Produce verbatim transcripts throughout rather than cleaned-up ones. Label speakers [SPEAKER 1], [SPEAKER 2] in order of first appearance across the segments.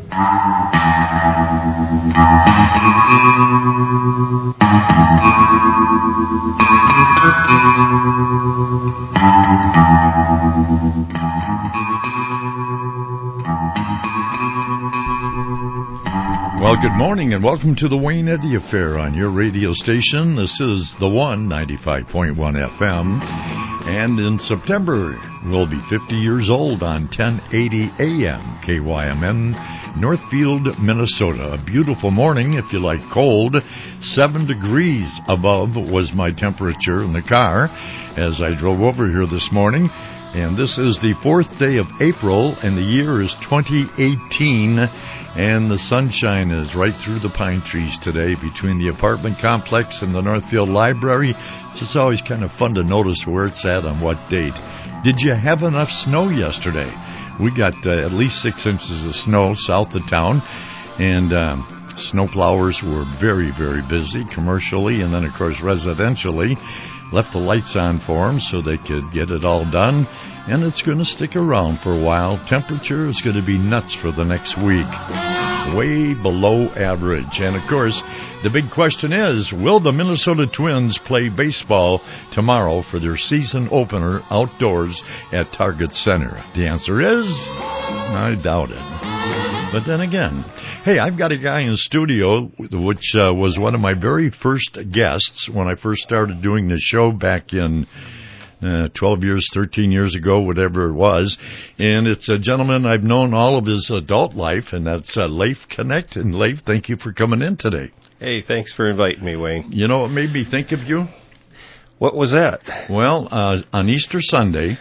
[SPEAKER 1] Well, good morning and welcome to the Wayne Eddy Affair on your radio station. This is the one, ninety-five point one F M. And in September, we'll be fifty years old on ten eighty A M, K Y M N, Northfield, Minnesota. A beautiful morning if you like cold. Seven degrees above was my temperature in the car as I drove over here this morning. And this is the fourth day of April, and the year is twenty eighteen, and the sunshine is right through the pine trees today between the apartment complex and the Northfield Library. It's just always kind of fun to notice where it's at on what date. Did you have enough snow yesterday? We got uh, at least six inches of snow south of town, and um, snowplowers were very, very busy commercially and then, of course, residentially. Left the lights on for them so they could get it all done, and it's going to stick around for a while. Temperature is going to be nuts for the next week, way below average. And, of course, the big question is, will the Minnesota Twins play baseball tomorrow for their season opener outdoors at Target Center? The answer is, I doubt it. But then again, hey, I've got a guy in the studio, which uh, was one of my very first guests when I first started doing this show back in uh, twelve years, thirteen years ago, whatever it was. And it's a gentleman I've known all of his adult life, and that's uh, Leif Knecht. And Leif, thank you for coming in today.
[SPEAKER 2] Hey, thanks for inviting me, Wayne.
[SPEAKER 1] You know what made me think of you?
[SPEAKER 2] What was that?
[SPEAKER 1] Well, uh, on Easter Sunday,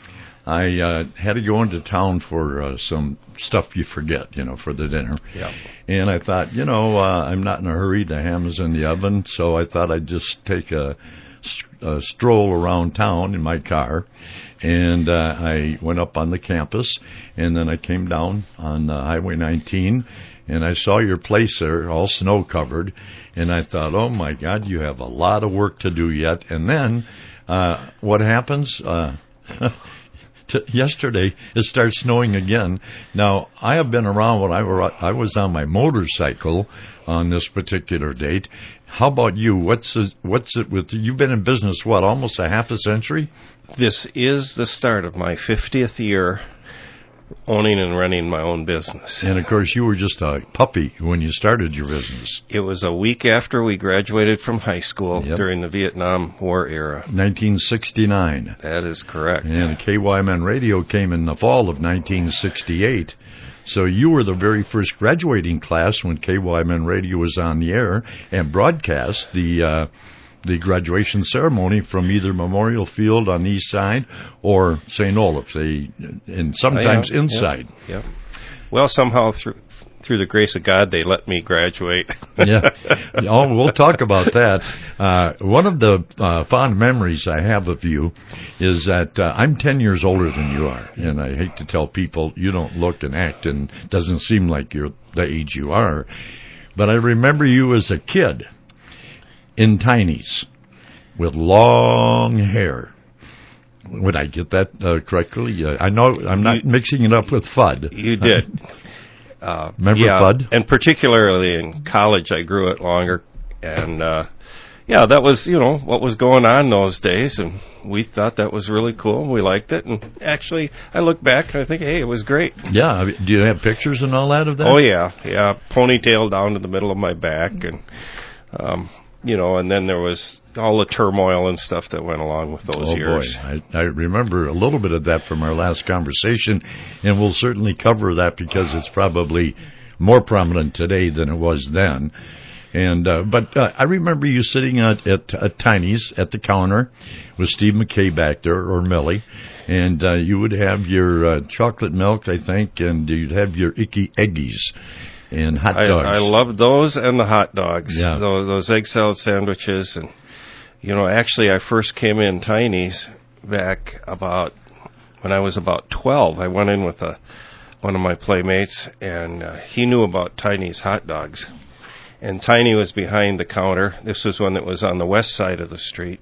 [SPEAKER 1] I uh, had to go into town for uh, some stuff you forget, you know, for the dinner.
[SPEAKER 2] Yeah.
[SPEAKER 1] And I thought, you know, uh, I'm not in a hurry. The ham is in the oven. So I thought I'd just take a, a stroll around town in my car. And uh, I went up on the campus, and then I came down on uh, Highway nineteen, and I saw your place there, all snow-covered. And I thought, oh, my God, you have a lot of work to do yet. And then uh, what happens? Uh T- yesterday, it starts snowing again. Now, I have been around when I, were, I was on my motorcycle on this particular date. How about you? What's the, what's it with you've been in business, what, almost a half a century?
[SPEAKER 2] This is the start of my fiftieth year owning and running my own business.
[SPEAKER 1] And, of course, you were just a puppy when you started your business.
[SPEAKER 2] It was a week after we graduated from high school
[SPEAKER 1] Yep.
[SPEAKER 2] during the Vietnam War era.
[SPEAKER 1] nineteen sixty-nine.
[SPEAKER 2] That is correct.
[SPEAKER 1] And K Y M N Radio came in the fall of nineteen sixty-eight. So you were the very first graduating class when K Y M N Radio was on the air and broadcast the uh, the graduation ceremony from either Memorial Field on the east side or Saint Olaf, they, and sometimes
[SPEAKER 2] yeah,
[SPEAKER 1] inside.
[SPEAKER 2] Yeah, yeah. Well, somehow through through the grace of God, they let me graduate.
[SPEAKER 1] Yeah. Oh, we'll talk about that. Uh, one of the uh, fond memories I have of you is that uh, I'm ten years older than you are, and I hate to tell people you don't look and act and doesn't seem like you're the age you are, but I remember you as a kid in Tiny's with long hair. Would I get that uh, correctly? Uh, I know I'm not you, mixing it up with Fudd.
[SPEAKER 2] You did. Uh,
[SPEAKER 1] Remember
[SPEAKER 2] yeah,
[SPEAKER 1] Fudd?
[SPEAKER 2] And particularly in college, I grew it longer. And, uh, yeah, that was, you know, what was going on those days. And we thought that was really cool. We liked it. And actually, I look back and I think, hey, it was great.
[SPEAKER 1] Yeah. Do you have pictures and all that of that?
[SPEAKER 2] Oh, yeah. Yeah. Ponytail down to the middle of my back. And, um, you know, and then there was all the turmoil and stuff that went along with those
[SPEAKER 1] oh
[SPEAKER 2] years.
[SPEAKER 1] Boy. I, I remember a little bit of that from our last conversation, and we'll certainly cover that because it's probably more prominent today than it was then. And uh, but uh, I remember you sitting at, at, at Tiny's at the counter with Steve McKay back there, or Millie, and uh, you would have your uh, chocolate milk, I think, and you'd have your Icky Eggies. And hot dogs.
[SPEAKER 2] I, I loved those and the hot dogs.
[SPEAKER 1] Yeah.
[SPEAKER 2] Those, those egg salad sandwiches. And, you know, actually I first came in Tiny's back about, when I was about twelve. I went in with a, one of my playmates, and uh, he knew about Tiny's hot dogs. And Tiny was behind the counter. This was one that was on the west side of the street.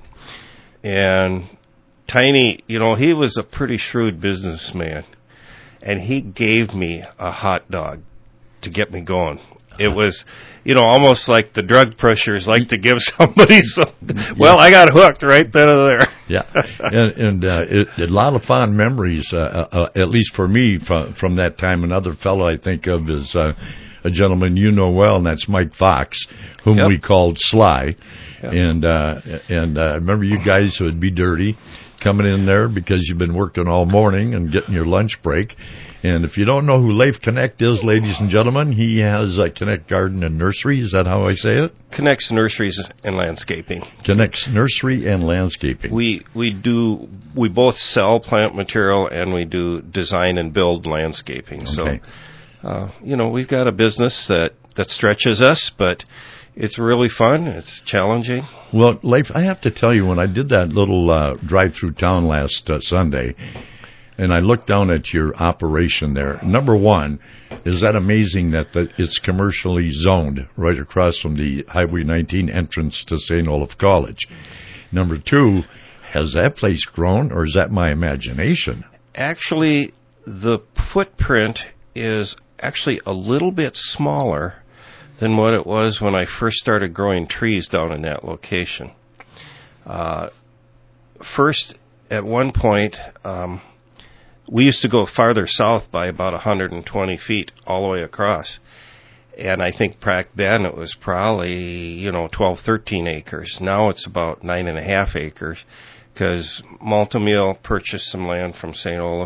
[SPEAKER 2] And Tiny, you know, he was a pretty shrewd businessman. And he gave me a hot dog to get me going. It was, you know, almost like the drug pushers like to give somebody something. Well, I got hooked right then and there.
[SPEAKER 1] Yeah, and, and uh, it, a lot of fond memories, uh, uh, at least for me, from, from that time. Another fellow I think of is uh, a gentleman you know well, and that's Mike Fox, whom yep. we called Sly. Yep. And uh, and uh, I remember you guys would be dirty coming in there because you've been working all morning and getting your lunch break. And if you don't know who Leif Connect is, ladies and gentlemen, he has uh, Connect Garden and Nursery. Is that how I say it?
[SPEAKER 2] Connects Nurseries and Landscaping.
[SPEAKER 1] Connects Nursery and Landscaping.
[SPEAKER 2] We we do we both sell plant material and we do design and build landscaping.
[SPEAKER 1] Okay.
[SPEAKER 2] So, uh, you know, we've got a business that, that stretches us, but it's really fun. It's challenging.
[SPEAKER 1] Well, Leif, I have to tell you, when I did that little uh, drive through town last uh, Sunday, and I looked down at your operation there. Number one, is that amazing that the, it's commercially zoned right across from the Highway nineteen entrance to Saint Olaf College? Number two, has that place grown, or is that my imagination?
[SPEAKER 2] Actually, the footprint is actually a little bit smaller than what it was when I first started growing trees down in that location. Uh, first, at one point, um, we used to go farther south by about one hundred twenty feet all the way across. And I think back then it was probably, you know, twelve, thirteen acres. Now it's about nine and a half acres because Multimeal purchased some land from Saint Olaf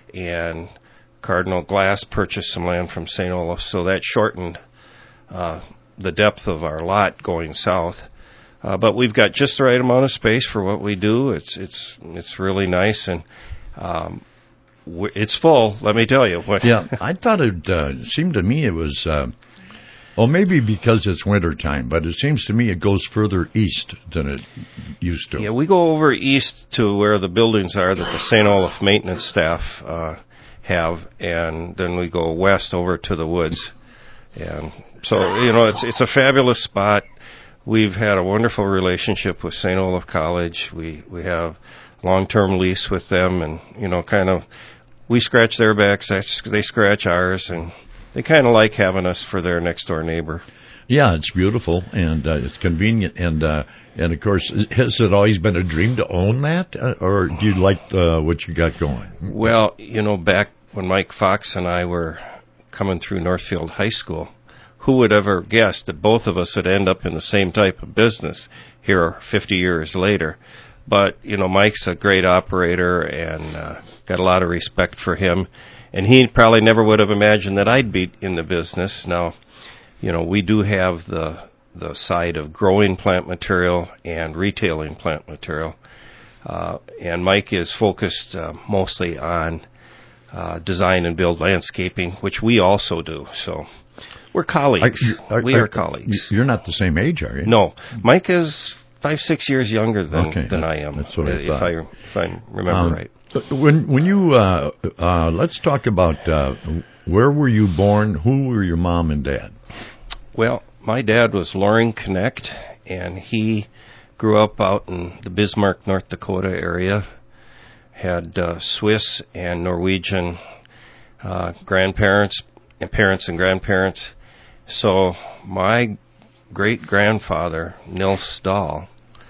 [SPEAKER 2] and Cardinal Glass purchased some land from Saint Olaf. So that shortened uh, the depth of our lot going south. Uh, but we've got just the right amount of space for what we do. It's, it's, it's really nice. And, um, it's full, let me tell you.
[SPEAKER 1] Yeah, I thought it uh, seemed to me it was, uh, well, maybe because it's wintertime, but it seems to me it goes further east than it used to.
[SPEAKER 2] Yeah, we go over east to where the buildings are that the Saint Olaf maintenance staff uh, have, and then we go west over to the woods. And so, you know, it's it's a fabulous spot. We've had a wonderful relationship with Saint Olaf College. We we have long-term lease with them, and, you know, kind of, we scratch their backs, they scratch ours, and they kind of like having us for their next-door neighbor.
[SPEAKER 1] Yeah, it's beautiful, and uh, it's convenient, and, uh, and of course, has it always been a dream to own that, uh, or do you like uh, what you got going?
[SPEAKER 2] Well, you know, back when Mike Fox and I were coming through Northfield High School, who would ever guess that both of us would end up in the same type of business here fifty years later? But, you know, Mike's a great operator and uh, got a lot of respect for him. And he probably never would have imagined that I'd be in the business. Now, you know, we do have the the side of growing plant material and retailing plant material. Uh, and Mike is focused uh, mostly on uh, design and build landscaping, which we also do. So we're colleagues.
[SPEAKER 1] Are, are,
[SPEAKER 2] we
[SPEAKER 1] are,
[SPEAKER 2] are colleagues.
[SPEAKER 1] You're not the same age, are you?
[SPEAKER 2] No. Mike is five, six years younger than,
[SPEAKER 1] okay,
[SPEAKER 2] than I am,
[SPEAKER 1] that's what I
[SPEAKER 2] if,
[SPEAKER 1] thought.
[SPEAKER 2] I, if I remember
[SPEAKER 1] um,
[SPEAKER 2] right.
[SPEAKER 1] When when you, uh, uh, let's talk about uh, where were you born, who were your mom and dad?
[SPEAKER 2] Well, my dad was Loring Connect, and he grew up out in the Bismarck, North Dakota area, had uh, Swiss and Norwegian uh, grandparents, and parents and grandparents. So my great-grandfather, Nils Stahl,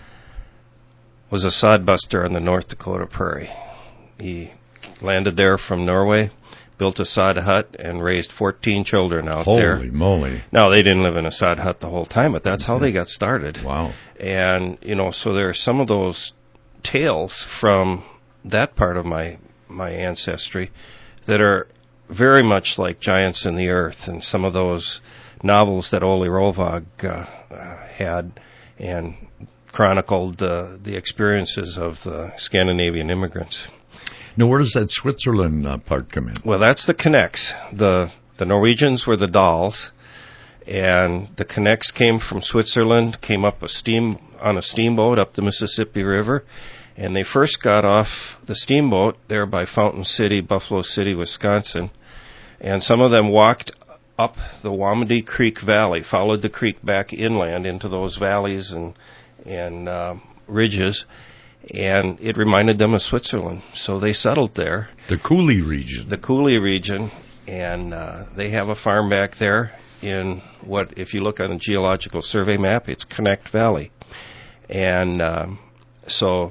[SPEAKER 2] was a sodbuster on the North Dakota prairie. He landed there from Norway, built a sod hut, and raised fourteen children out
[SPEAKER 1] Holy
[SPEAKER 2] there.
[SPEAKER 1] Holy moly.
[SPEAKER 2] Now, they didn't live in a sod hut the whole time, but that's how they got started.
[SPEAKER 1] Wow.
[SPEAKER 2] And, you know, so there are some of those tales from that part of my, my ancestry that are very much like Giants in the Earth and some of those novels that Ole Rovag uh, uh, had and chronicled uh, the experiences of the Scandinavian immigrants.
[SPEAKER 1] Now, where does that Switzerland uh, part come in?
[SPEAKER 2] Well, that's the Connects. The the Norwegians were the Dahls, and the Connects came from Switzerland, came up a steam on a steamboat up the Mississippi River, and they first got off the steamboat there by Fountain City, Buffalo City, Wisconsin, and some of them walked up the Wamedy Creek Valley, followed the creek back inland into those valleys and and uh, ridges, and it reminded them of Switzerland. So they settled there.
[SPEAKER 1] The Coulee region.
[SPEAKER 2] The Coulee region, and uh, they have a farm back there in what, if you look on a geological survey map, it's Connect Valley. And um, so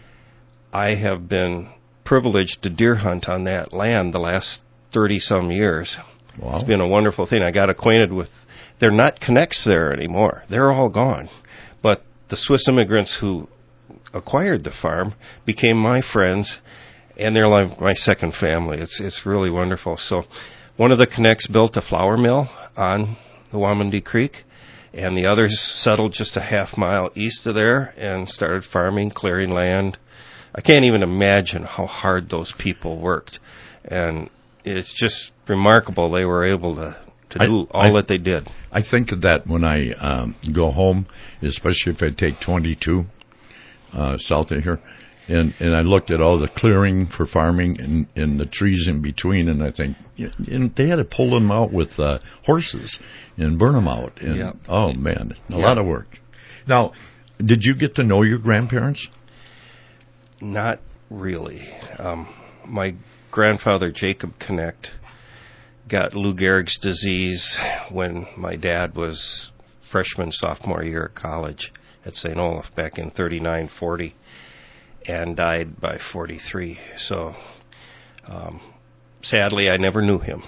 [SPEAKER 2] I have been privileged to deer hunt on that land the last thirty-some years.
[SPEAKER 1] Wow.
[SPEAKER 2] It's been a wonderful thing. I got acquainted with, they're not Connects there anymore. They're all gone. But the Swiss immigrants who acquired the farm became my friends, and they're like my second family. It's it's really wonderful. So one of the Connects built a flour mill on the Wamandee Creek, and the others settled just a half mile east of there and started farming, clearing land. I can't even imagine how hard those people worked. And it's just remarkable they were able to, to
[SPEAKER 1] I,
[SPEAKER 2] do all
[SPEAKER 1] I,
[SPEAKER 2] that they did.
[SPEAKER 1] I think of that when I um, go home, especially if I take twenty-two uh, south of here, and, and I looked at all the clearing for farming and, and the trees in between, and I think, and they had to pull them out with uh, horses and burn them out. And,
[SPEAKER 2] yep.
[SPEAKER 1] Oh, man, a
[SPEAKER 2] yep.
[SPEAKER 1] lot of work. Now, did you get to know your grandparents?
[SPEAKER 2] Not really. Um, my grandfather, Jacob Connect, got Lou Gehrig's disease when my dad was freshman, sophomore year at college at Saint Olaf back in thirty-nine forty, and died by forty-three. So, um, sadly, I never knew him.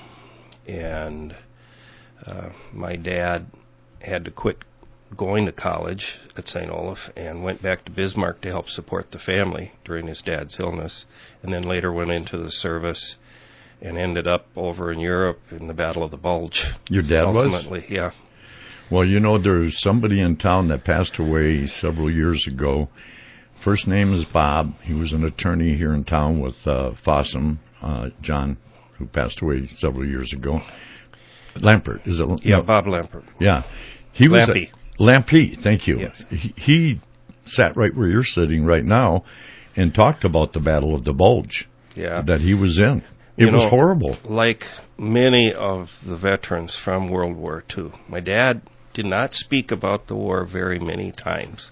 [SPEAKER 2] And uh, my dad had to quit going to college at Saint Olaf and went back to Bismarck to help support the family during his dad's illness, and then later went into the service and ended up over in Europe in the Battle of the Bulge.
[SPEAKER 1] Your dad
[SPEAKER 2] ultimately,
[SPEAKER 1] was?
[SPEAKER 2] Yeah.
[SPEAKER 1] Well, you know, there's somebody in town that passed away several years ago. First name is Bob. He was an attorney here in town with uh, Fossum, uh, John, who passed away several years ago. Lampert, is it?
[SPEAKER 2] Yeah,
[SPEAKER 1] no.
[SPEAKER 2] Bob Lampert.
[SPEAKER 1] Yeah. He was
[SPEAKER 2] Lampy.
[SPEAKER 1] A, Lampy, thank you.
[SPEAKER 2] Yes.
[SPEAKER 1] He, he sat right where you're sitting right now and talked about the Battle of the Bulge
[SPEAKER 2] yeah.
[SPEAKER 1] that he was in. It
[SPEAKER 2] you
[SPEAKER 1] was
[SPEAKER 2] know,
[SPEAKER 1] horrible.
[SPEAKER 2] Like many of the veterans from World War Two, my dad did not speak about the war very many times,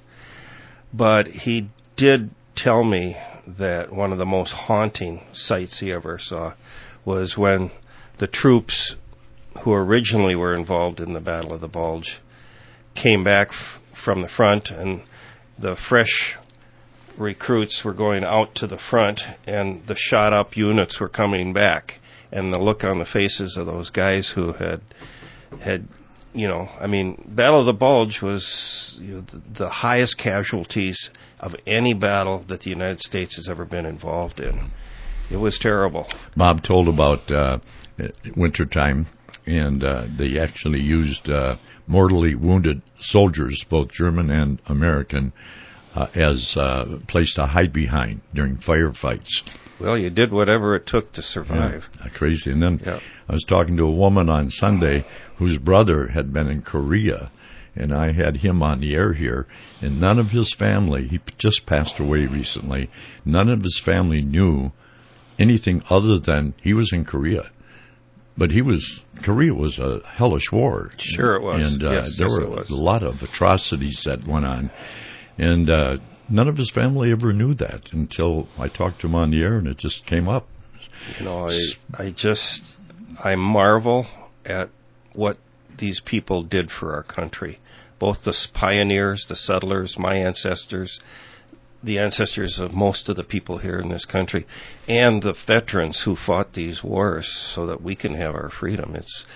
[SPEAKER 2] but he did tell me that one of the most haunting sights he ever saw was when the troops who originally were involved in the Battle of the Bulge came back f- from the front, and the fresh recruits were going out to the front, and the shot-up units were coming back. And the look on the faces of those guys who had, had, you know, I mean, Battle of the Bulge was you know, the, the highest casualties of any battle that the United States has ever been involved in. It was terrible.
[SPEAKER 1] Bob told about uh, wintertime, and uh, they actually used uh, mortally wounded soldiers, both German and American, uh, as a uh, place to hide behind during firefights.
[SPEAKER 2] Well, you did whatever it took to survive.
[SPEAKER 1] Yeah, crazy. And then
[SPEAKER 2] yeah.
[SPEAKER 1] I was talking to a woman on Sunday whose brother had been in Korea, and I had him on the air here, and none of his family, he just passed away recently, none of his family knew anything other than he was in Korea. But he was, Korea was a hellish war.
[SPEAKER 2] Sure it was.
[SPEAKER 1] And uh,
[SPEAKER 2] yes,
[SPEAKER 1] there
[SPEAKER 2] yes,
[SPEAKER 1] were a lot of atrocities that went on. And uh, none of his family ever knew that until I talked to him on the air, and it just came up.
[SPEAKER 2] You know, I, I just, I marvel at what these people did for our country. Both the pioneers, the settlers, my ancestors, the ancestors of most of the people here in this country, and the veterans who fought these wars so that we can have our freedom. It's,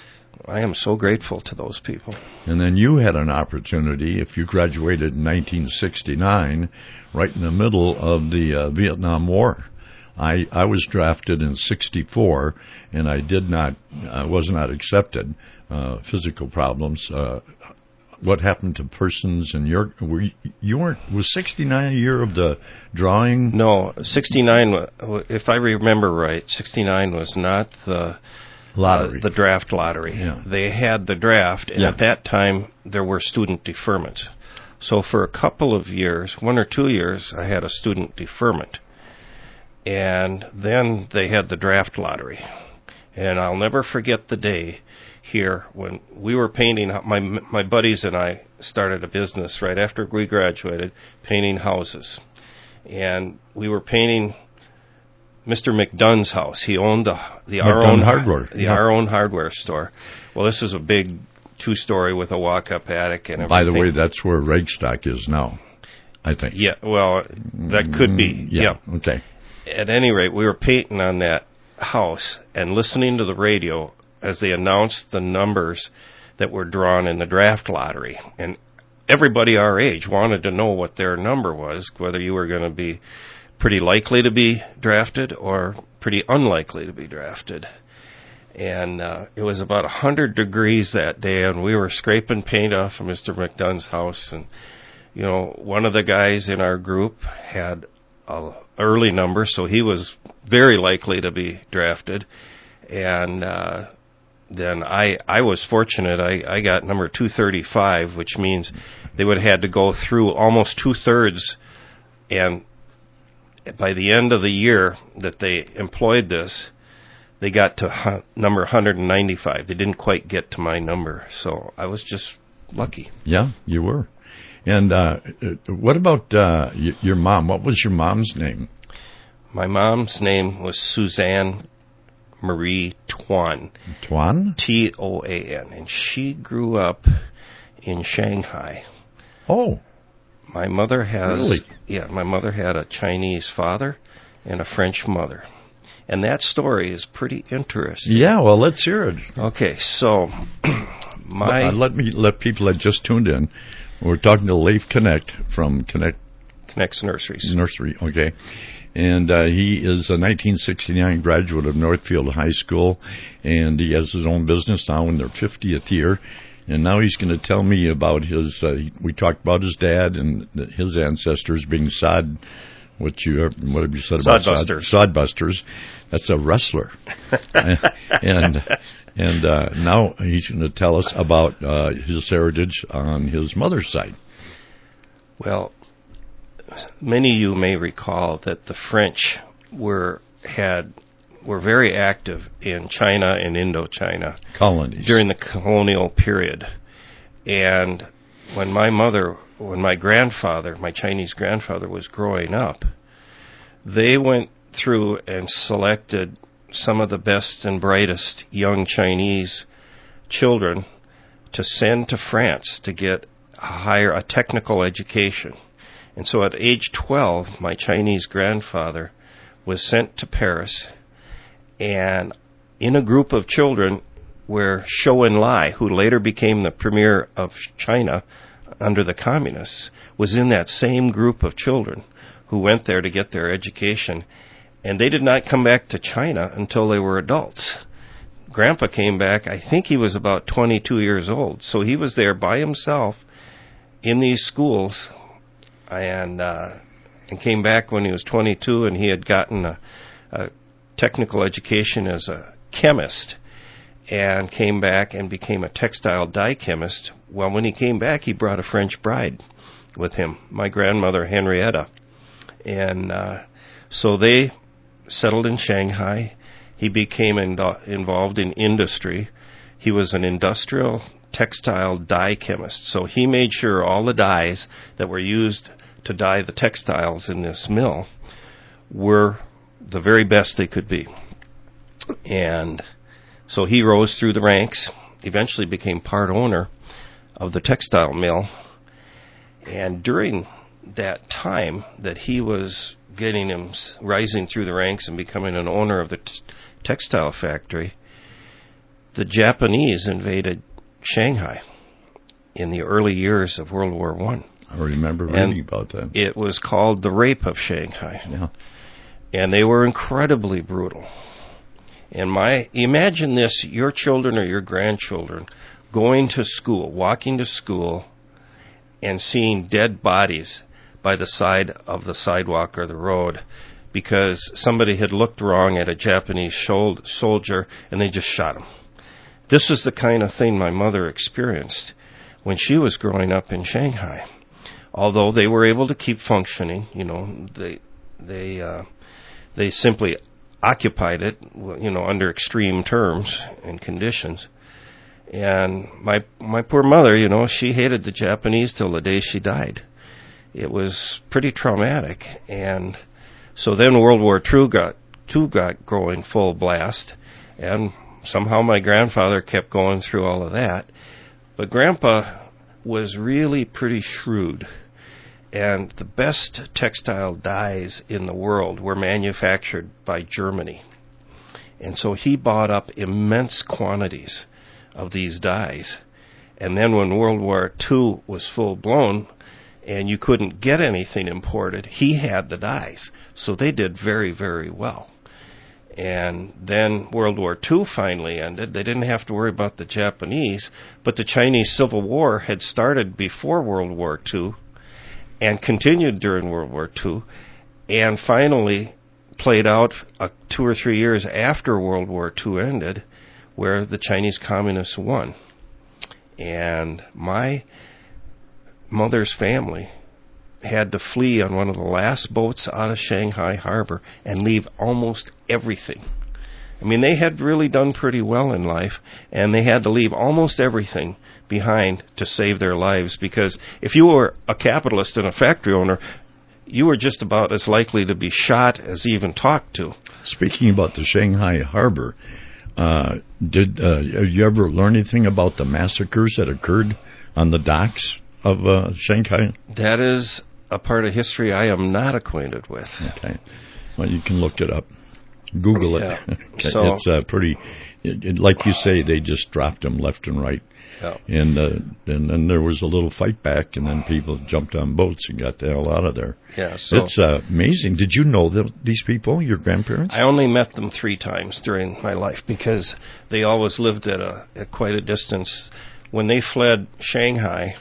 [SPEAKER 2] I am so grateful to those people.
[SPEAKER 1] And then you had an opportunity, if you graduated in nineteen sixty-nine, right in the middle of the uh, Vietnam War. I, I was drafted in sixty-four, and I did not, I was not accepted. Uh, physical problems. Uh, what happened to persons in your, were you, you weren't, was sixty-nine a year of the drawing?
[SPEAKER 2] No, sixty-nine, if I remember right, sixty-nine was not the
[SPEAKER 1] lottery,
[SPEAKER 2] uh, the draft lottery.
[SPEAKER 1] Yeah.
[SPEAKER 2] They had the draft, and
[SPEAKER 1] yeah.
[SPEAKER 2] at that time there were student deferments. So for a couple of years, one or two years, I had a student deferment. And then they had the draft lottery. And I'll never forget the day here when we were painting, my my buddies and I started a business right after we graduated, painting houses. And we were painting Mister McDunn's house. He owned the the
[SPEAKER 1] McDunn
[SPEAKER 2] our own
[SPEAKER 1] hardware.
[SPEAKER 2] the
[SPEAKER 1] Yeah.
[SPEAKER 2] our own hardware store. Well, this is a big two-story with a walk-up attic and everything.
[SPEAKER 1] By the way, that's where Regstock is now, I think.
[SPEAKER 2] Yeah, well, that could be.
[SPEAKER 1] Mm, yeah.
[SPEAKER 2] yeah.
[SPEAKER 1] Okay.
[SPEAKER 2] At any rate, we were painting on that house and listening to the radio as they announced the numbers that were drawn in the draft lottery. And everybody our age wanted to know what their number was, whether you were going to be pretty likely to be drafted or pretty unlikely to be drafted. And uh, it was about one hundred degrees that day, and we were scraping paint off of Mister McDunn's house. And, you know, one of the guys in our group had a early number, so he was very likely to be drafted. And uh, then I I was fortunate. I, I got number two thirty-five, which means they would have had to go through almost two-thirds. And by the end of the year that they employed this, they got to hu- number one hundred ninety-five. They didn't quite get to my number, so I was just lucky.
[SPEAKER 1] Yeah, you were. And uh, what about uh, y- your mom? What was your mom's name?
[SPEAKER 2] My mom's name was Suzanne Marie Tuan.
[SPEAKER 1] Tuan?
[SPEAKER 2] T O A N. And she grew up in Shanghai.
[SPEAKER 1] Oh.
[SPEAKER 2] My mother has...
[SPEAKER 1] Really?
[SPEAKER 2] Yeah, my mother had a Chinese father and a French mother. And that story is pretty interesting.
[SPEAKER 1] Yeah, well, let's hear it.
[SPEAKER 2] Okay, so my...
[SPEAKER 1] Uh, let me let people that just tuned in. We're talking to Leif Connect from Connect
[SPEAKER 2] Connects Nurseries.
[SPEAKER 1] Nursery, okay. And uh, he is a nineteen sixty-nine graduate of Northfield High School, and he has his own business now in their fiftieth year. And now he's going to tell me about his, uh, we talked about his dad and his ancestors being sod, what you, what have you said about
[SPEAKER 2] Sodbusters.
[SPEAKER 1] Sod, Sodbusters. That's a wrestler. and and uh, now he's going to tell us about uh, his heritage on his mother's side.
[SPEAKER 2] Well, many of you may recall that the French were had were very active in China and Indochina
[SPEAKER 1] Colonies.
[SPEAKER 2] during the colonial period. And when my mother, when my grandfather, my Chinese grandfather was growing up, they went through and selected some of the best and brightest young Chinese children to send to France to get a higher, a technical education. And so at age twelve, my Chinese grandfather was sent to Paris, and in a group of children where Zhou Enlai, who later became the premier of China under the communists, was in that same group of children who went there to get their education. And they did not come back to China until they were adults. Grandpa came back, I think he was about twenty-two years old. So he was there by himself in these schools, and uh, and came back when he was twenty-two, and he had gotten a, a technical education as a chemist, and came back and became a textile dye chemist. Well, when he came back, he brought a French bride with him, my grandmother Henrietta. And uh, so they settled in Shanghai. He became in, involved in industry. He was an industrial textile dye chemist. So he made sure all the dyes that were used to dye the textiles in this mill were the very best they could be. And so he rose through the ranks, eventually became part owner of the textile mill. And during that time that he was getting him rising through the ranks and becoming an owner of the t- textile factory, the Japanese invaded Shanghai in the early years of World War One.
[SPEAKER 1] I remember reading
[SPEAKER 2] And
[SPEAKER 1] about that.
[SPEAKER 2] it was called the Rape of Shanghai.
[SPEAKER 1] Yeah.
[SPEAKER 2] And they were incredibly brutal. And my imagine this, your children or your grandchildren going to school, walking to school, and seeing dead bodies by the side of the sidewalk or the road because somebody had looked wrong at a Japanese shol- soldier and they just shot him. This was the kind of thing my mother experienced when she was growing up in Shanghai. Although they were able to keep functioning, you know, they they uh, they simply occupied it, you know, under extreme terms and conditions. And my my poor mother, you know, she hated the Japanese till the day she died. It was pretty traumatic. And so then World War Two got two got going full blast, and somehow my grandfather kept going through all of that. But Grandpa was really pretty shrewd, and the best textile dyes in the world were manufactured by Germany. And so he bought up immense quantities of these dyes. And then when World War Two was full-blown and you couldn't get anything imported, he had the dyes. So they did very, very well. And then World War Two finally ended. They didn't have to worry about the Japanese, but the Chinese Civil War had started before World War Two and continued during World War Two, and finally played out uh, two or three years after World War Two ended, where the Chinese Communists won. And my mother's family had to flee on one of the last boats out of Shanghai Harbor and leave almost everything. I mean, they had really done pretty well in life, and they had to leave almost everything behind to save their lives, because if you were a capitalist and a factory owner, you were just about as likely to be shot as even talked to.
[SPEAKER 1] Speaking about the Shanghai Harbor, uh, did uh, you ever learn anything about the massacres that occurred on the docks of uh, Shanghai?
[SPEAKER 2] That is a part of history I am not acquainted with.
[SPEAKER 1] Okay. Well, you can look it up. Google it.
[SPEAKER 2] Yeah.
[SPEAKER 1] Okay.
[SPEAKER 2] So,
[SPEAKER 1] it's uh, pretty, it, it, like you say, they just dropped them left and right.
[SPEAKER 2] Yeah.
[SPEAKER 1] And, uh, and then there was a little fight back, and then people jumped on boats and got the hell out of there.
[SPEAKER 2] Yeah, so
[SPEAKER 1] it's uh, amazing. Did you know the, these people, your grandparents?
[SPEAKER 2] I only met them three times during my life because they always lived at a at quite a distance. When they fled Shanghai,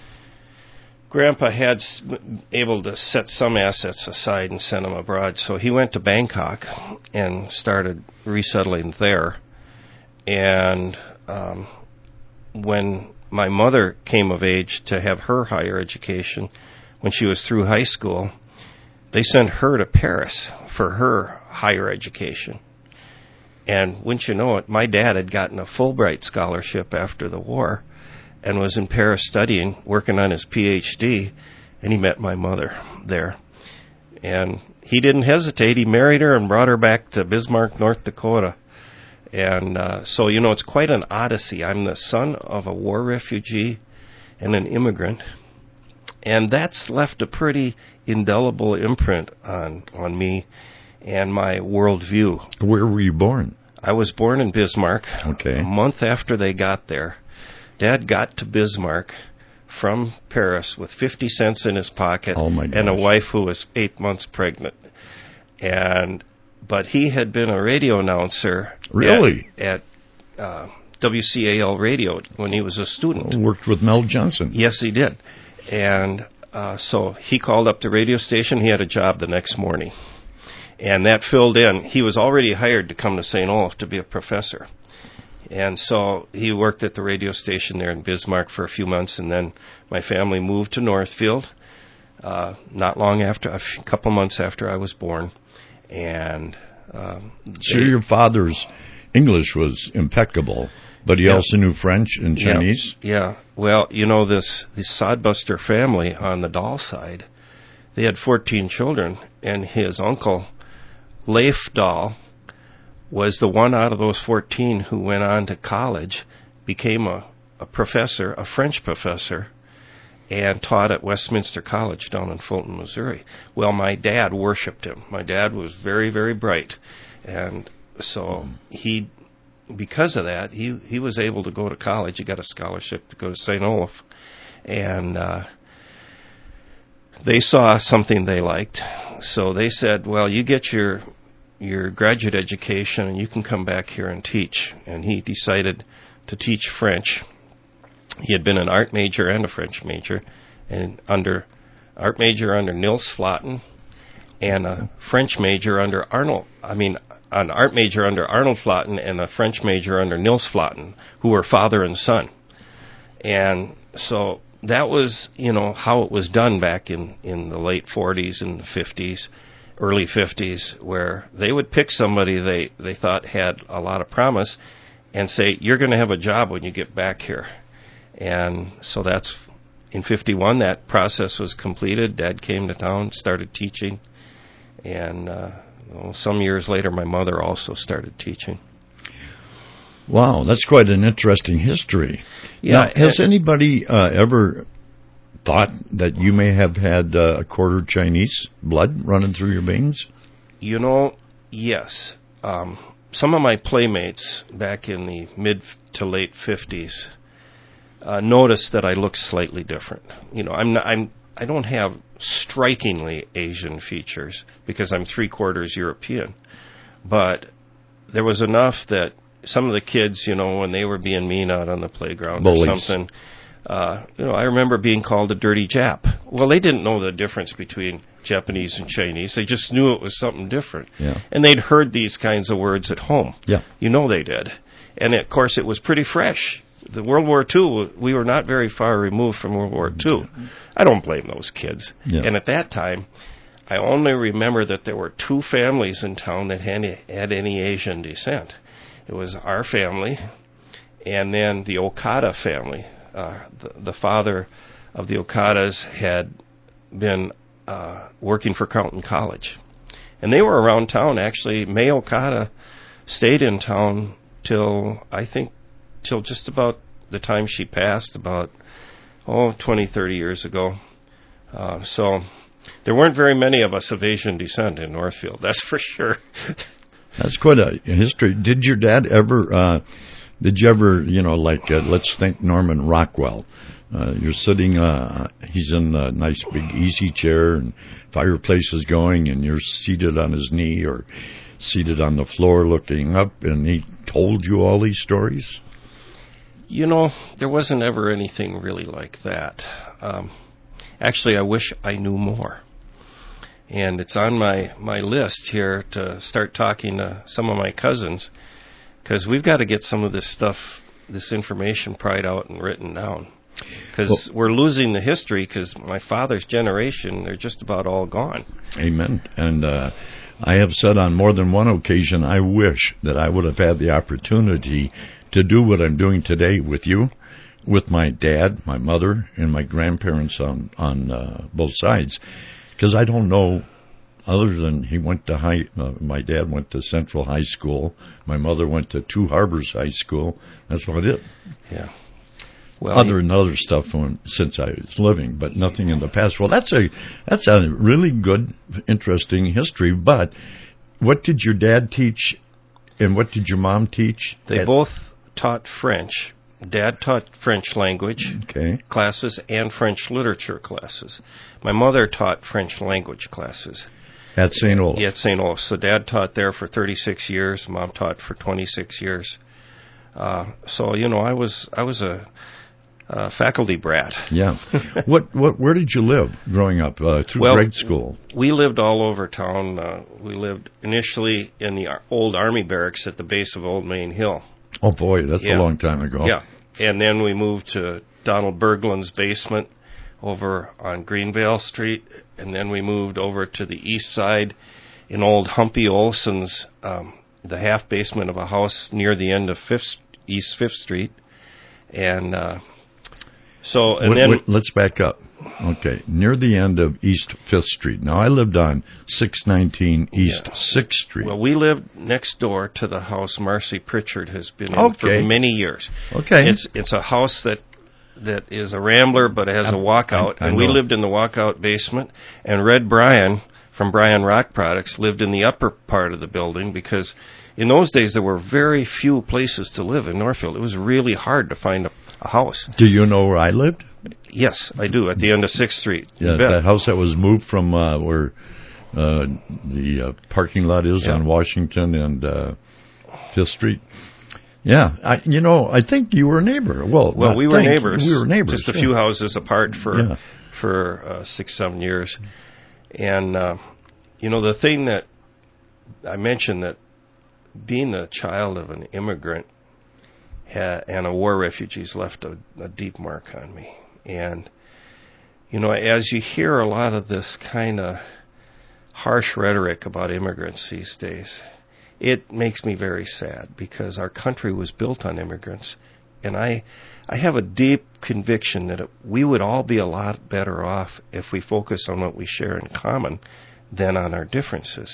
[SPEAKER 2] Grandpa had able to set some assets aside and send them abroad, so he went to Bangkok and started resettling there. And um, when my mother came of age to have her higher education, when she was through high school, they sent her to Paris for her higher education. And wouldn't you know it, my dad had gotten a Fulbright scholarship after the war and was in Paris studying, working on his P H D, and he met my mother there. And he didn't hesitate. He married her and brought her back to Bismarck, North Dakota. And uh, so, you know, it's quite an odyssey. I'm the son of a war refugee and an immigrant, and that's left a pretty indelible imprint on, on me and my worldview.
[SPEAKER 1] Where were you born?
[SPEAKER 2] I was born in Bismarck.
[SPEAKER 1] Okay.
[SPEAKER 2] A month after they got there. Dad got to Bismarck from Paris with fifty cents in his pocket
[SPEAKER 1] oh my
[SPEAKER 2] and a wife who was eight months pregnant. And but he had been a radio announcer
[SPEAKER 1] really?
[SPEAKER 2] at, at uh, W C A L radio when he was a student.
[SPEAKER 1] Oh, worked with Mel Johnson.
[SPEAKER 2] Yes, he did. And uh, so he called up the radio station. He had a job the next morning. And that filled in. He was already hired to come to Saint Olaf to be a professor. And so he worked at the radio station there in Bismarck for a few months, and then my family moved to Northfield uh, not long after, a f- couple months after I was born. And um,
[SPEAKER 1] so your father's English was impeccable, but he
[SPEAKER 2] yeah.
[SPEAKER 1] also knew French and Chinese?
[SPEAKER 2] Yeah. yeah. Well, you know, this, this sodbuster family on the Dahl side, they had fourteen children, and his uncle, Leif Dahl, was the one out of those fourteen who went on to college, became a, a professor, a French professor, and taught at Westminster College down in Fulton, Missouri. Well, my dad worshipped him. My dad was very, very bright. And so he, because of that, he, he was able to go to college. He got a scholarship to go to Saint Olaf. And uh, they saw something they liked. So they said, well, you get your your graduate education and you can come back here and teach. And he decided to teach French. He had been an art major and a French major, and under art major under Nils Flaten, and a French major under Arnold. I mean, an art major under Arnold Flaten and a French major under Nils Flaten, who were father and son. And so that was, you know, how it was done back in, in the late forties and the fifties, early fifties, where they would pick somebody they, they thought had a lot of promise and say, you're going to have a job when you get back here. And so that's, in fifty-one, that process was completed. Dad came to town, started teaching, and uh, well, some years later, my mother also started teaching.
[SPEAKER 1] Wow, that's quite an interesting history.
[SPEAKER 2] Yeah.
[SPEAKER 1] Now, has anybody uh, ever thought that you may have had uh, a quarter Chinese blood running through your veins?
[SPEAKER 2] You know, yes. Um, some of my playmates back in the mid to late fifties uh, noticed that I looked slightly different. You know, I'm not, I'm I don't have strikingly Asian features because I'm three quarters European, but there was enough that some of the kids, you know, when they were being mean out on the playground
[SPEAKER 1] Bullies.
[SPEAKER 2] or something, uh, you know, I remember being called a dirty Jap. Well, they didn't know the difference between Japanese and Chinese. They just knew it was something different.
[SPEAKER 1] Yeah.
[SPEAKER 2] And they'd heard these kinds of words at home.
[SPEAKER 1] Yeah.
[SPEAKER 2] You know they did. And, of course, it was pretty fresh. The World War Two, we were not very far removed from World War Two. I don't blame those kids.
[SPEAKER 1] Yeah.
[SPEAKER 2] And at that time, I only remember that there were two families in town that had, had any Asian descent. It was our family and then the Okada family. Uh, the, the father of the Okadas had been uh, working for Carleton College. And they were around town, actually. May Okada stayed in town till, I think, till just about the time she passed, about, oh, twenty, thirty years ago. Uh, so there weren't very many of us of Asian descent in Northfield, that's for sure.
[SPEAKER 1] That's quite a history. Did your dad ever, uh, did you ever, you know, like, uh, let's think Norman Rockwell. Uh, you're sitting, uh, he's in a nice big easy chair and fireplace is going and you're seated on his knee or seated on the floor looking up and he told you all these stories?
[SPEAKER 2] You know, there wasn't ever anything really like that. Um, actually, I wish I knew more. And it's on my, my list here to start talking to some of my cousins, because we've got to get some of this stuff, this information pried out and written down. Because well, we're losing the history, because my father's generation, they're just about all gone.
[SPEAKER 1] Amen. And uh, I have said on more than one occasion, I wish that I would have had the opportunity to do what I'm doing today with you, with my dad, my mother, and my grandparents on, on uh, both sides. Because I don't know, other than he went to high, uh, my dad went to Central High School, my mother went to Two Harbors High School. That's about it.
[SPEAKER 2] Yeah. Well,
[SPEAKER 1] other than other stuff from, since I was living, but nothing in the past. Well, that's a that's a really good, interesting history. But what did your dad teach, and what did your mom teach?
[SPEAKER 2] They
[SPEAKER 1] at-
[SPEAKER 2] both taught French. Dad taught French language
[SPEAKER 1] okay.
[SPEAKER 2] classes and French literature classes. My mother taught French language classes.
[SPEAKER 1] At Saint Olaf?
[SPEAKER 2] Yeah, at Saint Olaf. So Dad taught there for thirty-six years. Mom taught for twenty-six years. Uh, so, you know, I was I was a, a faculty brat.
[SPEAKER 1] Yeah. what what? Where did you live growing up? Uh, through
[SPEAKER 2] well,
[SPEAKER 1] grade school?
[SPEAKER 2] We lived all over town. Uh, we lived initially in the old Army barracks at the base of Old Main Hill.
[SPEAKER 1] Oh, boy, that's
[SPEAKER 2] yeah.
[SPEAKER 1] a long time ago.
[SPEAKER 2] Yeah. And then we moved to Donald Berglund's basement over on Greenvale Street. And then we moved over to the east side in old Humpy Olson's, um, the half basement of a house near the end of Fifth, East Fifth Street. And uh, so, and
[SPEAKER 1] wait,
[SPEAKER 2] then...
[SPEAKER 1] Wait, let's back up. Okay, near the end of East Fifth Street. Now, I lived on six nineteen East
[SPEAKER 2] yeah.
[SPEAKER 1] sixth Street.
[SPEAKER 2] Well, we lived next door to the house Marcy Pritchard has been in
[SPEAKER 1] okay.
[SPEAKER 2] for many years.
[SPEAKER 1] Okay.
[SPEAKER 2] It's it's a house that that is a rambler, but it has I'm, a walkout.
[SPEAKER 1] I, I
[SPEAKER 2] and
[SPEAKER 1] know.
[SPEAKER 2] we lived in the walkout basement. And Red Bryan from Bryan Rock Products lived in the upper part of the building because in those days there were very few places to live in Northfield. It was really hard to find a, a house.
[SPEAKER 1] Do you know where I lived?
[SPEAKER 2] Yes, I do, at the end of sixth Street.
[SPEAKER 1] Yeah, that house that was moved from uh, where uh, the uh, parking lot is yeah. on Washington and uh, Fifth Street. Yeah, I, you know, I think you were a neighbor. Well,
[SPEAKER 2] well, we were
[SPEAKER 1] think,
[SPEAKER 2] neighbors.
[SPEAKER 1] We were neighbors.
[SPEAKER 2] Just a
[SPEAKER 1] yeah.
[SPEAKER 2] few houses apart for
[SPEAKER 1] yeah.
[SPEAKER 2] for uh, six, seven years. And uh, you know, the thing that I mentioned, that being the child of an immigrant ha- and a war refugee's left a, a deep mark on me. And, you know, as you hear a lot of this kind of harsh rhetoric about immigrants these days, it makes me very sad because our country was built on immigrants. And I I have a deep conviction that it, we would all be a lot better off if we focus on what we share in common than on our differences.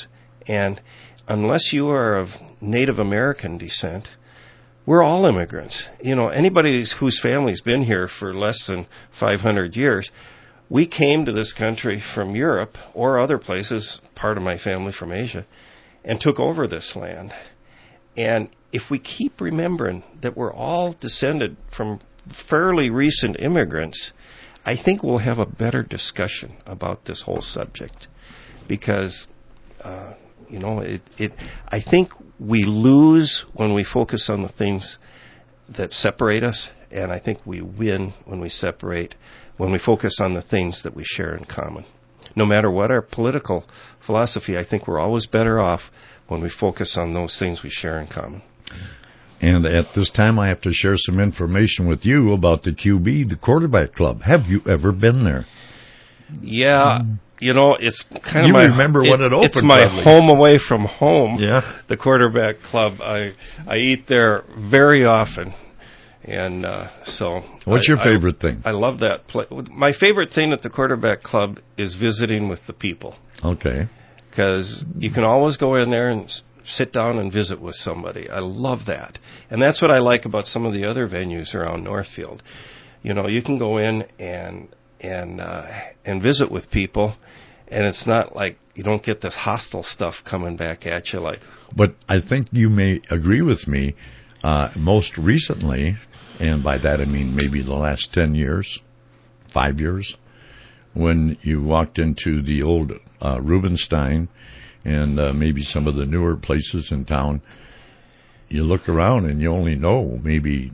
[SPEAKER 2] And unless you are of Native American descent, we're all immigrants. You know, anybody whose family's been here for less than five hundred years, we came to this country from Europe or other places, part of my family from Asia, and took over this land. And if we keep remembering that we're all descended from fairly recent immigrants, I think we'll have a better discussion about this whole subject. Because, uh, you know, it, it, I think we lose when we focus on the things that separate us, and I think we win when we separate, when we focus on the things that we share in common. No matter what our political philosophy, I think we're always better off when we focus on those things we share in common.
[SPEAKER 1] And at this time, I have to share some information with you about the Q B, the Quarterback Club. Have you ever been there?
[SPEAKER 2] Yeah, you know, it's kind of
[SPEAKER 1] you
[SPEAKER 2] my...
[SPEAKER 1] You remember when it opened,
[SPEAKER 2] It's my
[SPEAKER 1] probably.
[SPEAKER 2] home away from home,
[SPEAKER 1] yeah.
[SPEAKER 2] the Quarterback Club. I I eat there very often, and uh, so...
[SPEAKER 1] What's
[SPEAKER 2] I,
[SPEAKER 1] your favorite
[SPEAKER 2] I,
[SPEAKER 1] thing?
[SPEAKER 2] I love that place. My favorite thing at the Quarterback Club is visiting with the people.
[SPEAKER 1] Okay.
[SPEAKER 2] Because you can always go in there and sit down and visit with somebody. I love that. And that's what I like about some of the other venues around Northfield. You know, you can go in and and uh, and visit with people, and it's not like you don't get this hostile stuff coming back at you. Like,
[SPEAKER 1] but I think you may agree with me. Uh, most recently, and by that I mean maybe the last ten years, five years, when you walked into the old uh, Rubenstein and uh, maybe some of the newer places in town, you look around and you only know maybe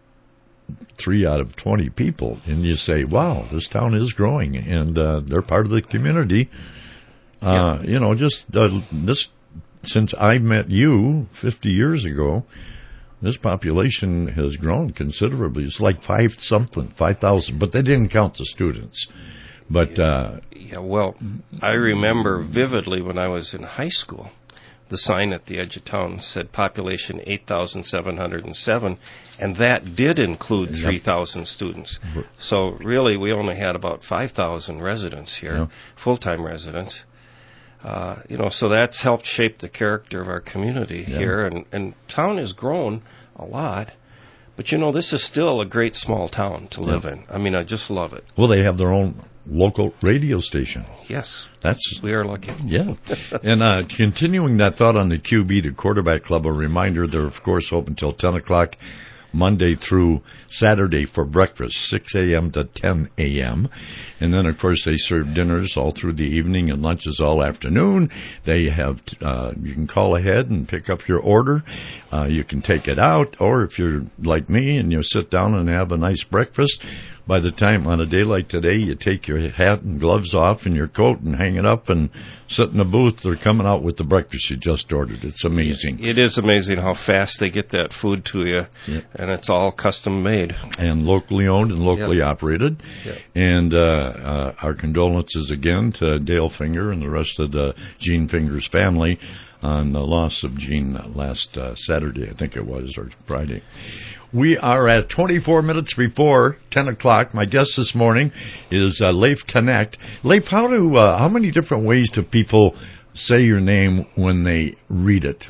[SPEAKER 1] three out of twenty people, and you say, wow, this town is growing, and uh, they're part of the community. Uh, yeah. You know, just uh, this, since I met you fifty years ago, this population has grown considerably. It's like five something, five thousand, but they didn't count the students. But uh,
[SPEAKER 2] yeah, well, I remember vividly when I was in high school, the sign at the edge of town said population eight thousand seven hundred seven, and that did include
[SPEAKER 1] Yep.
[SPEAKER 2] three thousand students. So really, we only had about five thousand residents here,
[SPEAKER 1] Yep.
[SPEAKER 2] full-time residents. Uh, you know, so that's helped shape the character of our community
[SPEAKER 1] Yeah.
[SPEAKER 2] here, and, and town has grown a lot. But, you know, this is still a great small town to live
[SPEAKER 1] Yeah.
[SPEAKER 2] in. I mean, I just love it.
[SPEAKER 1] Well, they have their own local radio station.
[SPEAKER 2] Yes,
[SPEAKER 1] That's
[SPEAKER 2] we are lucky.
[SPEAKER 1] Yeah. And uh, continuing that thought on the Q B, the Quarterback Club, a reminder, they're, of course, open until ten o'clock, Monday through Saturday for breakfast, six a.m. to ten a.m. And then, of course, they serve dinners all through the evening and lunches all afternoon. They have, uh, you can call ahead and pick up your order. Uh, you can take it out, or if you're like me and you sit down and have a nice breakfast, by the time on a day like today, you take your hat and gloves off and your coat and hang it up and sit in the booth. They're coming out with the breakfast you just ordered. It's amazing.
[SPEAKER 2] It is amazing how fast they get that food to you,
[SPEAKER 1] Yep.
[SPEAKER 2] and it's all custom made.
[SPEAKER 1] And locally owned and locally
[SPEAKER 2] Yep.
[SPEAKER 1] operated.
[SPEAKER 2] Yep.
[SPEAKER 1] And uh, uh, our condolences again to Dale Finger and the rest of the Gene Finger's family on the loss of Gene last uh, Saturday, I think it was, or Friday. We are at twenty-four minutes before ten o'clock. My guest this morning is uh, Leif Connect. Leif, how do uh, how many different ways do people say your name when they read it?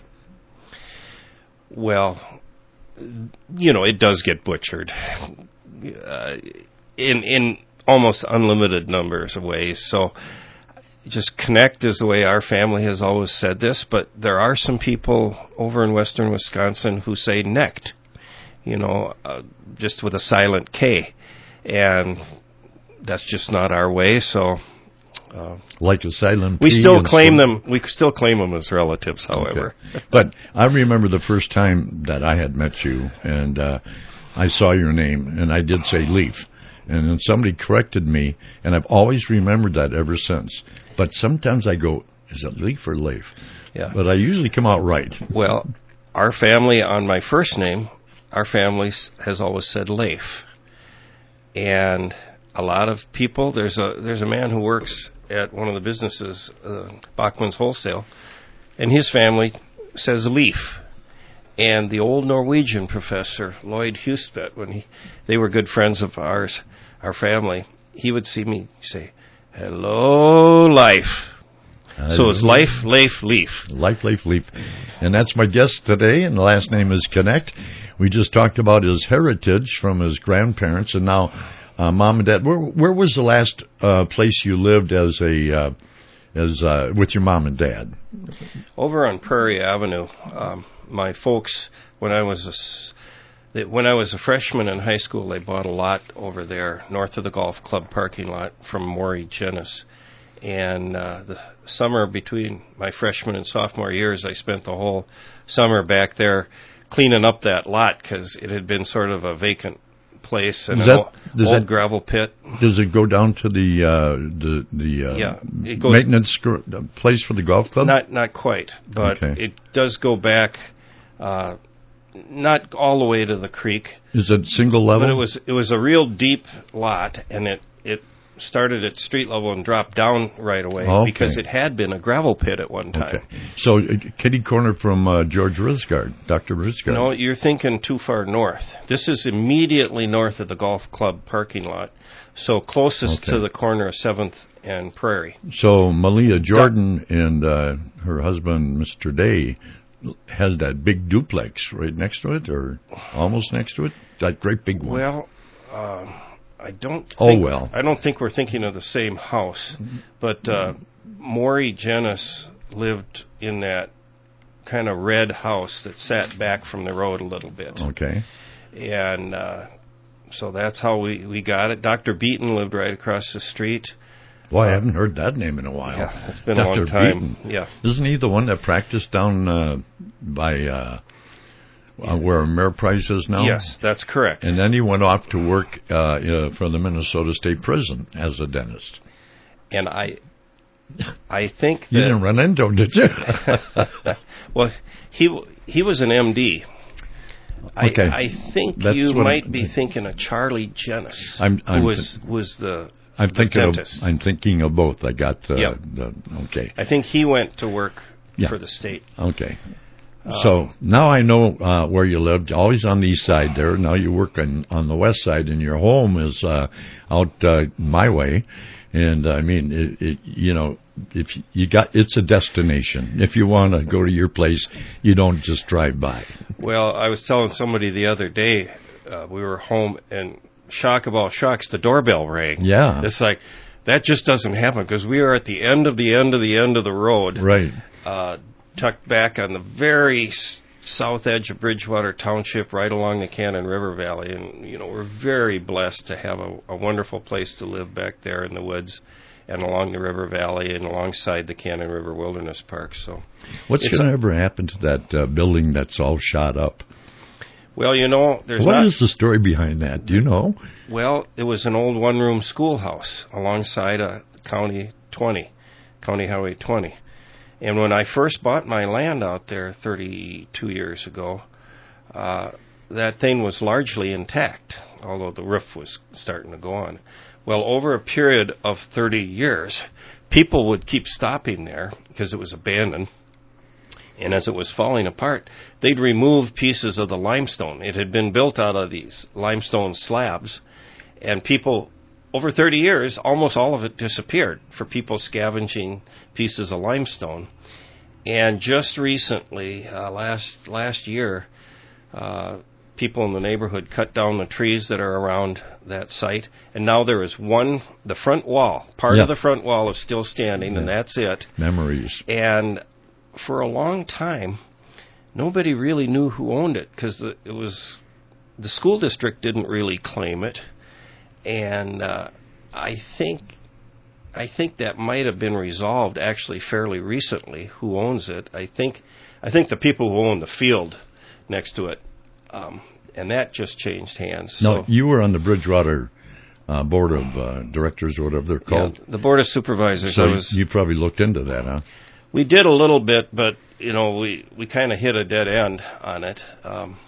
[SPEAKER 2] Well, you know, it does get butchered uh, in in almost unlimited numbers of ways. So just Connect is the way our family has always said this, but there are some people over in western Wisconsin who say Necht, you know, uh, just with a silent K. And that's just not our way, so... Uh,
[SPEAKER 1] like a silent P.
[SPEAKER 2] We still
[SPEAKER 1] and
[SPEAKER 2] claim
[SPEAKER 1] so-
[SPEAKER 2] them. We still claim them as relatives, however.
[SPEAKER 1] Okay. But I remember the first time that I had met you, and uh, I saw your name, and I did say Leif, and then somebody corrected me, and I've always remembered that ever since. But sometimes I go, is it Leif or Leif?
[SPEAKER 2] Yeah.
[SPEAKER 1] But I usually come out right.
[SPEAKER 2] Well, our family on my first name, our family s- has always said Leif, and a lot of people. There's a there's a man who works at one of the businesses, uh, Bachman's Wholesale, and his family says Leif. And the old Norwegian professor, Lloyd Hustvedt, when he, they were good friends of ours, our family, he would see me say, hello, Leif.
[SPEAKER 1] Uh,
[SPEAKER 2] so it's Life, Leif, Leaf.
[SPEAKER 1] Life, Leif, Leaf. And that's my guest today, and the last name is Connect. We just talked about his heritage from his grandparents, and now uh, mom and dad. Where, where was the last uh, place you lived as a uh, as uh, with your mom and dad?
[SPEAKER 2] Over on Prairie Avenue. Um, my folks, when I was a They, when I was a freshman in high school, they bought a lot over there north of the golf club parking lot from Maury Genis. And uh, the summer between my freshman and sophomore years, I spent the whole summer back there cleaning up that lot because it had been sort of a vacant place and
[SPEAKER 1] Does
[SPEAKER 2] an
[SPEAKER 1] that-
[SPEAKER 2] old,
[SPEAKER 1] does
[SPEAKER 2] old
[SPEAKER 1] that-
[SPEAKER 2] gravel pit.
[SPEAKER 1] Does it go down to the uh, the the uh,
[SPEAKER 2] Yeah, it goes-
[SPEAKER 1] maintenance gr- place for the golf club?
[SPEAKER 2] Not not quite, but
[SPEAKER 1] Okay.
[SPEAKER 2] it does go back, uh, not all the way to the creek.
[SPEAKER 1] Is it single level?
[SPEAKER 2] But it was it was a real deep lot, and it, it started at street level and dropped down right away
[SPEAKER 1] Okay.
[SPEAKER 2] because it had been a gravel pit at one time.
[SPEAKER 1] Okay. So, uh, kitty corner from uh, George Risgard, Doctor Risgard.
[SPEAKER 2] No, you're thinking too far north. This is immediately north of the golf club parking lot, so closest
[SPEAKER 1] Okay.
[SPEAKER 2] to the corner of seventh and Prairie.
[SPEAKER 1] So, Malia Jordan and uh, her husband, Mister Day, has that big duplex right next to it, or almost next to it. That great big one.
[SPEAKER 2] Well, um, I don't. Think,
[SPEAKER 1] Oh, well.
[SPEAKER 2] I don't think we're thinking of the same house, but uh, Maury Genis lived in that kind of red house that sat back from the road a little bit,
[SPEAKER 1] Okay.
[SPEAKER 2] and uh, so that's how we, we got it. Doctor Beaton lived right across the street.
[SPEAKER 1] Well, I haven't heard that name in a while.
[SPEAKER 2] Yeah, it's been
[SPEAKER 1] Doctor
[SPEAKER 2] a long time.
[SPEAKER 1] Beaton.
[SPEAKER 2] Yeah.
[SPEAKER 1] Isn't he the one that practiced down uh, by uh, uh, where Mayor Price is now?
[SPEAKER 2] Yes, that's correct.
[SPEAKER 1] And then he went off to work uh, uh, for the Minnesota State Prison as a dentist.
[SPEAKER 2] And I, I think that
[SPEAKER 1] You didn't run into him, did you?
[SPEAKER 2] well, he he was an M D.
[SPEAKER 1] Okay.
[SPEAKER 2] I, I think
[SPEAKER 1] That's
[SPEAKER 2] you
[SPEAKER 1] what
[SPEAKER 2] might
[SPEAKER 1] I'm-
[SPEAKER 2] be thinking of Charlie Genis,
[SPEAKER 1] I'm- I'm
[SPEAKER 2] who was was the,
[SPEAKER 1] I'm
[SPEAKER 2] the
[SPEAKER 1] thinking of,
[SPEAKER 2] dentist.
[SPEAKER 1] I'm thinking of both. I got uh,
[SPEAKER 2] Yep.
[SPEAKER 1] the okay.
[SPEAKER 2] I think he went to work
[SPEAKER 1] Yeah.
[SPEAKER 2] for the state.
[SPEAKER 1] Okay. So now I know uh, where you lived, always on the east side there. Now you work on, on the west side, and your home is uh, out uh, my way. And I mean, it, it, you know, if you got, it's a destination. If you want to go to your place, you don't just drive by.
[SPEAKER 2] Well, I was telling somebody the other day, uh, we were home, and shock of all shocks, the doorbell rang.
[SPEAKER 1] Yeah.
[SPEAKER 2] It's like, that just doesn't happen, because we are at the end of the end of the end of the road.
[SPEAKER 1] Right.
[SPEAKER 2] Uh, tucked back on the very s- south edge of Bridgewater Township, right along the Cannon River Valley. And, you know, we're very blessed to have a, a wonderful place to live back there in the woods and along the river valley and alongside the Cannon River Wilderness Park. So,
[SPEAKER 1] What's
[SPEAKER 2] It's
[SPEAKER 1] going to
[SPEAKER 2] a-
[SPEAKER 1] ever happen to that uh, building that's all shot up?
[SPEAKER 2] well, you know, there's
[SPEAKER 1] What
[SPEAKER 2] not...
[SPEAKER 1] is the story behind that? Do you know?
[SPEAKER 2] Well, it was an old one-room schoolhouse alongside a County twenty, County Highway twenty. And when I first bought my land out there thirty-two years ago, uh, that thing was largely intact, although the roof was starting to go on. Well, over a period of thirty years, people would keep stopping there because it was abandoned. And as it was falling apart, they'd remove pieces of the limestone. It had been built out of these limestone slabs, and people, over thirty years, almost all of it disappeared for people scavenging pieces of limestone. And just recently, uh, last last year, uh, people in the neighborhood cut down the trees that are around that site, and now there is one, the front wall, part
[SPEAKER 1] Yeah.
[SPEAKER 2] of the front wall is still standing, and that's it.
[SPEAKER 1] Memories.
[SPEAKER 2] And for a long time, nobody really knew who owned it because it was the school district didn't really claim it, and uh, I think I think that might have been resolved actually fairly recently. Who owns it? I think I think the people who own the field next to it, um, and that just changed hands.
[SPEAKER 1] No,
[SPEAKER 2] So,
[SPEAKER 1] you were on the Bridgewater uh, board of uh, directors or whatever they're
[SPEAKER 2] yeah,
[SPEAKER 1] called.
[SPEAKER 2] the board of supervisors.
[SPEAKER 1] So
[SPEAKER 2] I was,
[SPEAKER 1] you probably looked into that, huh?
[SPEAKER 2] We did a little bit, but you know, we we kind of hit a dead end on it, um,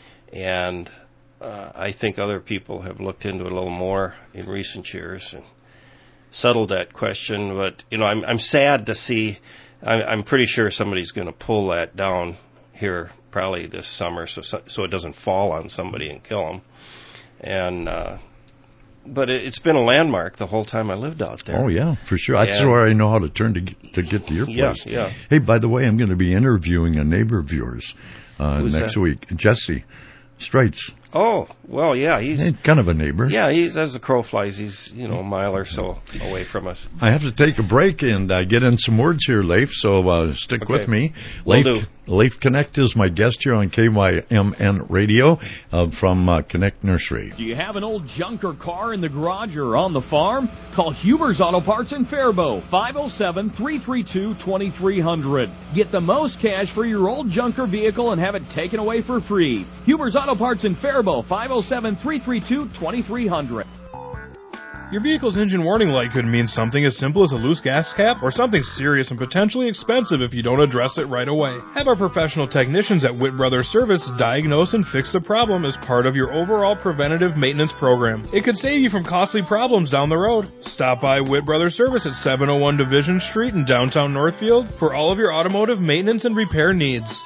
[SPEAKER 2] and uh, I think other people have looked into it a little more in recent years and settled that question. But you know, I'm I'm sad to see. I'm, I'm pretty sure somebody's going to pull that down here probably this summer, so so it doesn't fall on somebody and kill them. And uh, but it, it's been a landmark the whole time I lived out there.
[SPEAKER 1] Oh, yeah, for sure. That's and, where I know how to turn to get, to get to your place.
[SPEAKER 2] Yeah, yeah.
[SPEAKER 1] Hey, by the way, I'm going to be interviewing a neighbor of yours uh, next
[SPEAKER 2] that?
[SPEAKER 1] week, Jesse Streitz.
[SPEAKER 2] Oh, well, yeah, he's...
[SPEAKER 1] Hey, kind of a neighbor.
[SPEAKER 2] Yeah, he's, as the crow flies, he's, you know, a mile or so away from us.
[SPEAKER 1] I have to take a break and uh, get in some words here, Leif, so uh, stick
[SPEAKER 2] okay.
[SPEAKER 1] with me.
[SPEAKER 2] Will
[SPEAKER 1] Leif,
[SPEAKER 2] do.
[SPEAKER 1] Leif Connect is my guest here on K Y M N Radio uh, from uh, Connect Nursery.
[SPEAKER 3] Do you have an old junker car in the garage or on the farm? Call Huber's Auto Parts in Faribault, five oh seven, three three two, two three zero zero. Get the most cash for your old junker vehicle and have it taken away for free. Huber's Auto Parts in Faribault, five oh seven, three three two, two three zero zero.
[SPEAKER 4] Your vehicle's engine warning light could mean something as simple as a loose gas cap or something serious and potentially expensive if you don't address it right away. Have our professional technicians at Witt Brothers Service diagnose and fix the problem as part of your overall preventative maintenance program. It could save you from costly problems down the road. Stop by Witt Brothers Service at seven oh one Division Street in downtown Northfield for all of your automotive maintenance and repair needs.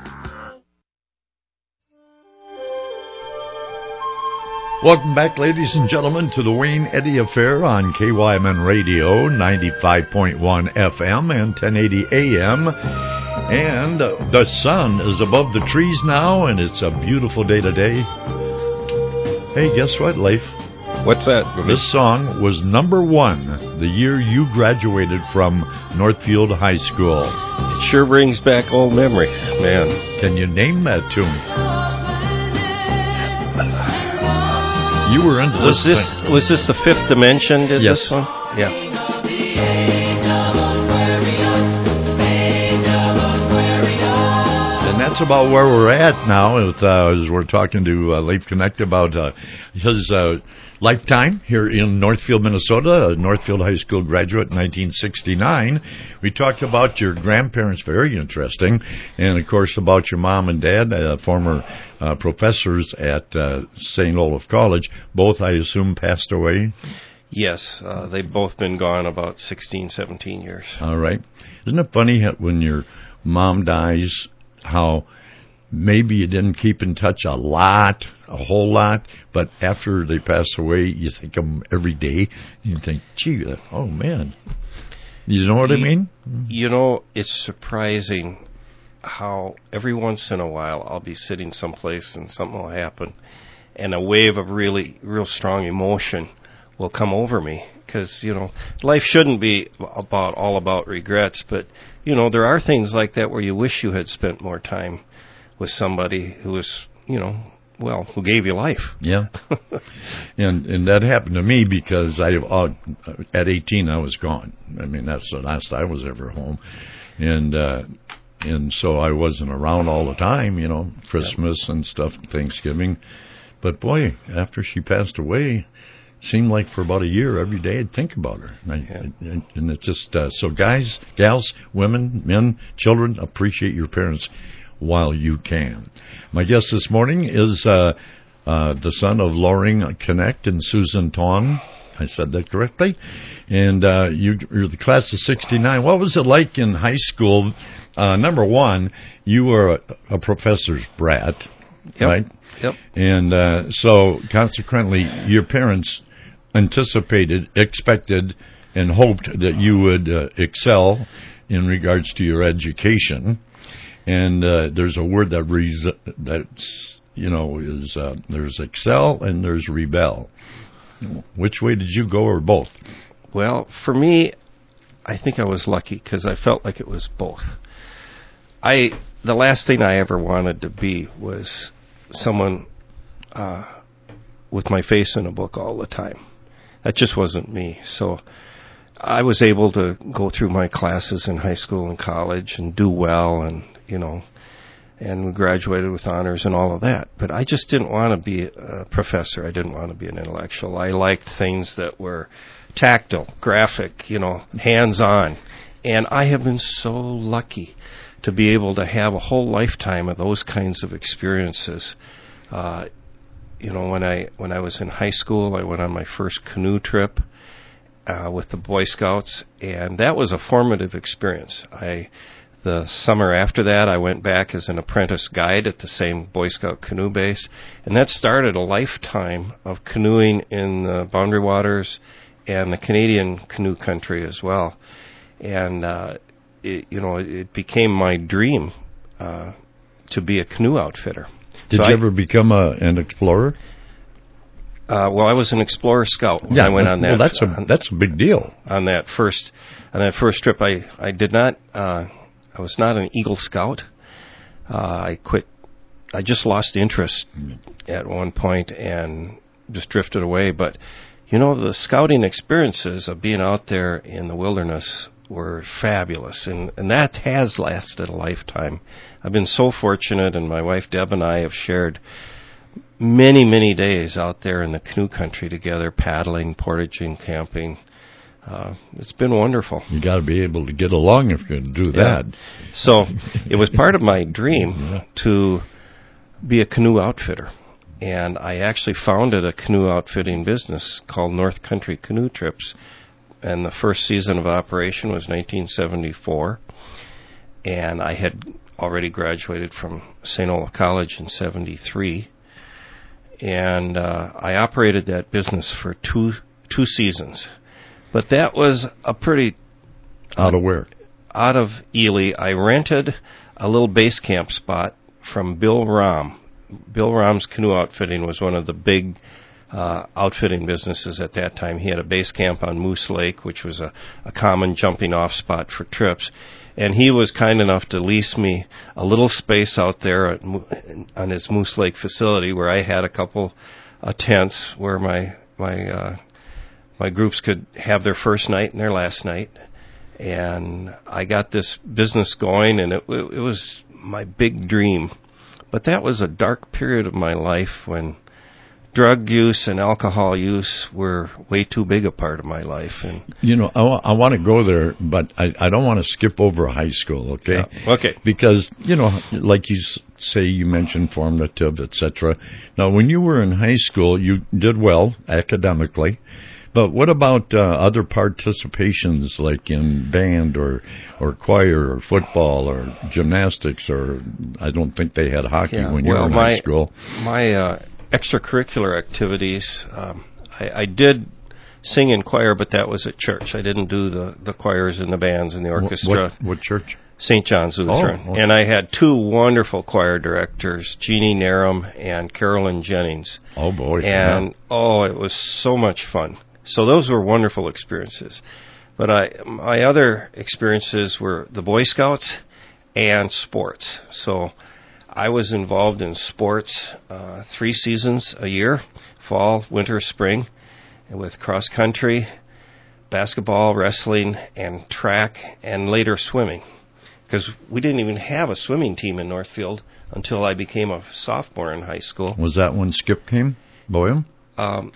[SPEAKER 1] Welcome back, ladies and gentlemen, to the Wayne Eddy Affair on K Y M N Radio, ninety-five point one F M and ten eighty A M. And uh, the sun is above the trees now, and it's a beautiful day today. Hey, guess what, Leif?
[SPEAKER 2] What's that?
[SPEAKER 1] This song was number one the year you graduated from Northfield High School.
[SPEAKER 2] It sure brings back old memories, man.
[SPEAKER 1] Can you name that tune? You were into
[SPEAKER 2] was
[SPEAKER 1] this.
[SPEAKER 2] this
[SPEAKER 1] thing.
[SPEAKER 2] Was this the Fifth Dimension? Did
[SPEAKER 1] yes.
[SPEAKER 2] this one? Yeah.
[SPEAKER 1] And that's about where we're at now. With, uh, as we're talking to uh, Leif Connect about uh, his uh, lifetime here in Northfield, Minnesota. A Northfield High School graduate in nineteen sixty-nine. We talked about your grandparents, very interesting, and of course about your mom and dad, uh, former uh, professors at uh, Saint Olaf College. Both, I assume, passed away.
[SPEAKER 2] Yes, uh, they've both been gone about sixteen, seventeen years.
[SPEAKER 1] All right. Isn't it funny when your mom dies, how maybe you didn't keep in touch a lot, a whole lot, but after they pass away, you think of them every day. You think, gee, oh, man. You know what
[SPEAKER 2] you,
[SPEAKER 1] I mean?
[SPEAKER 2] You know, it's surprising how every once in a while I'll be sitting someplace and something will happen, and a wave of really, real strong emotion will come over me. Because, you know, life shouldn't be about all about regrets, but, you know, there are things like that where you wish you had spent more time with somebody who was, you know, well, who gave you life.
[SPEAKER 1] Yeah. and and that happened to me because I uh, at eighteen I was gone. I mean, that's the last I was ever home. And uh, and so I wasn't around all the time, you know, Christmas yeah. and stuff, Thanksgiving. But boy, after she passed away, seemed like for about a year every day I'd think about her. And, I,
[SPEAKER 2] yeah.
[SPEAKER 1] I, and it's just, uh, so guys, gals, women, men, children, appreciate your parents while you can. My guest this morning is uh, uh, the son of Loring Connect and Susan Tong. I said that correctly. And uh, you, you're the class of sixty-nine. What was it like in high school? Uh, number one, you were a, a professor's brat,
[SPEAKER 2] yep.
[SPEAKER 1] right?
[SPEAKER 2] Yep.
[SPEAKER 1] And uh, so consequently, your parents anticipated, expected, and hoped that you would uh, excel in regards to your education. And uh, there's a word that res- that's you know is uh, there's excel and there's rebel. Which way did you go, or both?
[SPEAKER 2] Well, for me, I think I was lucky because I felt like it was both. I the last thing I ever wanted to be was someone uh, with my face in a book all the time. That just wasn't me. So I was able to go through my classes in high school and college and do well, and you know, and we graduated with honors and all of that. But I just didn't want to be a professor. I didn't want to be an intellectual. I liked things that were tactile, graphic, you know, hands-on. And I have been so lucky to be able to have a whole lifetime of those kinds of experiences. Uh, you know, when I when I was in high school, I went on my first canoe trip uh, with the Boy Scouts, and that was a formative experience. I The summer after that, I went back as an apprentice guide at the same Boy Scout canoe base, and that started a lifetime of canoeing in the Boundary Waters and the Canadian canoe country as well. And, uh, it, you know, it became my dream uh, to be a canoe outfitter.
[SPEAKER 1] Did
[SPEAKER 2] so
[SPEAKER 1] you
[SPEAKER 2] I,
[SPEAKER 1] ever become a, an explorer?
[SPEAKER 2] Uh, well, I was an explorer scout when
[SPEAKER 1] yeah,
[SPEAKER 2] I went on that.
[SPEAKER 1] Well, that's a
[SPEAKER 2] on,
[SPEAKER 1] that's a big deal.
[SPEAKER 2] On that first on that first trip, I I did not. Uh, I was not an Eagle Scout. Uh, I quit. I just lost interest at one point and just drifted away. But, you know, the scouting experiences of being out there in the wilderness were fabulous. And, and that has lasted a lifetime. I've been so fortunate, and my wife Deb and I have shared many, many days out there in the canoe country together, paddling, portaging, camping. Uh, it's been wonderful.
[SPEAKER 1] You got to be able to get along if you can do
[SPEAKER 2] yeah.
[SPEAKER 1] that.
[SPEAKER 2] So it was part of my dream
[SPEAKER 1] yeah.
[SPEAKER 2] to be a canoe outfitter. And I actually founded a canoe outfitting business called North Country Canoe Trips. And the first season of operation was nineteen seventy-four. And I had already graduated from Saint Olaf College in seventy-three. And uh, I operated that business for two two seasons. But that was a pretty...
[SPEAKER 1] Out of where?
[SPEAKER 2] Out of Ely. I rented a little base camp spot from Bill Rahm. Bill Rahm's Canoe Outfitting was one of the big uh, outfitting businesses at that time. He had a base camp on Moose Lake, which was a, a common jumping off spot for trips. And he was kind enough to lease me a little space out there at, on his Moose Lake facility where I had a couple uh, tents where my... my uh, My groups could have their first night and their last night, and I got this business going, and it, it was my big dream. But that was a dark period of my life when drug use and alcohol use were way too big a part of my life. And
[SPEAKER 1] you know, I, w- I want to go there, but I, I don't want to skip over high school, okay?
[SPEAKER 2] Yeah. Okay.
[SPEAKER 1] Because, you know, like you s- say, you mentioned formative, et cetera. Now, when you were in high school, you did well academically. But what about uh, other participations, like in band or or choir or football or gymnastics, or I don't think they had hockey
[SPEAKER 2] yeah,
[SPEAKER 1] when you
[SPEAKER 2] well,
[SPEAKER 1] were in
[SPEAKER 2] my,
[SPEAKER 1] high school.
[SPEAKER 2] My uh, extracurricular activities, um, I, I did sing in choir, but that was at church. I didn't do the, the choirs and the bands and the orchestra.
[SPEAKER 1] What, what church?
[SPEAKER 2] Saint John's Lutheran.
[SPEAKER 1] Oh, okay.
[SPEAKER 2] And I had two wonderful choir directors, Jeannie Narum and Carolyn Jennings.
[SPEAKER 1] Oh, boy.
[SPEAKER 2] And,
[SPEAKER 1] yeah.
[SPEAKER 2] oh, it was so much fun. So those were wonderful experiences. But I, my other experiences were the Boy Scouts and sports. So I was involved in sports uh, three seasons a year, fall, winter, spring, and with cross country, basketball, wrestling, and track, and later swimming. Because we didn't even have a swimming team in Northfield until I became a sophomore in high school.
[SPEAKER 1] Was that when Skip came, Boyum?
[SPEAKER 2] Um,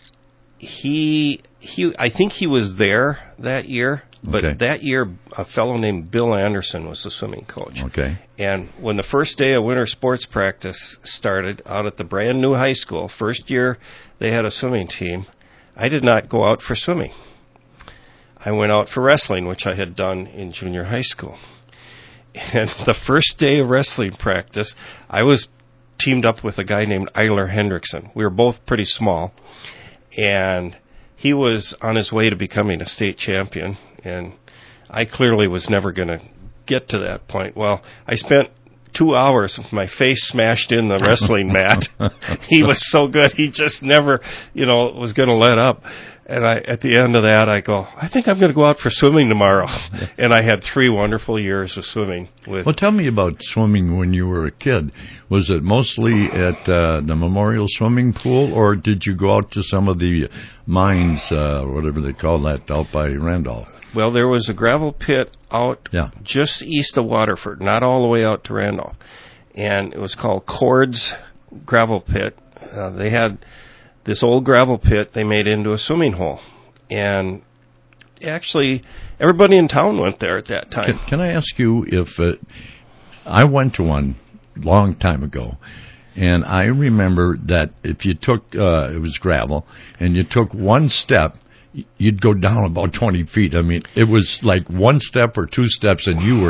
[SPEAKER 2] he, he, I think he was there that year, but
[SPEAKER 1] okay.
[SPEAKER 2] that year a fellow named Bill Anderson was the swimming coach.
[SPEAKER 1] Okay.
[SPEAKER 2] And when the first day of winter sports practice started out at the brand new high school, first year they had a swimming team, I did not go out for swimming. I went out for wrestling, which I had done in junior high school. And the first day of wrestling practice, I was teamed up with a guy named Eiler Hendrickson. We were both pretty small. And he was on his way to becoming a state champion, and I clearly was never going to get to that point. Well, I spent two hours with my face smashed in the wrestling mat. He was so good, he just never, you know, was going to let up. And I, at the end of that, I go, I think I'm going to go out for swimming tomorrow. And I had three wonderful years of swimming. With
[SPEAKER 1] well, tell me about swimming when you were a kid. Was it mostly at uh, the Memorial Swimming Pool, or did you go out to some of the mines, uh, whatever they call that, out by Randolph?
[SPEAKER 2] Well, there was a gravel pit out
[SPEAKER 1] yeah.
[SPEAKER 2] just east of Waterford, not all the way out to Randolph. And it was called Cord's Gravel Pit. Uh, they had this old gravel pit they made into a swimming hole. And actually, everybody in town went there at that time.
[SPEAKER 1] Can, can I ask you if uh, I went to one long time ago, and I remember that if you took, uh, it was gravel, and you took one step, you'd go down about twenty feet. I mean, it was like one step or two steps, and you were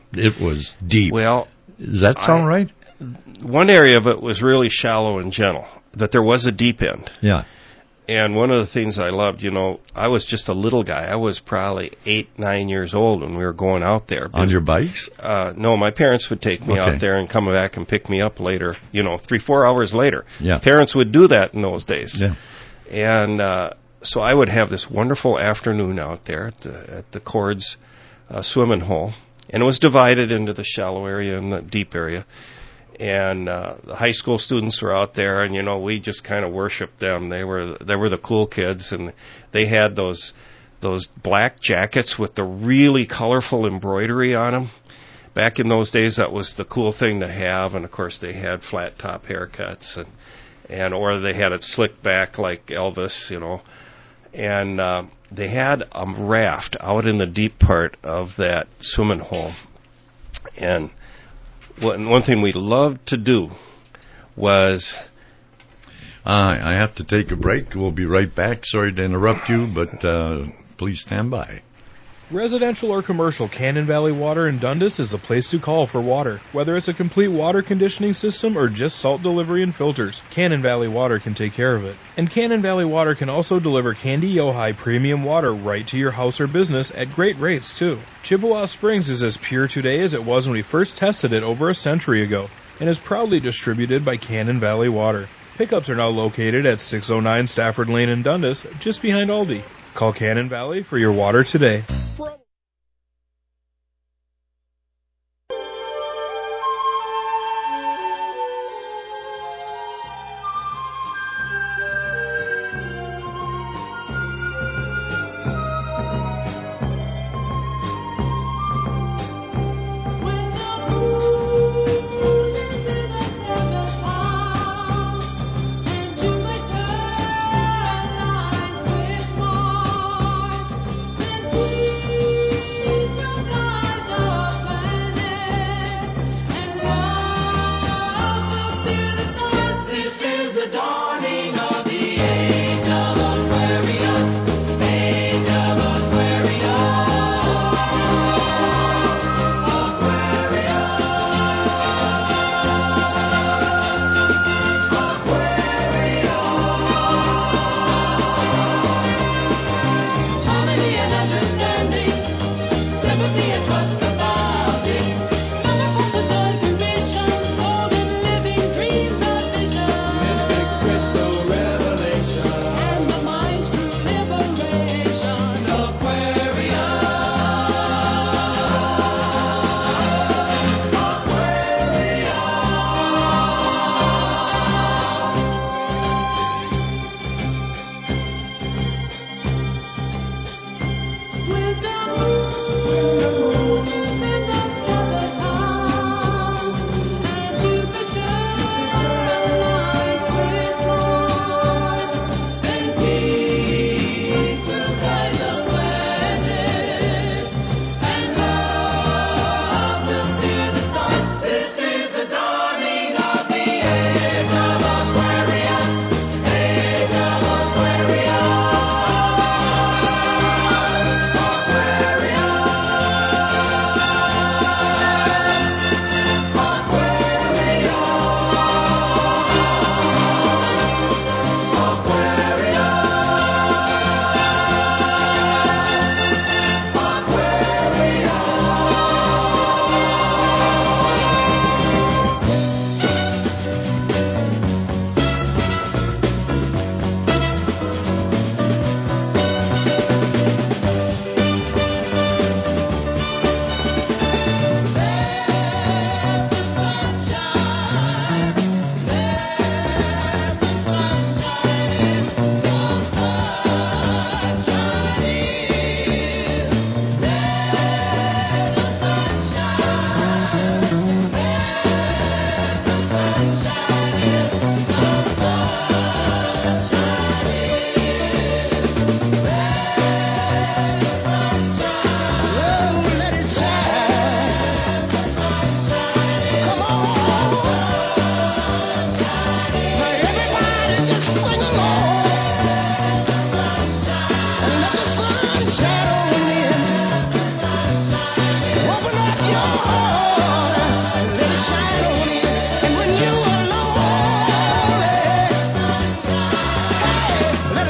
[SPEAKER 1] it was deep.
[SPEAKER 2] Well,
[SPEAKER 1] does that sound
[SPEAKER 2] I,
[SPEAKER 1] right?
[SPEAKER 2] One area of it was really shallow and gentle, that there was a deep end.
[SPEAKER 1] Yeah.
[SPEAKER 2] And one of the things I loved, you know, I was just a little guy. I was probably eight, nine years old when we were going out there.
[SPEAKER 1] On your bikes?
[SPEAKER 2] Uh, no, my parents would take me
[SPEAKER 1] Okay.
[SPEAKER 2] out there and come back and pick me up later, you know, three, four hours later.
[SPEAKER 1] Yeah.
[SPEAKER 2] Parents would do that in those days.
[SPEAKER 1] Yeah.
[SPEAKER 2] And uh, so I would have this wonderful afternoon out there at the, at the Cords uh, swimming hole. And it was divided into the shallow area and the deep area. And uh, the high school students were out there, and you know we just kind of worshipped them. They were they were the cool kids, and they had those those black jackets with the really colorful embroidery on them. Back in those days, that was the cool thing to have. And of course, they had flat top haircuts, and and or they had it slicked back like Elvis, you know. And uh, they had a raft out in the deep part of that swimming hole, and one thing we loved to do was...
[SPEAKER 1] Uh, I have to take a break. We'll be right back. Sorry to interrupt you, but uh, please stand by.
[SPEAKER 4] Residential or commercial, Cannon Valley Water in Dundas is the place to call for water. Whether it's a complete water conditioning system or just salt delivery and filters, Cannon Valley Water can take care of it. And Cannon Valley Water can also deliver Candy Ojai premium water right to your house or business at great rates, too. Chippewa Springs is as pure today as it was when we first tested it over a century ago, and is proudly distributed by Cannon Valley Water. Pickups are now located at six oh nine Stafford Lane in Dundas, just behind Aldi. Call Cannon Valley for your water today.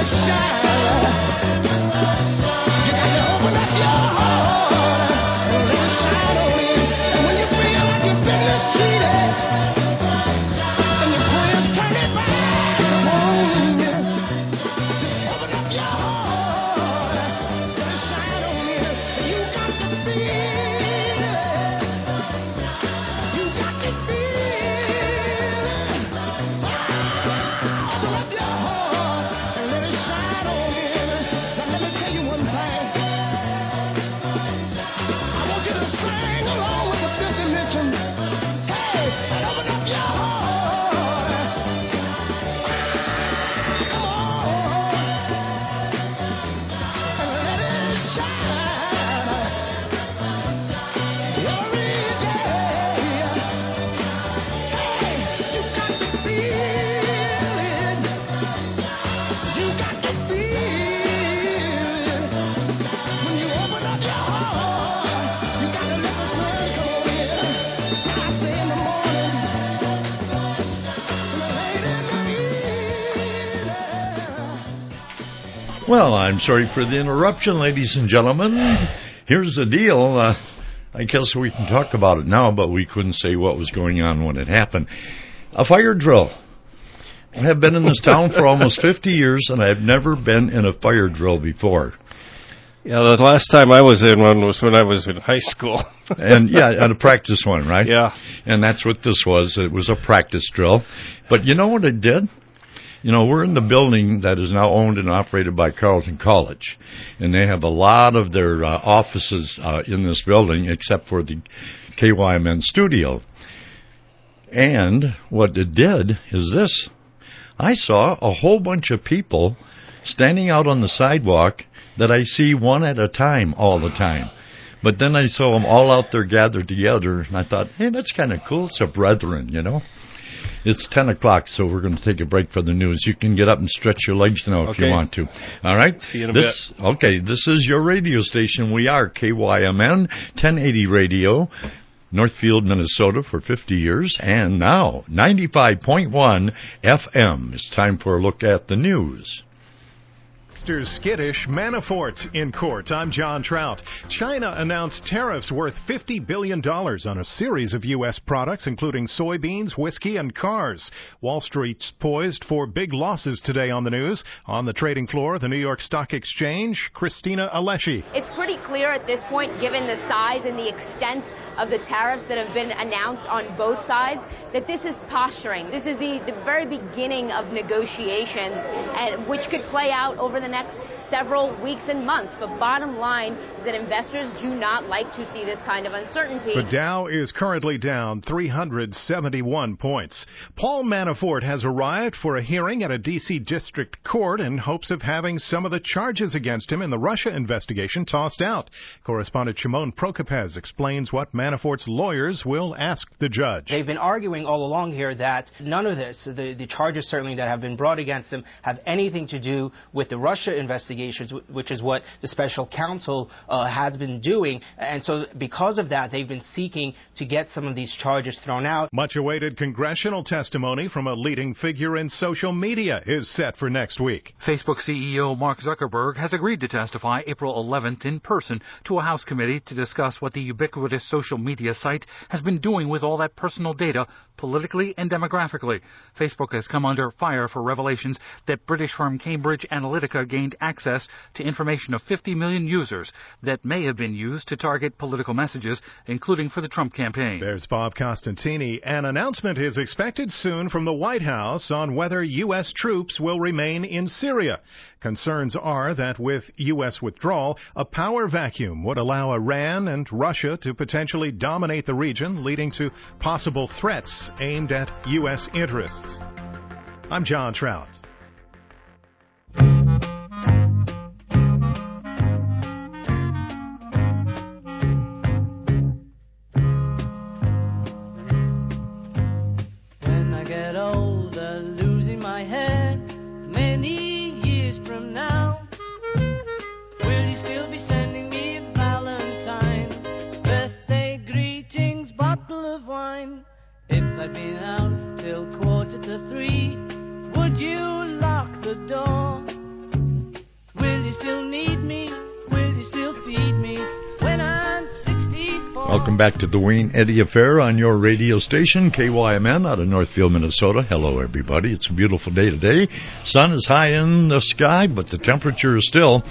[SPEAKER 1] Well, I'm sorry for the interruption, ladies and gentlemen. Here's the deal. Uh, I guess we can talk about it now, but we couldn't say what was going on when it happened. A fire drill. I have been in this town for almost fifty years, and I've never been in a fire drill before.
[SPEAKER 2] Yeah, the last time I was in one was when I was in high school.
[SPEAKER 1] And, yeah, and a practice one, right?
[SPEAKER 2] Yeah.
[SPEAKER 1] And that's what this was. It was a practice drill. But you know what it did? You know, we're in the building that is now owned and operated by Carleton College, and they have a lot of their uh, offices uh, in this building, except for the K Y M N studio. And what it did is this. I saw a whole bunch of people standing out on the sidewalk that I see one at a time all the time. But then I saw them all out there gathered together, and I thought, hey, that's kind of cool. It's a brethren, you know. It's ten o'clock, so we're going to take a break for the news. You can get up and stretch your legs now if
[SPEAKER 2] okay.
[SPEAKER 1] you want to. All right?
[SPEAKER 2] See you in a
[SPEAKER 1] this,
[SPEAKER 2] bit.
[SPEAKER 1] Okay, this is your radio station. We are K Y M N, ten eighty Radio, Northfield, Minnesota for fifty years. And now, ninety-five point one F M. It's time for a look at the news.
[SPEAKER 5] Mister Skittish Manafort in court. I'm John Trout. China announced tariffs worth fifty billion dollars on a series of U S products, including soybeans, whiskey, and cars. Wall Street's poised for big losses today on the news. On the trading floor, the New York Stock Exchange, Christina Alessi.
[SPEAKER 6] It's pretty clear at this point, given the size and the extent of the tariffs that have been announced on both sides, that this is posturing. This is the, the very beginning of negotiations, and which could play out over the next several weeks and months. But bottom line is that investors do not like to see this kind of uncertainty.
[SPEAKER 5] The Dow is currently down three hundred seventy-one points. Paul Manafort has arrived for a hearing at a D C district court in hopes of having some of the charges against him in the Russia investigation tossed out. Correspondent Shimon Prokopez explains what Manafort's lawyers will ask the judge.
[SPEAKER 7] They've been arguing all along here that none of this, the, the charges certainly that have been brought against them, have anything to do with the Russia investigation, which is what the special counsel uh, has been doing. And so because of that, they've been seeking to get some of these charges thrown out.
[SPEAKER 5] Much awaited congressional testimony from a leading figure in social media is set for next week.
[SPEAKER 8] Facebook C E O Mark Zuckerberg has agreed to testify April eleventh in person to a House committee to discuss what the ubiquitous social media site has been doing with all that personal data politically and demographically. Facebook has come under fire for revelations that British firm Cambridge Analytica gained access to information of fifty million users that may have been used to target political messages, including for the Trump campaign.
[SPEAKER 5] There's Bob Costantini. An announcement is expected soon from the White House on whether U S troops will remain in Syria. Concerns are that with U S withdrawal, a power vacuum would allow Iran and Russia to potentially dominate the region, leading to possible threats aimed at U S interests. I'm John Trout.
[SPEAKER 9] When I get older, losing my hair, many years from now, will you still be sending me a Valentine, birthday greetings, bottle of wine? If I'd been out till quarter to three, would you lock the door?
[SPEAKER 1] Welcome back to the Wayne Eddy Affair on your radio station, K Y M N, out of Northfield, Minnesota. Hello, everybody. It's a beautiful day today. Sun is high in the sky, but the temperature is still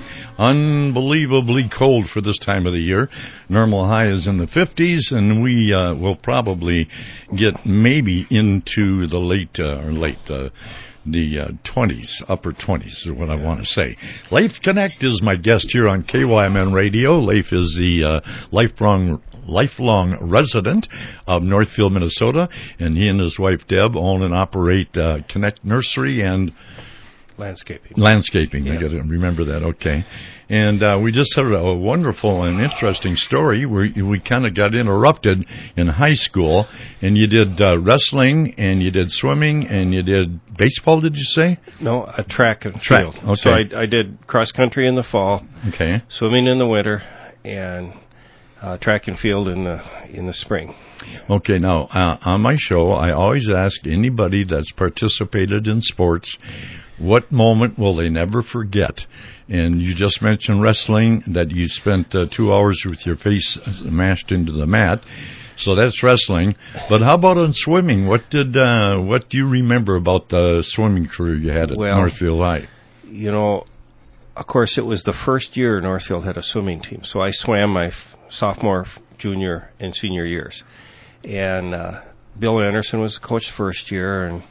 [SPEAKER 1] unbelievably cold for this time of the year. Normal high is in the fifties, and we uh, will probably get maybe into the late, uh, or late, uh, the uh, twenties, upper twenties is what I want to say. Leif Connect is my guest here on K Y M N Radio. Leif is the uh, lifelong lifelong resident of Northfield, Minnesota, and he and his wife Deb own and operate uh, Connect Nursery and
[SPEAKER 2] landscaping.
[SPEAKER 1] Landscaping,
[SPEAKER 2] yeah.
[SPEAKER 1] I got to remember that. Okay. And uh, we just heard a wonderful and interesting story where we kind of got interrupted in high school, and you did uh, wrestling, and you did swimming, and you did baseball, did you say?
[SPEAKER 2] No, a track and
[SPEAKER 1] track.
[SPEAKER 2] field.
[SPEAKER 1] Okay.
[SPEAKER 2] So I, I did cross country in the fall,
[SPEAKER 1] okay,
[SPEAKER 2] swimming in the winter, and uh, track and field in the in the spring.
[SPEAKER 1] Okay, now, uh, on my show, I always ask anybody that's participated in sports, what moment will they never forget? And you just mentioned wrestling, that you spent uh, two hours with your face mashed into the mat. So that's wrestling. But how about in swimming? What did uh, what do you remember about the swimming career you had at
[SPEAKER 2] well,
[SPEAKER 1] Northfield High?
[SPEAKER 2] You know, of course, it was the first year Northfield had a swimming team. So I swam my f- sophomore, junior, and senior years. And uh, Bill Anderson was the coach first year. And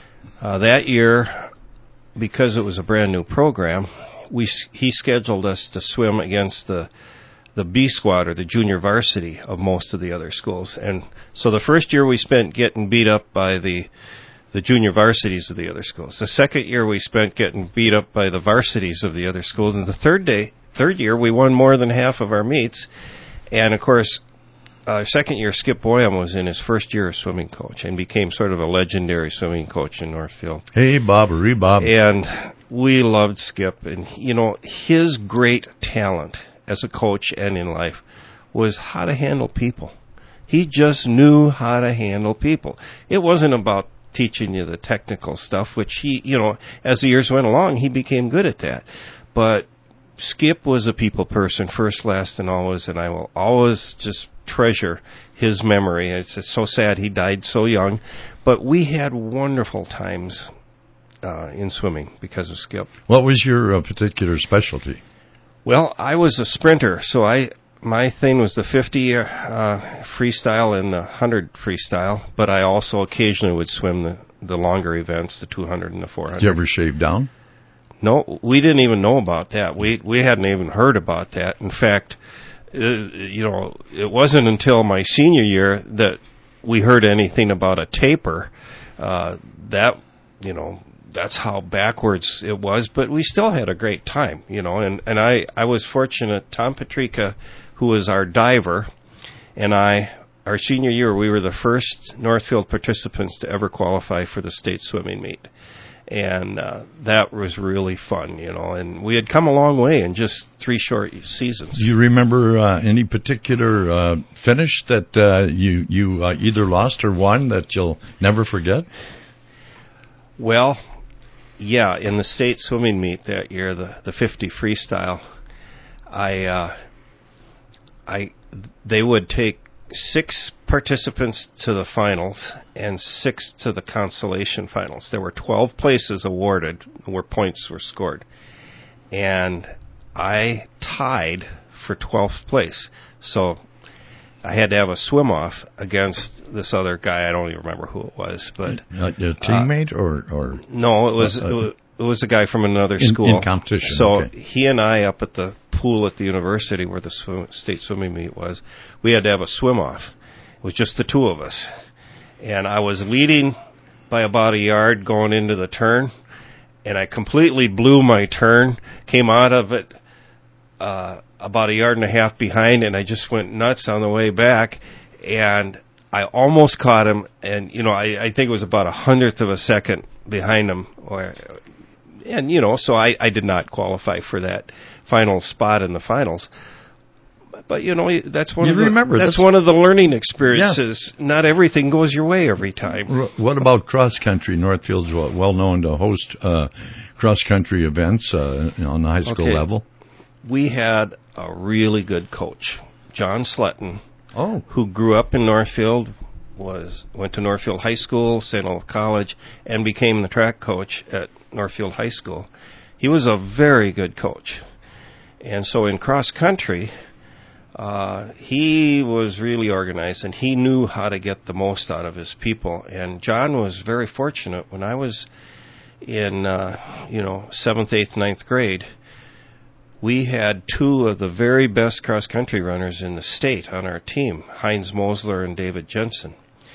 [SPEAKER 2] uh, that year, because it was a brand new program, we he scheduled us to swim against the the B squad, or the junior varsity of most of the other schools. And so the first year we spent getting beat up by the the junior varsities of the other schools. The second year we spent getting beat up by the varsities of the other schools. And the third day, third year we won more than half of our meets. And of course, uh, second year Skip Boyum was in his first year as swimming coach and became sort of a legendary swimming coach in Northfield.
[SPEAKER 1] Hey, Bobbery Bob.
[SPEAKER 2] And we loved Skip. And, you know, his great talent as a coach and in life was how to handle people. He just knew how to handle people. It wasn't about teaching you the technical stuff, which he, you know, as the years went along, he became good at that. But Skip was a people person, first, last, and always, and I will always just treasure his memory. It's just so sad he died so young. But we had wonderful times uh, in swimming because of Skip.
[SPEAKER 1] What was your uh, particular specialty?
[SPEAKER 2] Well, I was a sprinter, so I my thing was the fifty uh, freestyle and the one hundred freestyle, but I also occasionally would swim the, the longer events, the two hundred and the four hundred.
[SPEAKER 1] Did you ever shave down?
[SPEAKER 2] No, we didn't even know about that. We we hadn't even heard about that. In fact, uh, you know, it wasn't until my senior year that we heard anything about a taper. Uh, that, you know, that's how backwards it was, but we still had a great time, you know, and, and I, I was fortunate. Tom Patrica, who was our diver, and I, our senior year, we were the first Northfield participants to ever qualify for the state swimming meet. And uh, that was really fun, you know, and we had come a long way in just three short seasons.
[SPEAKER 1] Do you remember uh, any particular uh, finish that uh, you, you uh, either lost or won that you'll never forget?
[SPEAKER 2] Well, yeah, in the state swimming meet that year, the, the fifty freestyle, I, uh, I, they would take six participants to the finals and six to the consolation finals. There were twelve places awarded where points were scored. And I tied for twelfth place. So I had to have a swim-off against this other guy. I don't even remember who it was. But
[SPEAKER 1] uh, a teammate uh, or, or?
[SPEAKER 2] No, it was, uh, it was it was a guy from another
[SPEAKER 1] in,
[SPEAKER 2] school.
[SPEAKER 1] In competition.
[SPEAKER 2] So
[SPEAKER 1] okay.
[SPEAKER 2] He and I up at the pool at the university where the swim, state swimming meet was, we had to have a swim-off. It was just the two of us. And I was leading by about a yard going into the turn, and I completely blew my turn, came out of it uh, about a yard and a half behind, and I just went nuts on the way back, and I almost caught him, and, you know, I, I think it was about a hundredth of a second behind him, or, and, you know, so I, I did not qualify for that final spot in the finals. But, you know, that's one
[SPEAKER 1] you
[SPEAKER 2] of the,
[SPEAKER 1] remember,
[SPEAKER 2] that's,
[SPEAKER 1] that's
[SPEAKER 2] one of the learning experiences. Yeah. Not everything goes your way every time.
[SPEAKER 1] What about cross country? Northfield's well known to host uh, cross country events uh, on the high school
[SPEAKER 2] okay.
[SPEAKER 1] level.
[SPEAKER 2] We had a really good coach, John Sletton.
[SPEAKER 1] oh.
[SPEAKER 2] who grew up in Northfield, was went to Northfield High School, Saint Olaf College, and became the track coach at Northfield High School. He was a very good coach. And so in cross country, uh, he was really organized, and he knew how to get the most out of his people. And John was very fortunate. When I was in, uh, you know, seventh, eighth, ninth grade, we had two of the very best cross country runners in the state on our team, Heinz Mosler and David Jensen.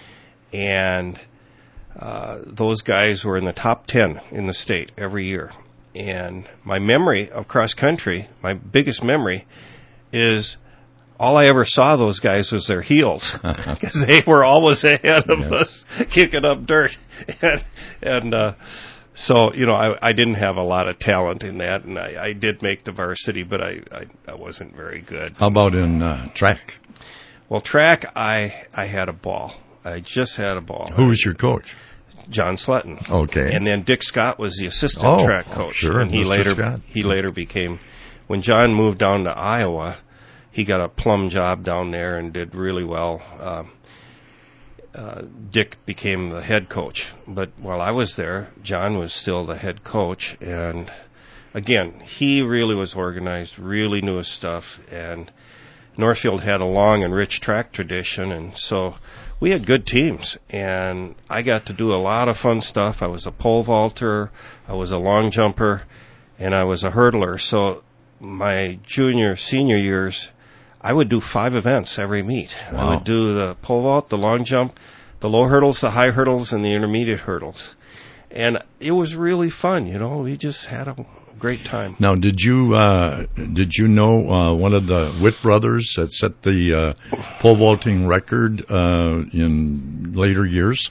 [SPEAKER 2] And uh, those guys were in the top ten in the state every year. And my memory of cross country, my biggest memory, is all I ever saw those guys was their heels, because they were always ahead of yeah. us, kicking up dirt. And, and uh, so, you know, I, I didn't have a lot of talent in that, and I, I did make the varsity, but I, I, I wasn't very good.
[SPEAKER 1] How about in uh, track?
[SPEAKER 2] Well, track, I I had a ball. I just had a ball.
[SPEAKER 1] Who was your coach?
[SPEAKER 2] John Slutton.
[SPEAKER 1] Okay.
[SPEAKER 2] And then Dick Scott was the assistant
[SPEAKER 1] oh,
[SPEAKER 2] track coach.
[SPEAKER 1] Sure,
[SPEAKER 2] and he
[SPEAKER 1] Mister
[SPEAKER 2] later
[SPEAKER 1] Scott.
[SPEAKER 2] he later became, when John moved down to Iowa, he got a plum job down there and did really well. Um, uh, Dick became the head coach. But while I was there, John was still the head coach. And again, he really was organized, really knew his stuff. And Northfield had a long and rich track tradition, and so we had good teams, and I got to do a lot of fun stuff. I was a pole vaulter, I was a long jumper, and I was a hurdler. So my junior, senior years, I would do five events every meet.
[SPEAKER 1] Wow.
[SPEAKER 2] I would do the pole vault, the long jump, the low hurdles, the high hurdles, and the intermediate hurdles. And it was really fun, you know. We just had a great time.
[SPEAKER 1] Now, did you uh, did you know uh, one of the Witt brothers that set the uh, pole vaulting record uh, in later years?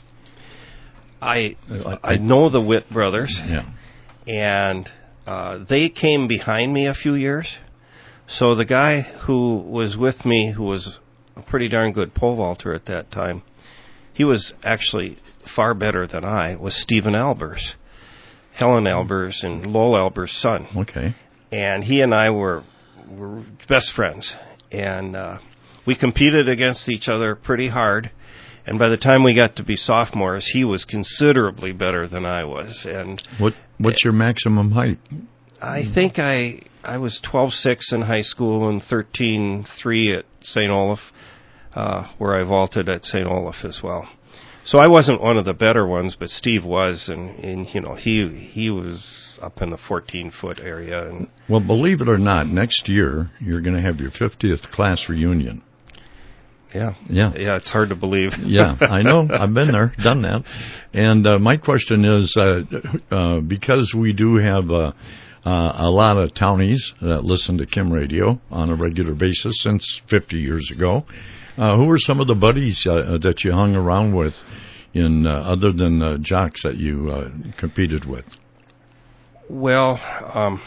[SPEAKER 2] I I know the Witt brothers,
[SPEAKER 1] yeah,
[SPEAKER 2] and uh, they came behind me a few years. So the guy who was with me, who was a pretty darn good pole vaulter at that time, he was actually far better than I, was Stephen Albers. Helen Albers and Lowell Albers' son.
[SPEAKER 1] Okay.
[SPEAKER 2] And he and I were were best friends. And uh, we competed against each other pretty hard. And by the time we got to be sophomores, he was considerably better than I was. And
[SPEAKER 1] what what's your maximum height?
[SPEAKER 2] I think I I was twelve six in high school and thirteen three at Saint Olaf, uh, where I vaulted at Saint Olaf as well. So I wasn't one of the better ones, but Steve was, and, and you know, he he was up in the fourteen-foot area. And
[SPEAKER 1] well, believe it or not, next year you're going to have your fiftieth class reunion.
[SPEAKER 2] Yeah.
[SPEAKER 1] Yeah.
[SPEAKER 2] Yeah, it's hard to believe.
[SPEAKER 1] Yeah, I know. I've been there, done that. And uh, my question is, uh, uh, because we do have uh, uh, a lot of townies that listen to Kim Radio on a regular basis since fifty years ago, Uh, who were some of the buddies uh, that you hung around with, in uh, other than the jocks that you uh, competed with?
[SPEAKER 2] Well, um,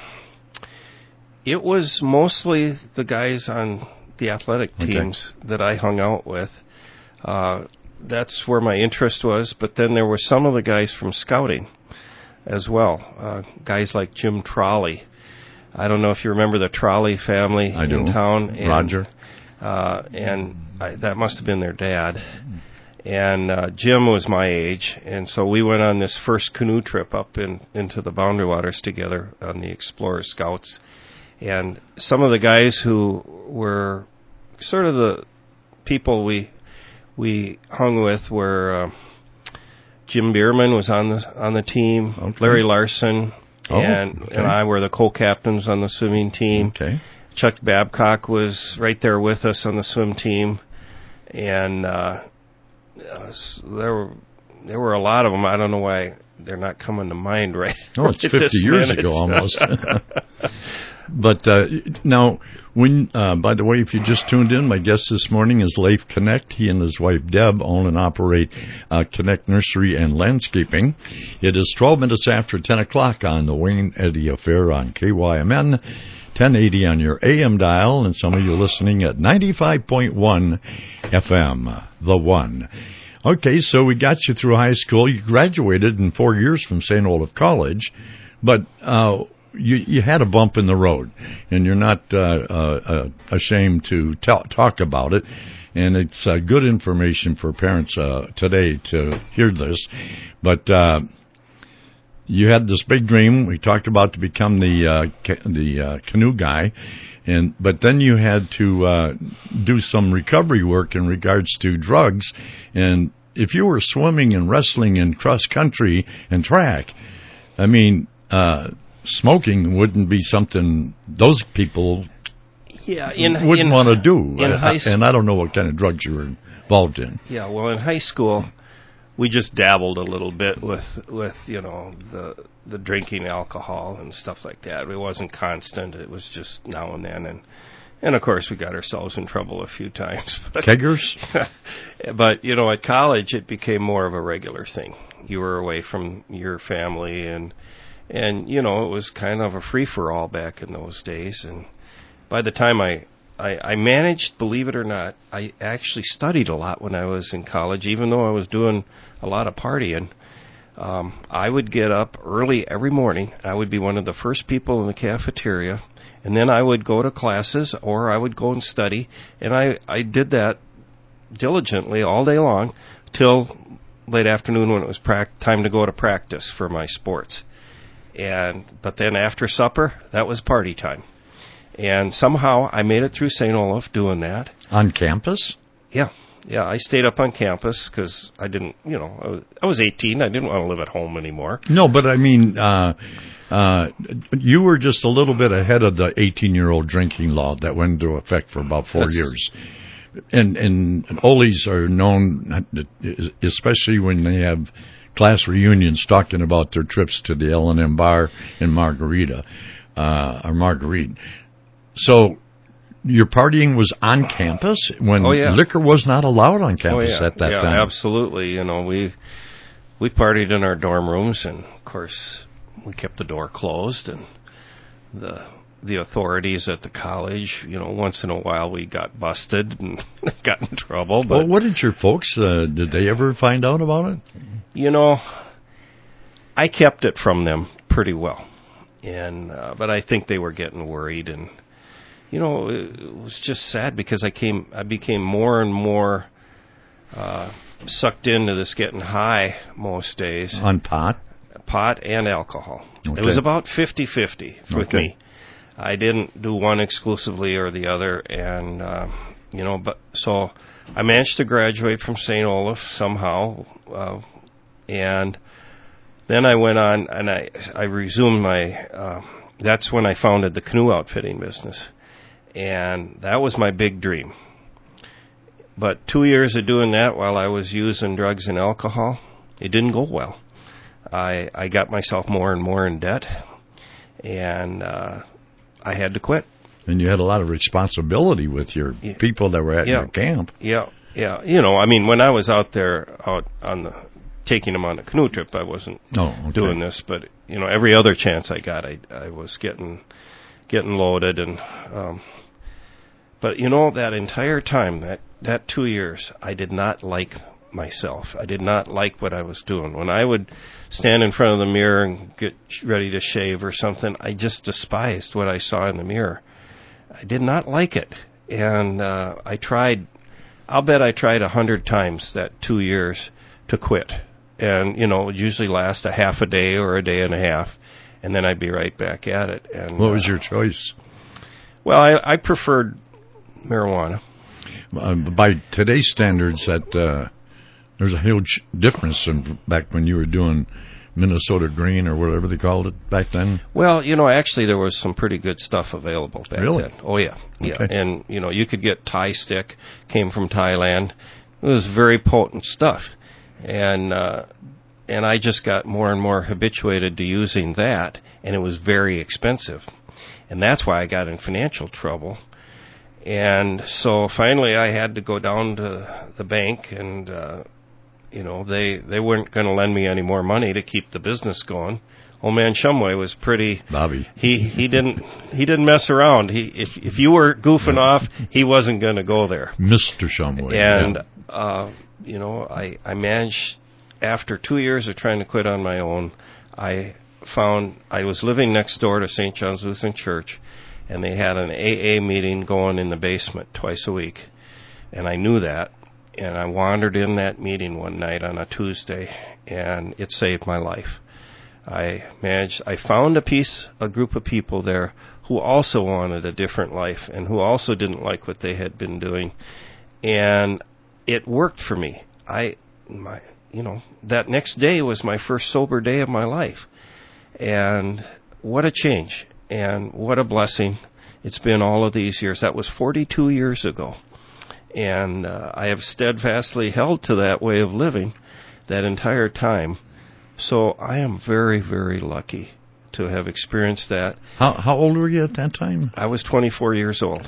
[SPEAKER 2] it was mostly the guys on the athletic teams okay. that I hung out with. Uh, that's where my interest was. But then there were some of the guys from scouting as well. Uh, guys like Jim Trolley. I don't know if you remember the Trolley family
[SPEAKER 1] I
[SPEAKER 2] in
[SPEAKER 1] do.
[SPEAKER 2] town. And,
[SPEAKER 1] Roger.
[SPEAKER 2] Uh, and I, that must have been their dad. And uh, Jim was my age, and so we went on this first canoe trip up in, into the Boundary Waters together on the Explorer Scouts. And some of the guys who were sort of the people we we hung with were uh, Jim Bierman was on the on the team,
[SPEAKER 1] okay.
[SPEAKER 2] Larry Larson,
[SPEAKER 1] oh,
[SPEAKER 2] and
[SPEAKER 1] okay.
[SPEAKER 2] and I were the co-captains on the swimming team.
[SPEAKER 1] Okay.
[SPEAKER 2] Chuck Babcock was right there with us on the swim team, and uh, there were there were a lot of them. I don't know why they're not coming to mind right.
[SPEAKER 1] Oh, it's
[SPEAKER 2] right
[SPEAKER 1] fifty years
[SPEAKER 2] minute.
[SPEAKER 1] ago almost. But uh, now, when uh, by the way, if you just tuned in, my guest this morning is Leif Connect. He and his wife Deb own and operate uh, Connect Nursery and Landscaping. It is twelve minutes after ten o'clock on the Wayne Eddy Affair on K Y M N. ten eighty on your A M dial, and some of you listening at ninety-five point one F M, The One. Okay, so we got you through high school. You graduated in four years from Saint Olaf College, but uh, you you had a bump in the road, and you're not uh, uh, ashamed to t- talk about it. And it's uh, good information for parents uh, today to hear this. But uh, you had this big dream. We talked about to become the uh, ca- the uh, canoe guy, and but then you had to uh, do some recovery work in regards to drugs. And if you were swimming and wrestling and cross country and track, I mean, uh, smoking wouldn't be something those people.
[SPEAKER 2] Yeah, in,
[SPEAKER 1] wouldn't
[SPEAKER 2] in,
[SPEAKER 1] want to do.
[SPEAKER 2] In
[SPEAKER 1] I,
[SPEAKER 2] high school,
[SPEAKER 1] and I don't know what kind of drugs you were involved in.
[SPEAKER 2] Yeah, well, in high school, we just dabbled a little bit with, with you know, the the drinking alcohol and stuff like that. It wasn't constant. It was just now and then. And, and of course, we got ourselves in trouble a few times. But,
[SPEAKER 1] Keggers?
[SPEAKER 2] But, you know, at college, it became more of a regular thing. You were away from your family, and, and you know, it was kind of a free-for-all back in those days. And by the time I, I, I managed, believe it or not, I actually studied a lot when I was in college, even though I was doing a lot of partying. Um, I would get up early every morning. I would be one of the first people in the cafeteria, and then I would go to classes, or I would go and study, and I, I did that diligently all day long till late afternoon when it was pra- time to go to practice for my sports. And but then after supper, that was party time. And somehow I made it through Saint Olaf doing that.
[SPEAKER 1] On campus?
[SPEAKER 2] Yeah. Yeah, I stayed up on campus because I didn't, you know, I was, I was eighteen. I didn't want to live at home anymore.
[SPEAKER 1] No, but I mean, uh, uh, you were just a little bit ahead of the eighteen-year-old drinking law that went into effect for about four
[SPEAKER 2] That's,
[SPEAKER 1] years. And, and Olies are known, especially when they have class reunions, talking about their trips to the L and M bar in Margarita, uh, or Marguerite. So your partying was on campus when
[SPEAKER 2] oh, yeah.
[SPEAKER 1] liquor was not allowed on campus
[SPEAKER 2] oh, yeah.
[SPEAKER 1] at that
[SPEAKER 2] yeah,
[SPEAKER 1] time.
[SPEAKER 2] Absolutely. You know, we we partied in our dorm rooms, and of course we kept the door closed, and the the authorities at the college, you know, once in a while we got busted and got in trouble. But
[SPEAKER 1] well, what did your folks, uh, did they ever find out about it?
[SPEAKER 2] You know, I kept it from them pretty well. And uh, but I think they were getting worried, and you know, it was just sad because I came, I became more and more uh, sucked into this getting high most days.
[SPEAKER 1] On pot?
[SPEAKER 2] Pot and alcohol.
[SPEAKER 1] Okay.
[SPEAKER 2] It was about fifty-fifty with
[SPEAKER 1] okay.
[SPEAKER 2] me. I didn't do one exclusively or the other, and uh, you know, but so I managed to graduate from Saint Olaf somehow, uh, and then I went on and I I resumed my. Uh, that's when I founded the canoe outfitting business, and that was my big dream. But two years of doing that while I was using drugs and alcohol, it didn't go well. I I got myself more and more in debt, and uh, I had to quit.
[SPEAKER 1] And you had a lot of responsibility with your
[SPEAKER 2] yeah.
[SPEAKER 1] people that were at
[SPEAKER 2] yeah.
[SPEAKER 1] your camp.
[SPEAKER 2] Yeah, yeah. You know, I mean, when I was out there out on the taking them on a canoe trip, I wasn't
[SPEAKER 1] oh, okay.
[SPEAKER 2] doing this. But you know, every other chance I got, I I was getting getting loaded, and um, but you know, that entire time, that that two years, I did not like myself. I did not like what I was doing. When I would stand in front of the mirror and get ready to shave or something, I just despised what I saw in the mirror. I did not like it. And uh, I tried, I'll bet I tried a hundred times that two years to quit. And, you know, it would usually last a half a day or a day and a half, and then I'd be right back at it. And
[SPEAKER 1] what was
[SPEAKER 2] uh,
[SPEAKER 1] your choice?
[SPEAKER 2] Well, I, I preferred marijuana.
[SPEAKER 1] Uh, by today's standards, that uh, there's a huge difference from back when you were doing Minnesota Green or whatever they called it back then.
[SPEAKER 2] Well, you know, actually there was some pretty good stuff available back
[SPEAKER 1] really?
[SPEAKER 2] then. Oh, yeah. Yeah.
[SPEAKER 1] Okay.
[SPEAKER 2] And, you know, you could get Thai stick, came from Thailand. It was very potent stuff. And uh, and I just got more and more habituated to using that, and it was very expensive. And that's why I got in financial trouble. And so finally I had to go down to the bank, and, uh, you know, they, they weren't going to lend me any more money to keep the business going. Old man Shumway was pretty...
[SPEAKER 1] Bobby.
[SPEAKER 2] He he didn't he didn't mess around. He if if you were goofing off, he wasn't going to go there.
[SPEAKER 1] Mister Shumway.
[SPEAKER 2] And,
[SPEAKER 1] yeah.
[SPEAKER 2] uh, you know, I, I managed, after two years of trying to quit on my own, I found I was living next door to Saint John's Lutheran Church, and they had an A A meeting going in the basement twice a week. And I knew that, and I wandered in that meeting one night on a Tuesday, and it saved my life. I managed, I found a piece, a group of people there who also wanted a different life and who also didn't like what they had been doing. And it worked for me. I, my, you know, that next day was my first sober day of my life. And what a change and what a blessing it's been all of these years. That was forty-two years ago. And uh, I have steadfastly held to that way of living that entire time. So I am very, very lucky to have experienced that.
[SPEAKER 1] How how old were you at that time?
[SPEAKER 2] I was twenty-four years old.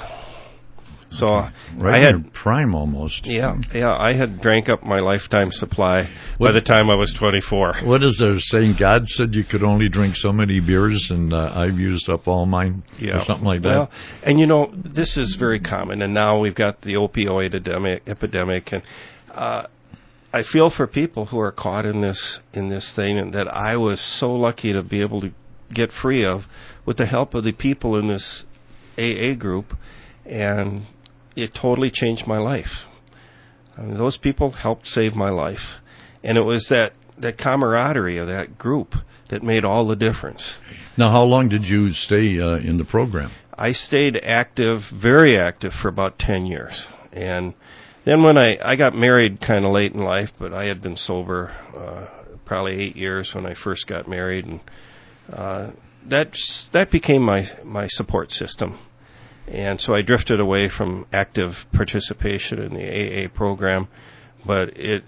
[SPEAKER 2] So
[SPEAKER 1] right
[SPEAKER 2] I
[SPEAKER 1] in
[SPEAKER 2] had
[SPEAKER 1] your prime almost.
[SPEAKER 2] Yeah, yeah. I had drank up my lifetime supply what, by the time I was twenty-four.
[SPEAKER 1] What is there saying? God said you could only drink so many beers, and uh, I've used up all mine,
[SPEAKER 2] yeah.
[SPEAKER 1] or something like that.
[SPEAKER 2] Well, and you know, this is very common. And now we've got the opioid epidemic, epidemic and uh, I feel for people who are caught in this in this thing, and that I was so lucky to be able to get free of, with the help of the people in this A A group, and it totally changed my life. I mean, those people helped save my life. And it was that, that camaraderie of that group that made all the difference.
[SPEAKER 1] Now, how long did you stay uh, in the program?
[SPEAKER 2] I stayed active, very active, for about ten years. And then when I, I got married kind of late in life, but I had been sober uh, probably eight years when I first got married. And uh, that, that became my, my support system. And so I drifted away from active participation in the A A program, but it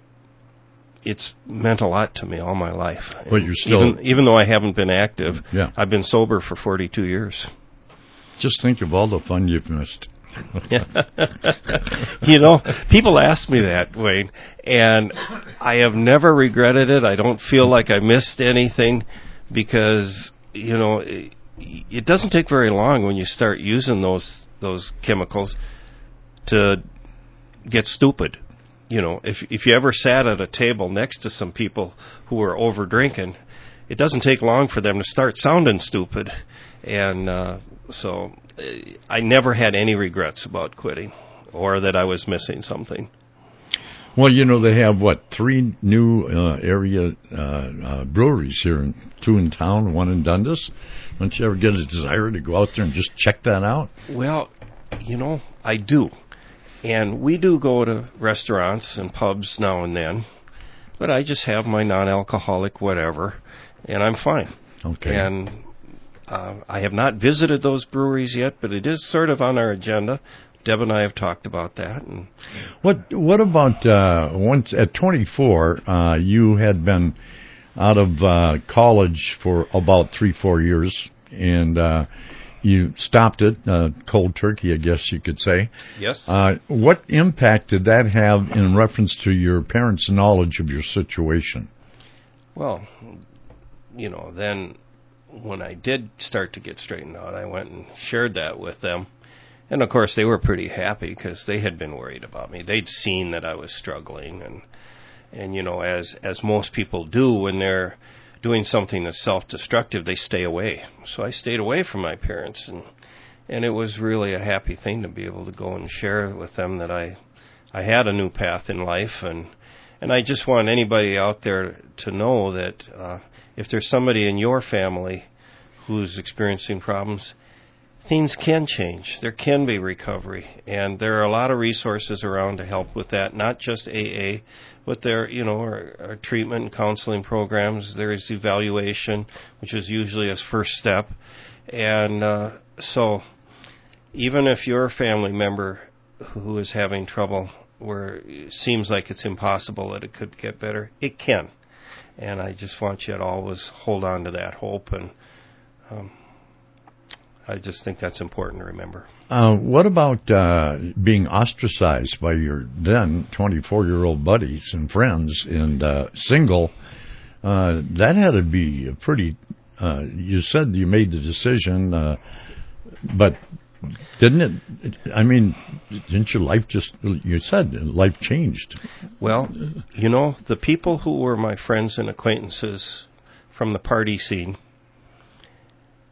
[SPEAKER 2] it's meant a lot to me all my life.
[SPEAKER 1] But you're still,
[SPEAKER 2] even, even though I haven't been active,
[SPEAKER 1] yeah.
[SPEAKER 2] I've been sober for forty-two years.
[SPEAKER 1] Just think of all the fun you've missed.
[SPEAKER 2] You know, people ask me that, Wayne, and I have never regretted it. I don't feel like I missed anything because, you know, it, it doesn't take very long when you start using those those chemicals to get stupid. You know, if if you ever sat at a table next to some people who are over drinking, it doesn't take long for them to start sounding stupid. And uh, so I never had any regrets about quitting or that I was missing something.
[SPEAKER 1] Well, you know, they have, what, three new uh, area uh, uh, breweries here, in, two in town, one in Dundas. Don't you ever get a desire to go out there and just check that out?
[SPEAKER 2] Well, you know, I do. And we do go to restaurants and pubs now and then, but I just have my non-alcoholic whatever, and I'm fine.
[SPEAKER 1] Okay.
[SPEAKER 2] And uh, I have not visited those breweries yet, but it is sort of on our agenda. Deb and I have talked about that. And
[SPEAKER 1] what What about uh, once at twenty-four? Uh, you had been out of uh, college for about three, four years, and uh, you stopped it, uh, cold turkey, I guess you could say.
[SPEAKER 2] Yes.
[SPEAKER 1] Uh, what impact did that have in reference to your parents' knowledge of your situation?
[SPEAKER 2] Well, you know, then when I did start to get straightened out, I went and shared that with them. And, of course, they were pretty happy because they had been worried about me. They'd seen that I was struggling. And, and you know, as as most people do when they're doing something that's self-destructive, they stay away. So I stayed away from my parents. And, and it was really a happy thing to be able to go and share with them that I, I had a new path in life. And, and I just want anybody out there to know that uh, if there's somebody in your family who's experiencing problems, things can change. There can be recovery, and there are a lot of resources around to help with that. Not just A A, but there, you know, are, are treatment and counseling programs. There is evaluation, which is usually a first step, and uh, so even if you're a family member who is having trouble, where it seems like it's impossible that it could get better, it can. And I just want you to always hold on to that hope and. Um, I just think that's important to remember.
[SPEAKER 1] Uh, what about uh, being ostracized by your then twenty-four-year-old buddies and friends and uh, single? Uh, that had to be a pretty... Uh, you said you made the decision, uh, but didn't it... I mean, didn't your life just... You said life changed.
[SPEAKER 2] Well, you know, the people who were my friends and acquaintances from the party scene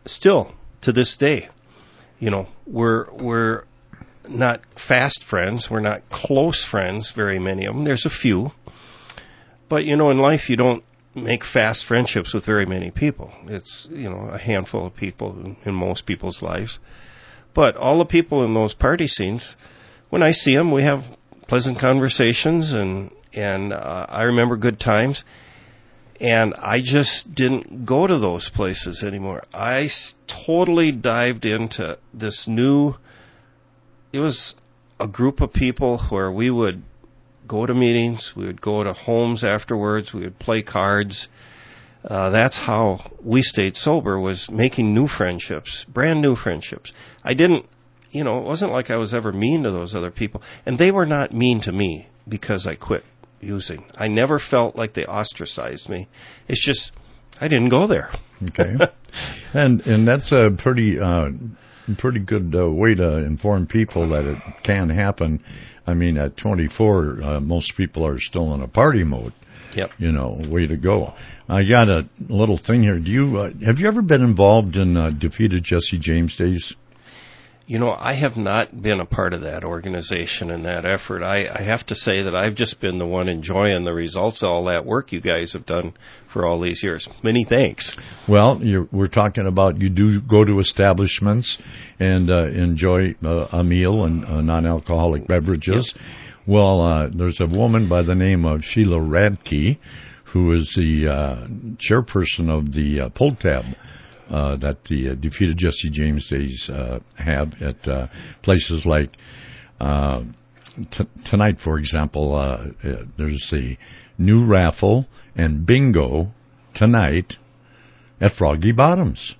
[SPEAKER 2] still to this day, you know, we're we're not fast friends. We're not close friends, very many of them. There's a few. But, you know, in life you don't make fast friendships with very many people. It's, you know, a handful of people in, in most people's lives. But all the people in those party scenes, when I see them, we have pleasant conversations, and, and uh, I remember good times. And I just didn't go to those places anymore. I s- totally dived into this new, it was a group of people where we would go to meetings, we would go to homes afterwards, we would play cards. Uh, that's how we stayed sober, was making new friendships, brand new friendships. I didn't, you know, it wasn't like I was ever mean to those other people. And they were not mean to me because I quit using. I never felt like they ostracized me. It's just, I didn't go there.
[SPEAKER 1] Okay. and and that's a pretty uh, pretty good uh, way to inform people that it can happen. I mean, at twenty-four, uh, most people are still in a party mode.
[SPEAKER 2] Yep.
[SPEAKER 1] You know, way to go. I got a little thing here. Do you uh, have you ever been involved in uh, Defeated Jesse James Days?
[SPEAKER 2] You know, I have not been a part of that organization and that effort. I, I have to say that I've just been the one enjoying the results of all that work you guys have done for all these years. Many thanks.
[SPEAKER 1] Well, you're, we're talking about you do go to establishments and uh, enjoy uh, a meal and uh, non-alcoholic beverages.
[SPEAKER 2] Yep.
[SPEAKER 1] Well, uh, there's a woman by the name of Sheila Radke, who is the uh, chairperson of the uh, pull tab uh, that the uh, Defeated Jesse James Days uh, have at uh, places like uh, t- tonight, for example. Uh, uh, there's a new raffle and bingo tonight at Froggy Bottoms.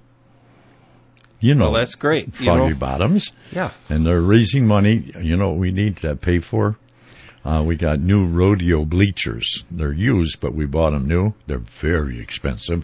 [SPEAKER 1] You know,
[SPEAKER 2] well, that's great.
[SPEAKER 1] Froggy
[SPEAKER 2] you know,
[SPEAKER 1] Bottoms.
[SPEAKER 2] Yeah.
[SPEAKER 1] And they're raising money. You know what we need to pay for? Uh, we got new rodeo bleachers. They're used, but we bought them new. They're very expensive.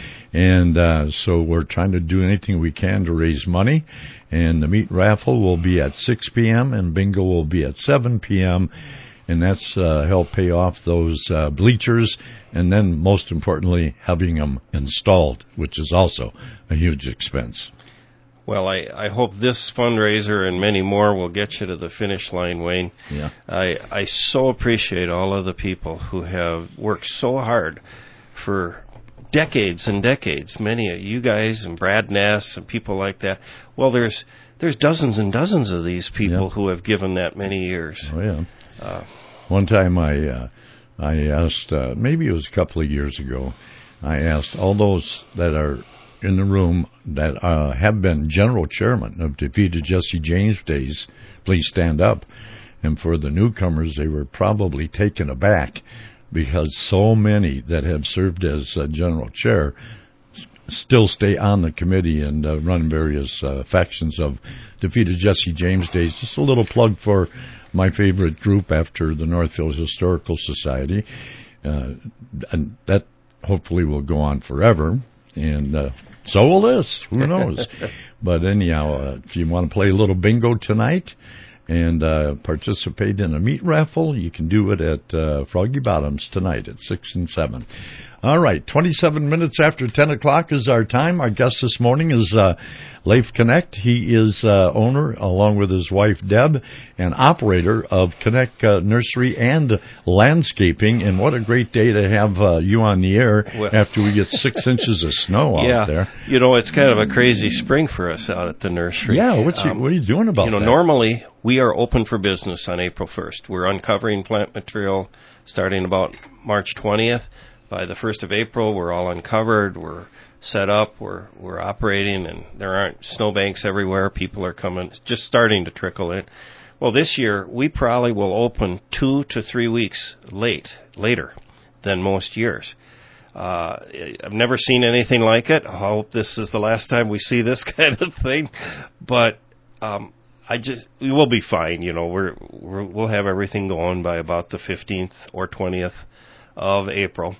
[SPEAKER 1] And uh, so we're trying to do anything we can to raise money. And the meat raffle will be at six p.m. and bingo will be at seven p.m. And that's uh, help pay off those uh, bleachers. And then, most importantly, having them installed, which is also a huge expense.
[SPEAKER 2] Well, I, I hope this fundraiser and many more will get you to the finish line, Wayne.
[SPEAKER 1] Yeah.
[SPEAKER 2] I, I so appreciate all of the people who have worked so hard for decades and decades. Many of you guys and Brad Ness and people like that. Well, there's there's dozens and dozens of these people
[SPEAKER 1] yeah.
[SPEAKER 2] who have given that many years.
[SPEAKER 1] Oh, yeah.
[SPEAKER 2] Uh,
[SPEAKER 1] One time I uh, I asked, uh, maybe it was a couple of years ago, I asked all those that are in the room that uh, have been general chairman of Defeated Jesse James Days, please stand up. And for the newcomers, they were probably taken aback because so many that have served as uh, general chair s- still stay on the committee and uh, run various uh, factions of Defeated Jesse James Days. Just a little plug for my favorite group after the Northfield Historical Society. Uh, and that hopefully will go on forever. And uh, so will this. Who knows? But anyhow, uh, if you want to play a little bingo tonight and uh, participate in a meat raffle, you can do it at uh, Froggy Bottoms tonight at six and seven. All right, twenty-seven minutes after ten o'clock is our time. Our guest this morning is uh, Leif Connect. He is uh, owner, along with his wife Deb, and operator of Connect uh, Nursery and Landscaping. And what a great day to have uh, you on the air
[SPEAKER 2] well,
[SPEAKER 1] after we get six inches of snow out
[SPEAKER 2] yeah,
[SPEAKER 1] there.
[SPEAKER 2] You know, it's kind of a crazy spring for us out at the nursery.
[SPEAKER 1] Yeah, what's
[SPEAKER 2] um,
[SPEAKER 1] you, what are you doing about
[SPEAKER 2] You know,
[SPEAKER 1] that?
[SPEAKER 2] normally we are open for business on April first. We're uncovering plant material starting about March twentieth. By the first of April, we're all uncovered, we're set up, we're we're operating, and there aren't snowbanks everywhere. People are coming, just starting to trickle in. Well, this year, we probably will open two to three weeks late, later than most years. Uh, I've never seen anything like it. I hope this is the last time we see this kind of thing. But um, I just, we will be fine. You know, we're, we're we'll have everything going by about the fifteenth or twentieth of April.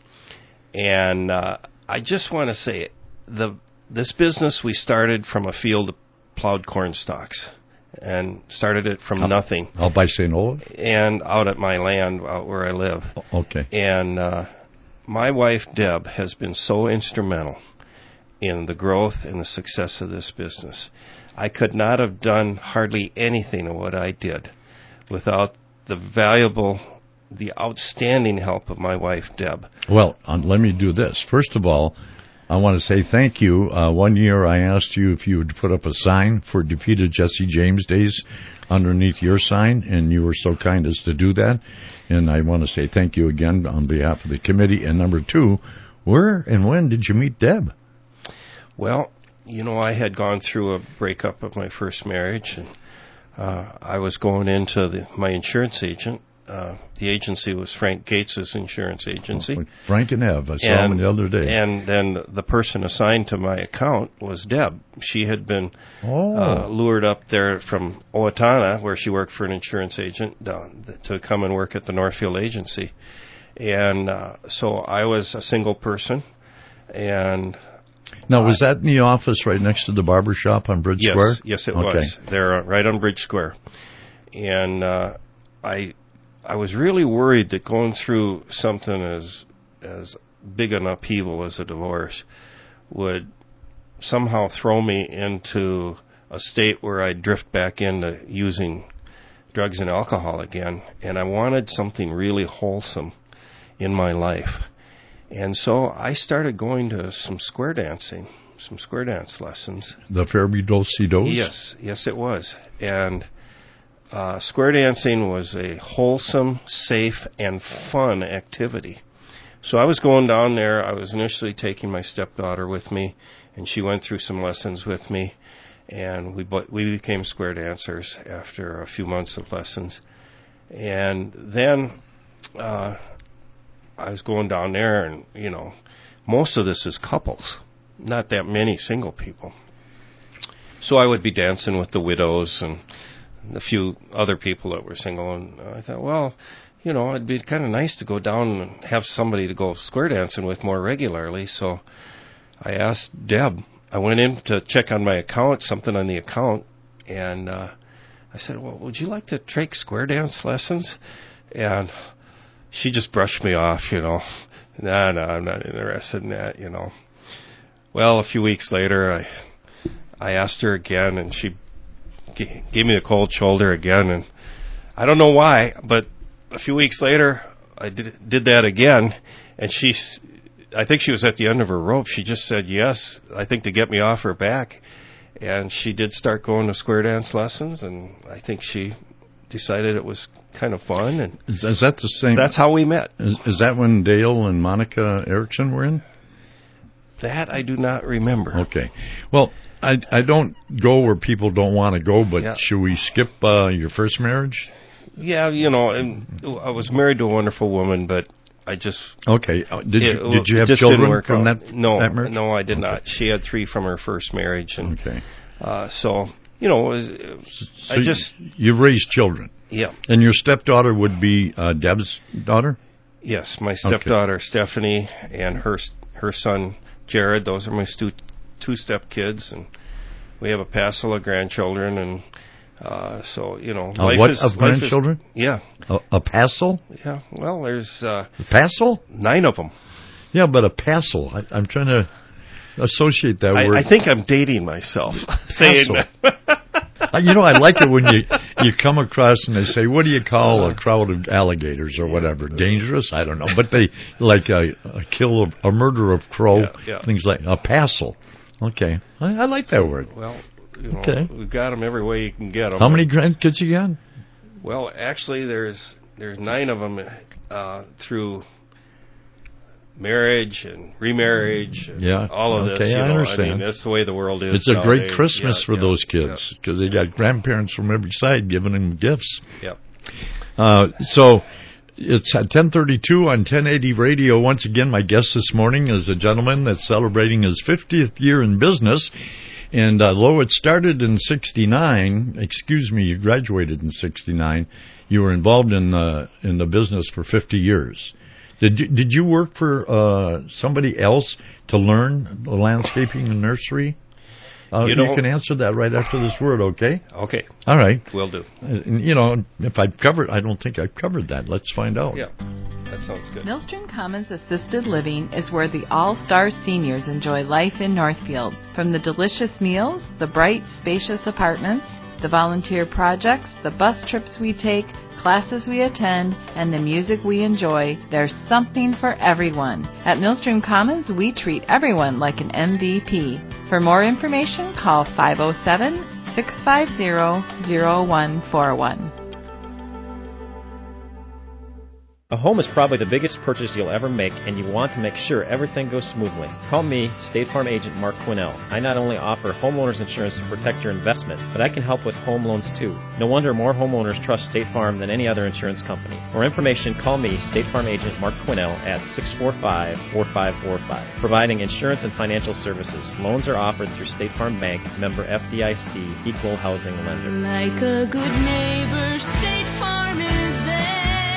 [SPEAKER 2] And uh, I just want to say, the this business we started from a field of plowed corn stalks, and started it from
[SPEAKER 1] out,
[SPEAKER 2] nothing.
[SPEAKER 1] Out by Saint Olaf?
[SPEAKER 2] And out at my land, out where I live.
[SPEAKER 1] Okay.
[SPEAKER 2] And uh, my wife, Deb, has been so instrumental in the growth and the success of this business. I could not have done hardly anything of what I did without the valuable, the outstanding help of my wife, Deb.
[SPEAKER 1] Well, um, let me do this. First of all, I want to say thank you. Uh, one year I asked you if you would put up a sign for Defeated Jesse James Days underneath your sign, and you were so kind as to do that. And I want to say thank you again on behalf of the committee. And number two, where and when did you meet Deb?
[SPEAKER 2] Well, you know, I had gone through a breakup of my first marriage, and uh, I was going into the, my insurance agent. Uh, the agency was Frank Gates's insurance agency.
[SPEAKER 1] Oh, Frank and Ev, I saw
[SPEAKER 2] and,
[SPEAKER 1] him the other day.
[SPEAKER 2] And then the person assigned to my account was Deb. She had been
[SPEAKER 1] oh.
[SPEAKER 2] uh, lured up there from Owatonna, where she worked for an insurance agent, down, to come and work at the Northfield agency. And uh, so I was a single person. And
[SPEAKER 1] now, was that in the office right next to the barber shop on Bridge
[SPEAKER 2] yes,
[SPEAKER 1] Square?
[SPEAKER 2] Yes, it
[SPEAKER 1] okay.
[SPEAKER 2] was. There, right on Bridge Square. And uh, I... I was really worried that going through something as as big an upheaval as a divorce would somehow throw me into a state where I'd drift back into using drugs and alcohol again. And I wanted something really wholesome in my life. And so I started going to some square dancing, some square dance lessons.
[SPEAKER 1] The Fairview Do-Si-Dos?
[SPEAKER 2] Yes, yes it was. And Uh, square dancing was a wholesome, safe, and fun activity. So I was going down there. I was initially taking my stepdaughter with me, and she went through some lessons with me, and we we became square dancers after a few months of lessons. And then uh, I was going down there, and, you know, most of this is couples, not that many single people. So I would be dancing with the widows and a few other people that were single, and I thought, well, you know, it'd be kind of nice to go down and have somebody to go square dancing with more regularly. So I asked Deb. I went in to check on my account, something on the account, and uh, I said, well, would you like to take square dance lessons? And she just brushed me off, you know. No, no, I'm not interested in that, you know. Well, a few weeks later, I I asked her again, and she gave me the cold shoulder again, and I don't know why, but a few weeks later, I did did that again, and she, I think she was at the end of her rope. She just said yes, I think to get me off her back, and she did start going to square dance lessons, and I think she decided it was kind of fun, and
[SPEAKER 1] is, is that the same?
[SPEAKER 2] That's how we met.
[SPEAKER 1] Is, is that when Dale and Monica Erickson were in?
[SPEAKER 2] That I do not remember.
[SPEAKER 1] Okay. Well, I I don't go where people don't want to go, but
[SPEAKER 2] yeah.
[SPEAKER 1] Should we skip uh, your first marriage?
[SPEAKER 2] Yeah, you know, and I was married to a wonderful woman, but I just...
[SPEAKER 1] Okay. Did
[SPEAKER 2] it,
[SPEAKER 1] you did you have
[SPEAKER 2] just
[SPEAKER 1] children from
[SPEAKER 2] out.
[SPEAKER 1] that,
[SPEAKER 2] no,
[SPEAKER 1] that marriage?
[SPEAKER 2] No, I did
[SPEAKER 1] okay.
[SPEAKER 2] not. She had three from her first marriage. And,
[SPEAKER 1] okay.
[SPEAKER 2] Uh, so, you know, it was,
[SPEAKER 1] so
[SPEAKER 2] I just...
[SPEAKER 1] You've raised children.
[SPEAKER 2] Yeah.
[SPEAKER 1] And your stepdaughter would be uh, Deb's daughter?
[SPEAKER 2] Yes, my stepdaughter, okay. Stephanie, and her her son... Jared, those are my stu- two step kids, and we have a passel of grandchildren, and uh, so you know,
[SPEAKER 1] uh,
[SPEAKER 2] life
[SPEAKER 1] what
[SPEAKER 2] is
[SPEAKER 1] of
[SPEAKER 2] life
[SPEAKER 1] grandchildren?
[SPEAKER 2] Is, yeah,
[SPEAKER 1] a, a passel.
[SPEAKER 2] Yeah, well, there's uh,
[SPEAKER 1] a passel,
[SPEAKER 2] nine of them.
[SPEAKER 1] Yeah, but a passel. I, I'm trying to associate that
[SPEAKER 2] I,
[SPEAKER 1] word.
[SPEAKER 2] I think I'm dating myself saying that.
[SPEAKER 1] You know, I like it when you you come across and they say, "What do you call a crowd of alligators or whatever? Dangerous? I don't know." But they like a, a kill of a murder of crow,
[SPEAKER 2] yeah, yeah.
[SPEAKER 1] things like a passel. Okay, I, I like that word.
[SPEAKER 2] Well, you know,
[SPEAKER 1] okay.
[SPEAKER 2] We've got them every way you can get them.
[SPEAKER 1] How many grandkids you got?
[SPEAKER 2] Well, actually, there's there's nine of them uh, through marriage and remarriage and
[SPEAKER 1] yeah.
[SPEAKER 2] all of
[SPEAKER 1] okay,
[SPEAKER 2] this. You
[SPEAKER 1] I
[SPEAKER 2] know,
[SPEAKER 1] understand.
[SPEAKER 2] I mean, that's the way the world is.
[SPEAKER 1] It's a
[SPEAKER 2] nowadays.
[SPEAKER 1] great Christmas
[SPEAKER 2] yeah,
[SPEAKER 1] for
[SPEAKER 2] yeah,
[SPEAKER 1] those kids because yeah. they got grandparents from every side giving them gifts.
[SPEAKER 2] Yep.
[SPEAKER 1] Uh, so it's at ten thirty-two on ten eighty Radio. Once again, my guest this morning is a gentleman that's celebrating his fiftieth year in business. And uh, though it started in sixty-nine, excuse me, you graduated in sixty-nine, you were involved in uh, in the business for fifty years. Did you, did you work for uh, somebody else to learn landscaping and nursery? Uh,
[SPEAKER 2] You
[SPEAKER 1] you,
[SPEAKER 2] know-
[SPEAKER 1] can answer that right after this word, okay?
[SPEAKER 2] Okay,
[SPEAKER 1] All right.
[SPEAKER 2] will do.
[SPEAKER 1] Uh, You know, if I've covered, I don't think I've covered that. Let's find out.
[SPEAKER 2] Yeah, that sounds good.
[SPEAKER 10] Millstream Commons Assisted Living is where the all-star seniors enjoy life in Northfield. From the delicious meals, the bright, spacious apartments, the volunteer projects, the bus trips we take, classes we attend, and the music we enjoy, there's something for everyone. At Millstream Commons, we treat everyone like an M V P. For more information, call five oh seven, six five zero, zero one four one.
[SPEAKER 11] A home is probably the biggest purchase you'll ever make, and you want to make sure everything goes smoothly. Call me, State Farm Agent Mark Quinnell. I not only offer homeowners insurance to protect your investment, but I can help with home loans too. No wonder more homeowners trust State Farm than any other insurance company. For information, call me, State Farm Agent Mark Quinnell, at six four five, four five four five. Providing insurance and financial services. Loans are offered through State Farm Bank, member F D I C, equal housing lender.
[SPEAKER 9] Like a good neighbor, State Farm is there.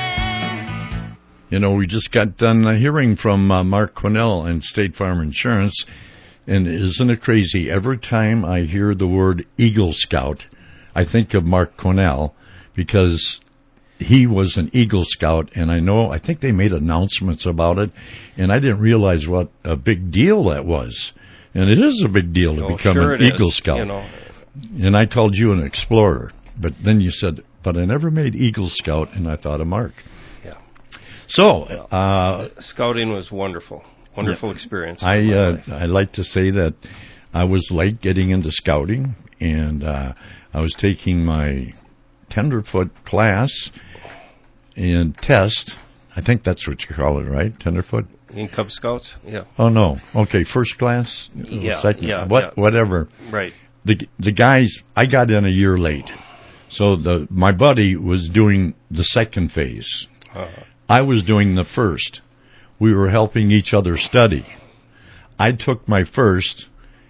[SPEAKER 1] You know, we just got done uh, hearing from uh, Mark Quinnell and State Farm Insurance, and isn't it crazy? Every time I hear the word Eagle Scout, I think of Mark Quinnell because he was an Eagle Scout, and I know, I think they made announcements about it, and I didn't realize what a big deal that was. And it is a big deal to
[SPEAKER 2] Oh,
[SPEAKER 1] become
[SPEAKER 2] sure
[SPEAKER 1] an
[SPEAKER 2] it
[SPEAKER 1] Eagle
[SPEAKER 2] is,
[SPEAKER 1] Scout.
[SPEAKER 2] You know,
[SPEAKER 1] And I called you an explorer, but then you said, but I never made Eagle Scout, and I thought of Mark.
[SPEAKER 2] yeah.
[SPEAKER 1] So, uh,
[SPEAKER 2] Scouting was wonderful. Wonderful experience.
[SPEAKER 1] I
[SPEAKER 2] in my
[SPEAKER 1] uh,
[SPEAKER 2] life.
[SPEAKER 1] I like to say that I was late getting into scouting, and uh, I was taking my tenderfoot class and test. I think that's what you call it, right? Tenderfoot.
[SPEAKER 2] In Cub Scouts? Yeah.
[SPEAKER 1] Oh no. Okay, first class.
[SPEAKER 2] Yeah,
[SPEAKER 1] Second,
[SPEAKER 2] yeah,
[SPEAKER 1] what,
[SPEAKER 2] yeah.
[SPEAKER 1] whatever.
[SPEAKER 2] Right.
[SPEAKER 1] The the guys. I got in a year late, so the my buddy was doing the second phase.
[SPEAKER 2] Uh,
[SPEAKER 1] I was doing the first. We were helping each other study. I took my first,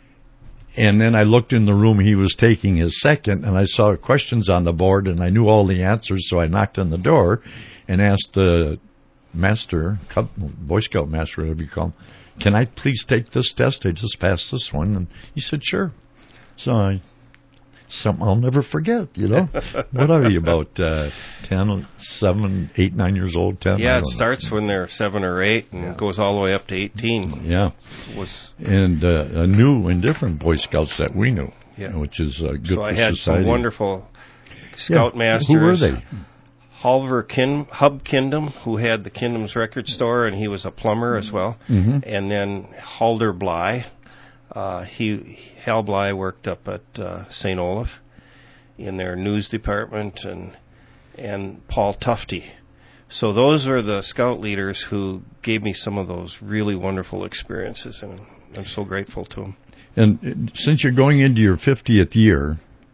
[SPEAKER 1] and then I looked in the room he was taking his second, and I saw questions on the board, and I knew all the answers, so I knocked on the door and asked the master, Cub, Boy Scout master, whatever you call him, can I please take this test? I just passed this one. And he said, sure. So I... Something I'll never forget, you know. What are you, about uh, ten, seven, eight, nine years old? Ten.
[SPEAKER 2] yeah, it starts when they're seven or eight and
[SPEAKER 1] Yeah.
[SPEAKER 2] goes all the way up to eighteen.
[SPEAKER 1] Yeah,
[SPEAKER 2] Was
[SPEAKER 1] and uh, a new and different Boy Scouts that we knew,
[SPEAKER 2] Yeah.
[SPEAKER 1] which is uh, good
[SPEAKER 2] so
[SPEAKER 1] for
[SPEAKER 2] I had
[SPEAKER 1] society.
[SPEAKER 2] some wonderful Scout
[SPEAKER 1] Yeah.
[SPEAKER 2] masters.
[SPEAKER 1] Who were they?
[SPEAKER 2] Halver Kin- Hub Kindom, who had the Kindom's record store, and he was a plumber as well.
[SPEAKER 1] Mhm.
[SPEAKER 2] And then Halder Bly. Uh, he Hal Bly worked up at uh, Saint Olaf in their news department, and and Paul Tufty. So those are the scout leaders who gave me some of those really wonderful experiences, and I'm so grateful to them.
[SPEAKER 1] And uh, since you're going into your fiftieth year,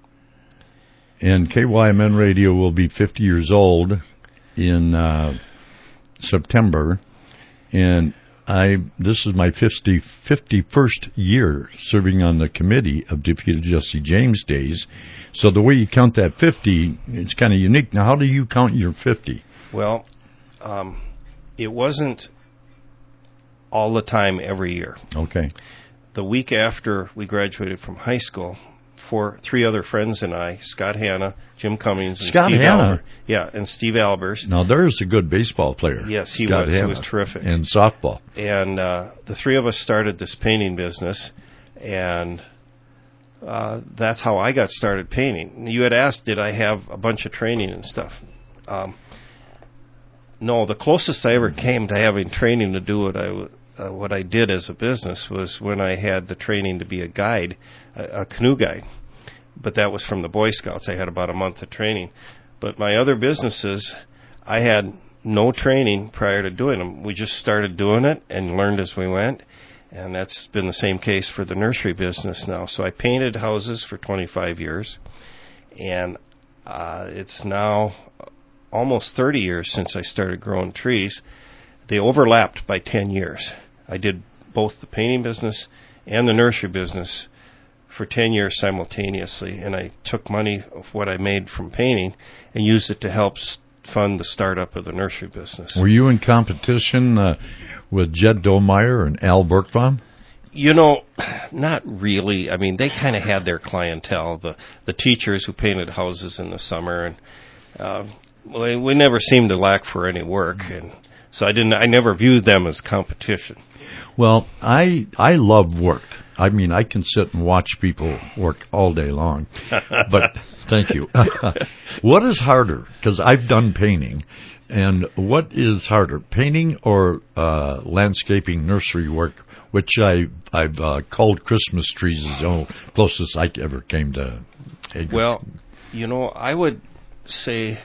[SPEAKER 1] and K Y M N Radio will be fifty years old in uh, September, and I this is my fifty, fifty-first year serving on the committee of Defeated Jesse James Days. So the way you count that fifty, it's kind of unique. Now, how do you count your fifty?
[SPEAKER 2] Well, um, it wasn't all the time every year.
[SPEAKER 1] Okay.
[SPEAKER 2] The week after we graduated from high school, four, three other friends and I, Scott Hanna, Jim Cummings, and
[SPEAKER 1] Scott
[SPEAKER 2] Steve
[SPEAKER 1] Hanna?
[SPEAKER 2] Albers. Yeah, and Steve Albers.
[SPEAKER 1] Now, there's a good baseball player.
[SPEAKER 2] Yes, he
[SPEAKER 1] Scott
[SPEAKER 2] was. He
[SPEAKER 1] Hanna.
[SPEAKER 2] was terrific.
[SPEAKER 1] And softball.
[SPEAKER 2] And uh, the three of us started this painting business, and uh, that's how I got started painting. You had asked, did I have a bunch of training and stuff? Um, no, the closest I ever came to having training to do what I w- uh, what I did as a business was when I had the training to be a guide, a, a canoe guide. But that was from the Boy Scouts. I had about a month of training. But my other businesses, I had no training prior to doing them. We just started doing it and learned as we went. And that's been the same case for the nursery business now. So I painted houses for twenty-five years. And uh, it's now almost thirty years since I started growing trees. They overlapped by ten years. I did both the painting business and the nursery business for ten years simultaneously, and I took money of what I made from painting and used it to help s- fund the startup of the nursery business.
[SPEAKER 1] Were you in competition uh, with Jed Domeyer and Al Burkbaum?
[SPEAKER 2] You know, not really. I mean, they kind of had their clientele, the the teachers who painted houses in the summer, and uh, well, we never seemed to lack for any work, and so I didn't. I never viewed them as competition.
[SPEAKER 1] Well, I I love work. I mean, I can sit and watch people work all day long. But thank you. What is harder? Because I've done painting. And what is harder, painting or uh, landscaping nursery work, which I, I've uh, called Christmas trees is the closest I ever came to.
[SPEAKER 2] Well, you know, I would say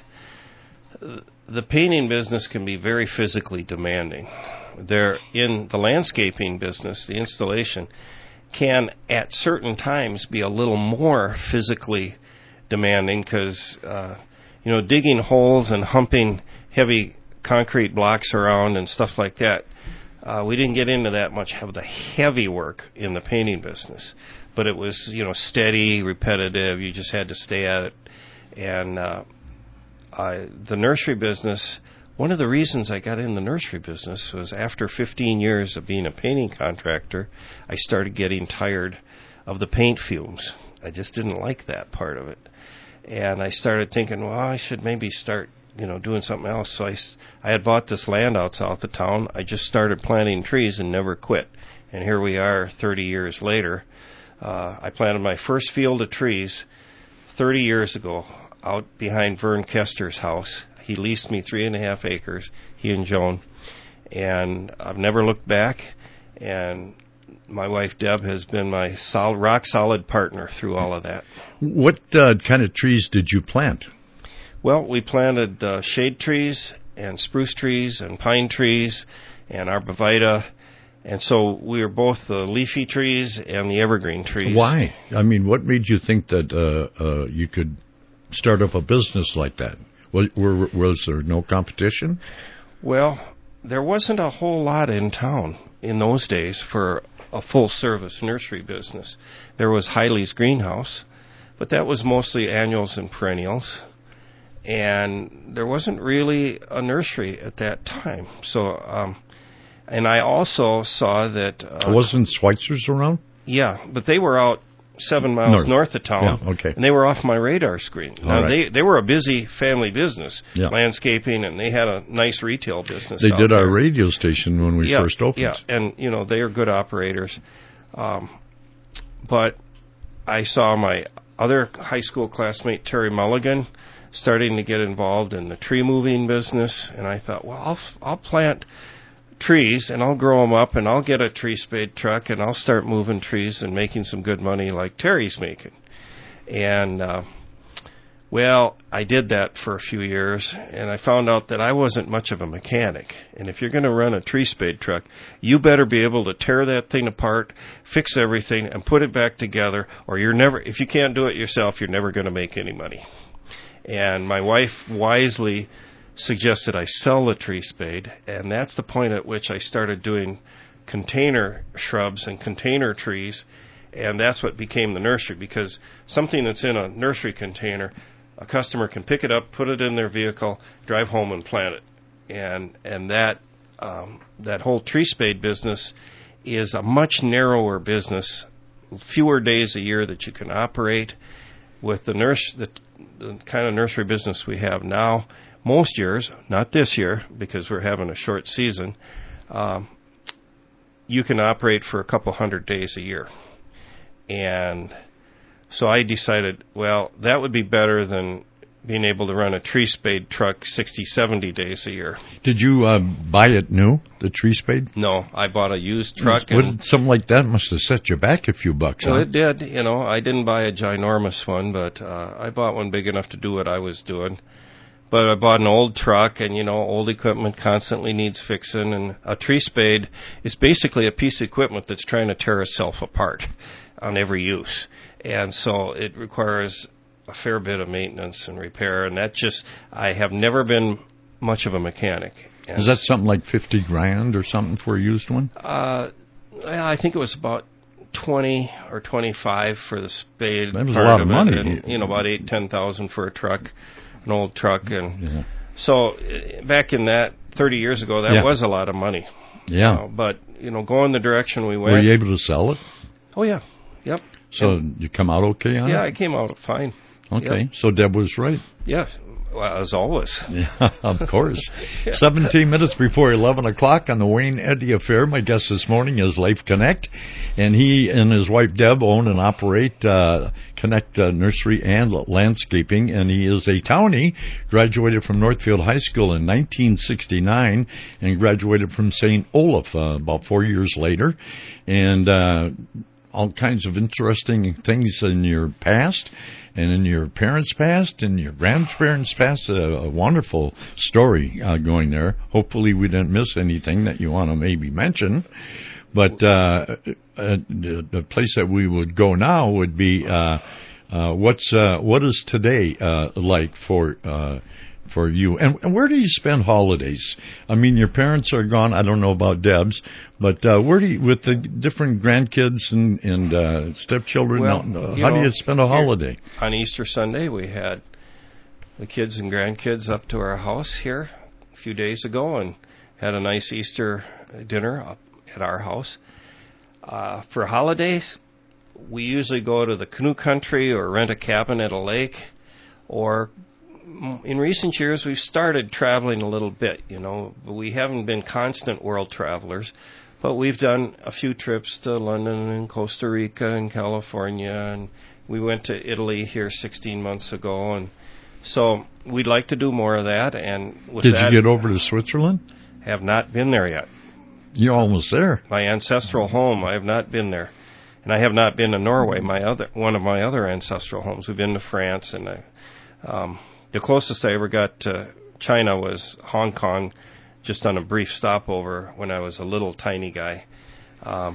[SPEAKER 2] the painting business can be very physically demanding. There, in the landscaping business, the installation can at certain times be a little more physically demanding because, uh, you know, digging holes and humping heavy concrete blocks around and stuff like that. Uh, we didn't get into that much of the heavy work in the painting business, but it was, you know, steady, repetitive. You just had to stay at it. And uh, I, the nursery business, one of the reasons I got in the nursery business was after fifteen years of being a painting contractor, I started getting tired of the paint fumes. I just didn't like that part of it. And I started thinking, well, I should maybe start you know, doing something else. So I, I had bought this land out south of town. I just started planting trees and never quit. And here we are thirty years later. Uh, I planted my first field of trees thirty years ago out behind Vern Kester's house. He leased me three and a half acres, he and Joan. And I've never looked back. And my wife, Deb, has been my solid, rock-solid partner through all of that.
[SPEAKER 1] What uh, kind of trees did you plant?
[SPEAKER 2] Well, we planted uh, shade trees and spruce trees and pine trees and arborvitae, and so we were both the leafy trees and the evergreen trees.
[SPEAKER 1] Why? I mean, what made you think that uh, uh, you could start up a business like that? Was, were, was there no competition?
[SPEAKER 2] Well, there wasn't a whole lot in town in those days for a full-service nursery business. There was Hiley's Greenhouse, but that was mostly annuals and perennials. And there wasn't really a nursery at that time. So, um, and I also saw that... Uh,
[SPEAKER 1] Wasn't Schweitzer's around?
[SPEAKER 2] Yeah, but they were out seven miles north, north of town.
[SPEAKER 1] Yeah, okay.
[SPEAKER 2] And they were off my radar screen.
[SPEAKER 1] All
[SPEAKER 2] now,
[SPEAKER 1] right.
[SPEAKER 2] they, they were a busy family business,
[SPEAKER 1] yeah.
[SPEAKER 2] landscaping, and they had a nice retail business
[SPEAKER 1] They
[SPEAKER 2] out
[SPEAKER 1] did
[SPEAKER 2] there.
[SPEAKER 1] our radio station when we
[SPEAKER 2] yeah,
[SPEAKER 1] first opened.
[SPEAKER 2] Yeah, and, you know, they are good operators. Um, but I saw my other high school classmate, Terry Mulligan, starting to get involved in the tree moving business, and I thought, well, I'll I'll plant trees and I'll grow them up and I'll get a tree spade truck and I'll start moving trees and making some good money like Terry's making. And uh, well, I did that for a few years, and I found out that I wasn't much of a mechanic. And if you're going to run a tree spade truck, you better be able to tear that thing apart, fix everything, and put it back together, or you're never. If you can't do it yourself, you're never going to make any money. And my wife wisely suggested I sell the tree spade, and that's the point at which I started doing container shrubs and container trees, and that's what became the nursery, because something that's in a nursery container, a customer can pick it up, put it in their vehicle, drive home and plant it. And and that um, that whole tree spade business is a much narrower business, fewer days a year that you can operate. With the nurse, the, the kind of nursery business we have now, most years, not this year because we're having a short season, um, you can operate for a couple hundred days a year. And so I decided, well, that would be better than being able to run a tree spade truck sixty, seventy days a year.
[SPEAKER 1] Did you uh, buy it new, the tree spade?
[SPEAKER 2] No, I bought a used truck.
[SPEAKER 1] What,
[SPEAKER 2] and
[SPEAKER 1] something like that must have set you back a few bucks.
[SPEAKER 2] Well,
[SPEAKER 1] huh?
[SPEAKER 2] it did. You know, I didn't buy a ginormous one, but uh, I bought one big enough to do what I was doing. But I bought an old truck, and, you know, old equipment constantly needs fixing, and a tree spade is basically a piece of equipment that's trying to tear itself apart on every use. And so it requires a fair bit of maintenance and repair, and that just, I have never been much of a mechanic. And
[SPEAKER 1] is that something like fifty grand or something for a used one?
[SPEAKER 2] Uh, I think it was about twenty or twenty-five for the spade.
[SPEAKER 1] That was
[SPEAKER 2] part
[SPEAKER 1] a lot of,
[SPEAKER 2] of
[SPEAKER 1] money.
[SPEAKER 2] And, you know, about eight, ten thousand for a truck, an old truck, and
[SPEAKER 1] yeah.
[SPEAKER 2] so uh, back in that thirty years ago, that
[SPEAKER 1] yeah.
[SPEAKER 2] was a lot of money.
[SPEAKER 1] Yeah.
[SPEAKER 2] You know, but you know, going the direction we went.
[SPEAKER 1] Were you able to sell it?
[SPEAKER 2] Oh, yeah. Yep.
[SPEAKER 1] So
[SPEAKER 2] and,
[SPEAKER 1] you come out okay on
[SPEAKER 2] yeah,
[SPEAKER 1] it?
[SPEAKER 2] I came out fine.
[SPEAKER 1] Okay.
[SPEAKER 2] Yep.
[SPEAKER 1] So Deb was right.
[SPEAKER 2] Yeah. Well, as always.
[SPEAKER 1] Yeah, of course. yeah. seventeen minutes before eleven o'clock on the Wayne Eddy Affair. My guest this morning is Life Connect, and he and his wife Deb own and operate uh, Connect uh, Nursery and Landscaping, and he is a townie, graduated from Northfield High School in nineteen sixty-nine and graduated from Saint Olaf uh, about four years later, and uh, all kinds of interesting things in your past and in your parents' past and your grandparents' past. A, a wonderful story uh, going there. Hopefully we didn't miss anything that you want to maybe mention. But uh, uh, the, the place that we would go now would be uh, uh, what's uh, what is today uh, like for uh, for you? And, and where do you spend holidays? I mean, your parents are gone. I don't know about Deb's, but uh, where do you, with the different grandkids and, and uh, stepchildren,
[SPEAKER 2] well,
[SPEAKER 1] how
[SPEAKER 2] you know,
[SPEAKER 1] do you spend a holiday?
[SPEAKER 2] On Easter Sunday, we had the kids and grandkids up to our house here a few days ago and had a nice Easter dinner up at our house. Uh, for holidays, we usually go to the canoe country or rent a cabin at a lake, or in recent years, we've started traveling a little bit, you know. We haven't been constant world travelers, but we've done a few trips to London and Costa Rica and California, and we went to Italy here sixteen months ago, and so we'd like to do more of that. And with
[SPEAKER 1] Did
[SPEAKER 2] that,
[SPEAKER 1] you get over to Switzerland?
[SPEAKER 2] Have not been there yet.
[SPEAKER 1] You're almost there.
[SPEAKER 2] My ancestral home, I have not been there. And I have not been to Norway, my other one of my other ancestral homes. We've been to France, and I... Um, The closest I ever got to China was Hong Kong, just on a brief stopover when I was a little tiny guy. Um,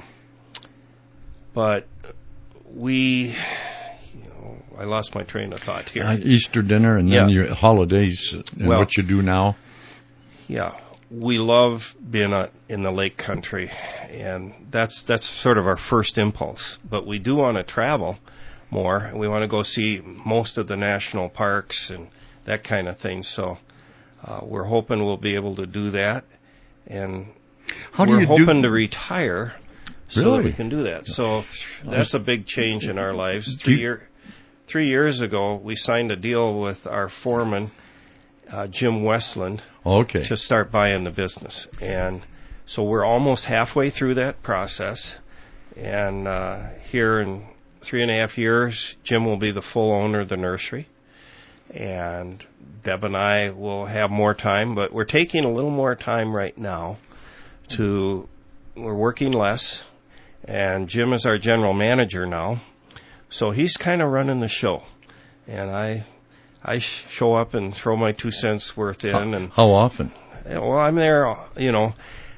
[SPEAKER 2] but we, you know, I lost my train of thought here.
[SPEAKER 1] Uh, Easter dinner and then yeah. your holidays and
[SPEAKER 2] well,
[SPEAKER 1] what you do now.
[SPEAKER 2] Yeah, we love being a, in the lake country, and that's that's sort of our first impulse. But we do want to travel more. We want to go see most of the national parks and that kind of thing. So uh, we're hoping we'll be able to do that. And
[SPEAKER 1] How
[SPEAKER 2] we're
[SPEAKER 1] do you
[SPEAKER 2] hoping
[SPEAKER 1] do...
[SPEAKER 2] to retire so
[SPEAKER 1] really?
[SPEAKER 2] that we can do that. So th- that's a big change in our lives. Three, year, three years ago, we signed a deal with our foreman, uh, Jim Westland,
[SPEAKER 1] okay.
[SPEAKER 2] to start buying the business. And so we're almost halfway through that process. And uh, here in three and a half years, Jim will be the full owner of the nursery. And Deb and I will have more time, but we're taking a little more time right now to, we're working less, and Jim is our general manager now, so he's kind of running the show. And I I show up and throw my two cents worth in.
[SPEAKER 1] How,
[SPEAKER 2] and
[SPEAKER 1] how often?
[SPEAKER 2] Well, I'm there, you know,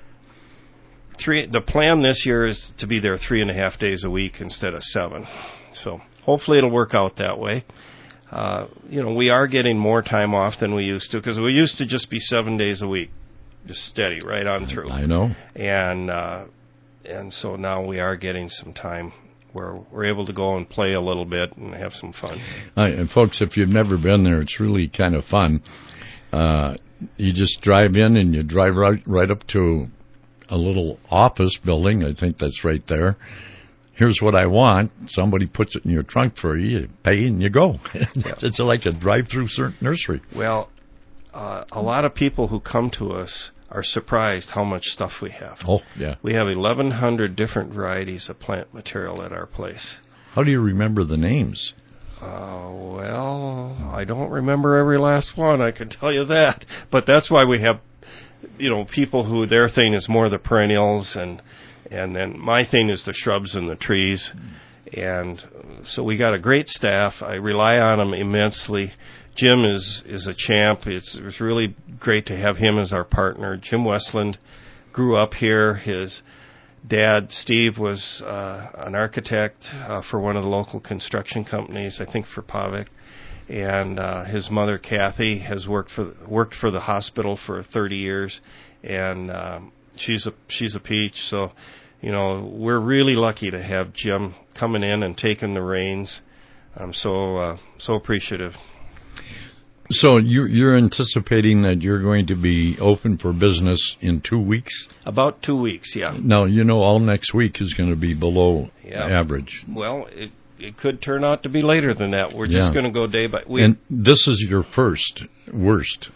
[SPEAKER 2] three. The plan this year is to be there three and a half days a week instead of seven. So hopefully it'll work out that way. Uh, you know, we are getting more time off than we used to, because we used to just be seven days a week, just steady, right on through.
[SPEAKER 1] I know.
[SPEAKER 2] And uh, and so now we are getting some time where we're able to go and play a little bit and have some fun.
[SPEAKER 1] Uh, and folks, if you've never been there, it's really kind of fun. Uh, you just drive in and you drive right, right up to a little office building. I think that's right there. Here's what I want. Somebody puts it in your trunk for you. You pay and you go. It's like a drive-through nursery.
[SPEAKER 2] Well, uh, a lot of people who come to us are surprised how much stuff we have.
[SPEAKER 1] Oh, yeah.
[SPEAKER 2] We have eleven hundred different varieties of plant material at our place.
[SPEAKER 1] How do you remember the names?
[SPEAKER 2] Uh, well, I don't remember every last one, I can tell you that. But that's why we have, you know, people who their thing is more the perennials, and and then my thing is the shrubs and the trees. And so we got a great staff. I rely on them immensely. Jim is, is a champ. It's, it's really great to have him as our partner. Jim Westland grew up here. His dad, Steve, was uh, an architect uh, for one of the local construction companies, I think for Pavik. And uh, his mother, Kathy, has worked for worked for the hospital for thirty years, and um, she's a she's a peach. So, you know, we're really lucky to have Jim coming in and taking the reins. I'm so uh, so appreciative.
[SPEAKER 1] So you're, you're anticipating that you're going to be open for business in two weeks?
[SPEAKER 2] About two weeks, yeah.
[SPEAKER 1] Now, you know, all next week is going to be below
[SPEAKER 2] yeah.
[SPEAKER 1] average.
[SPEAKER 2] Well, it it could turn out to be later than that. We're just
[SPEAKER 1] yeah.
[SPEAKER 2] going to go day by week.
[SPEAKER 1] And this is your first worst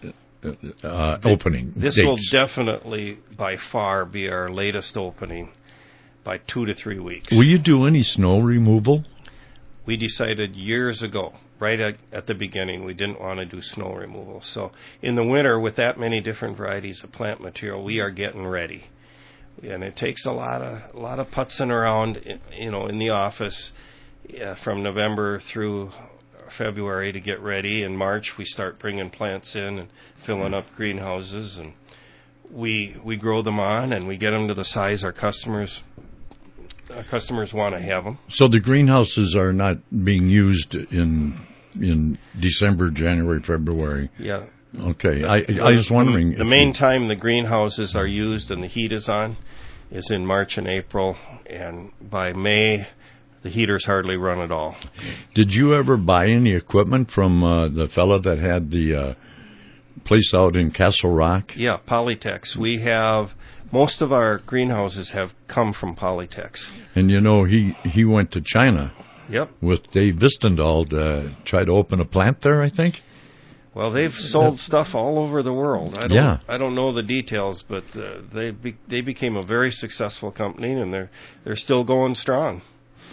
[SPEAKER 1] uh, opening.
[SPEAKER 2] This
[SPEAKER 1] dates.
[SPEAKER 2] will definitely, by far, be our latest opening by two to three weeks.
[SPEAKER 1] Will you do any snow removal?
[SPEAKER 2] We decided years ago, right at, at the beginning, we didn't want to do snow removal. So in the winter, with that many different varieties of plant material, we are getting ready. And it takes a lot of a lot of putzing around, you know, in the office uh, from November through February to get ready. In March, we start bringing plants in and filling up greenhouses, and we we grow them on and we get them to the size our customers our customers want to have them.
[SPEAKER 1] So the greenhouses are not being used in in December, January, February.
[SPEAKER 2] Yeah.
[SPEAKER 1] Okay. I I was wondering.
[SPEAKER 2] The main time the greenhouses are used and the heat is on is in March and April, and by May the heaters hardly run at all.
[SPEAKER 1] Did you ever buy any equipment from uh, the fella that had the uh, place out in Castle Rock?
[SPEAKER 2] Yeah, Polytex. We have, most of our greenhouses have come from Polytex.
[SPEAKER 1] And you know, he, he went to China.
[SPEAKER 2] Yep.
[SPEAKER 1] With Dave Vistendahl to try to open a plant there, I think.
[SPEAKER 2] Well, they've sold stuff all over the world. I don't,
[SPEAKER 1] yeah.
[SPEAKER 2] I don't know the details, but uh, they be, they became a very successful company, and they're they're still going strong.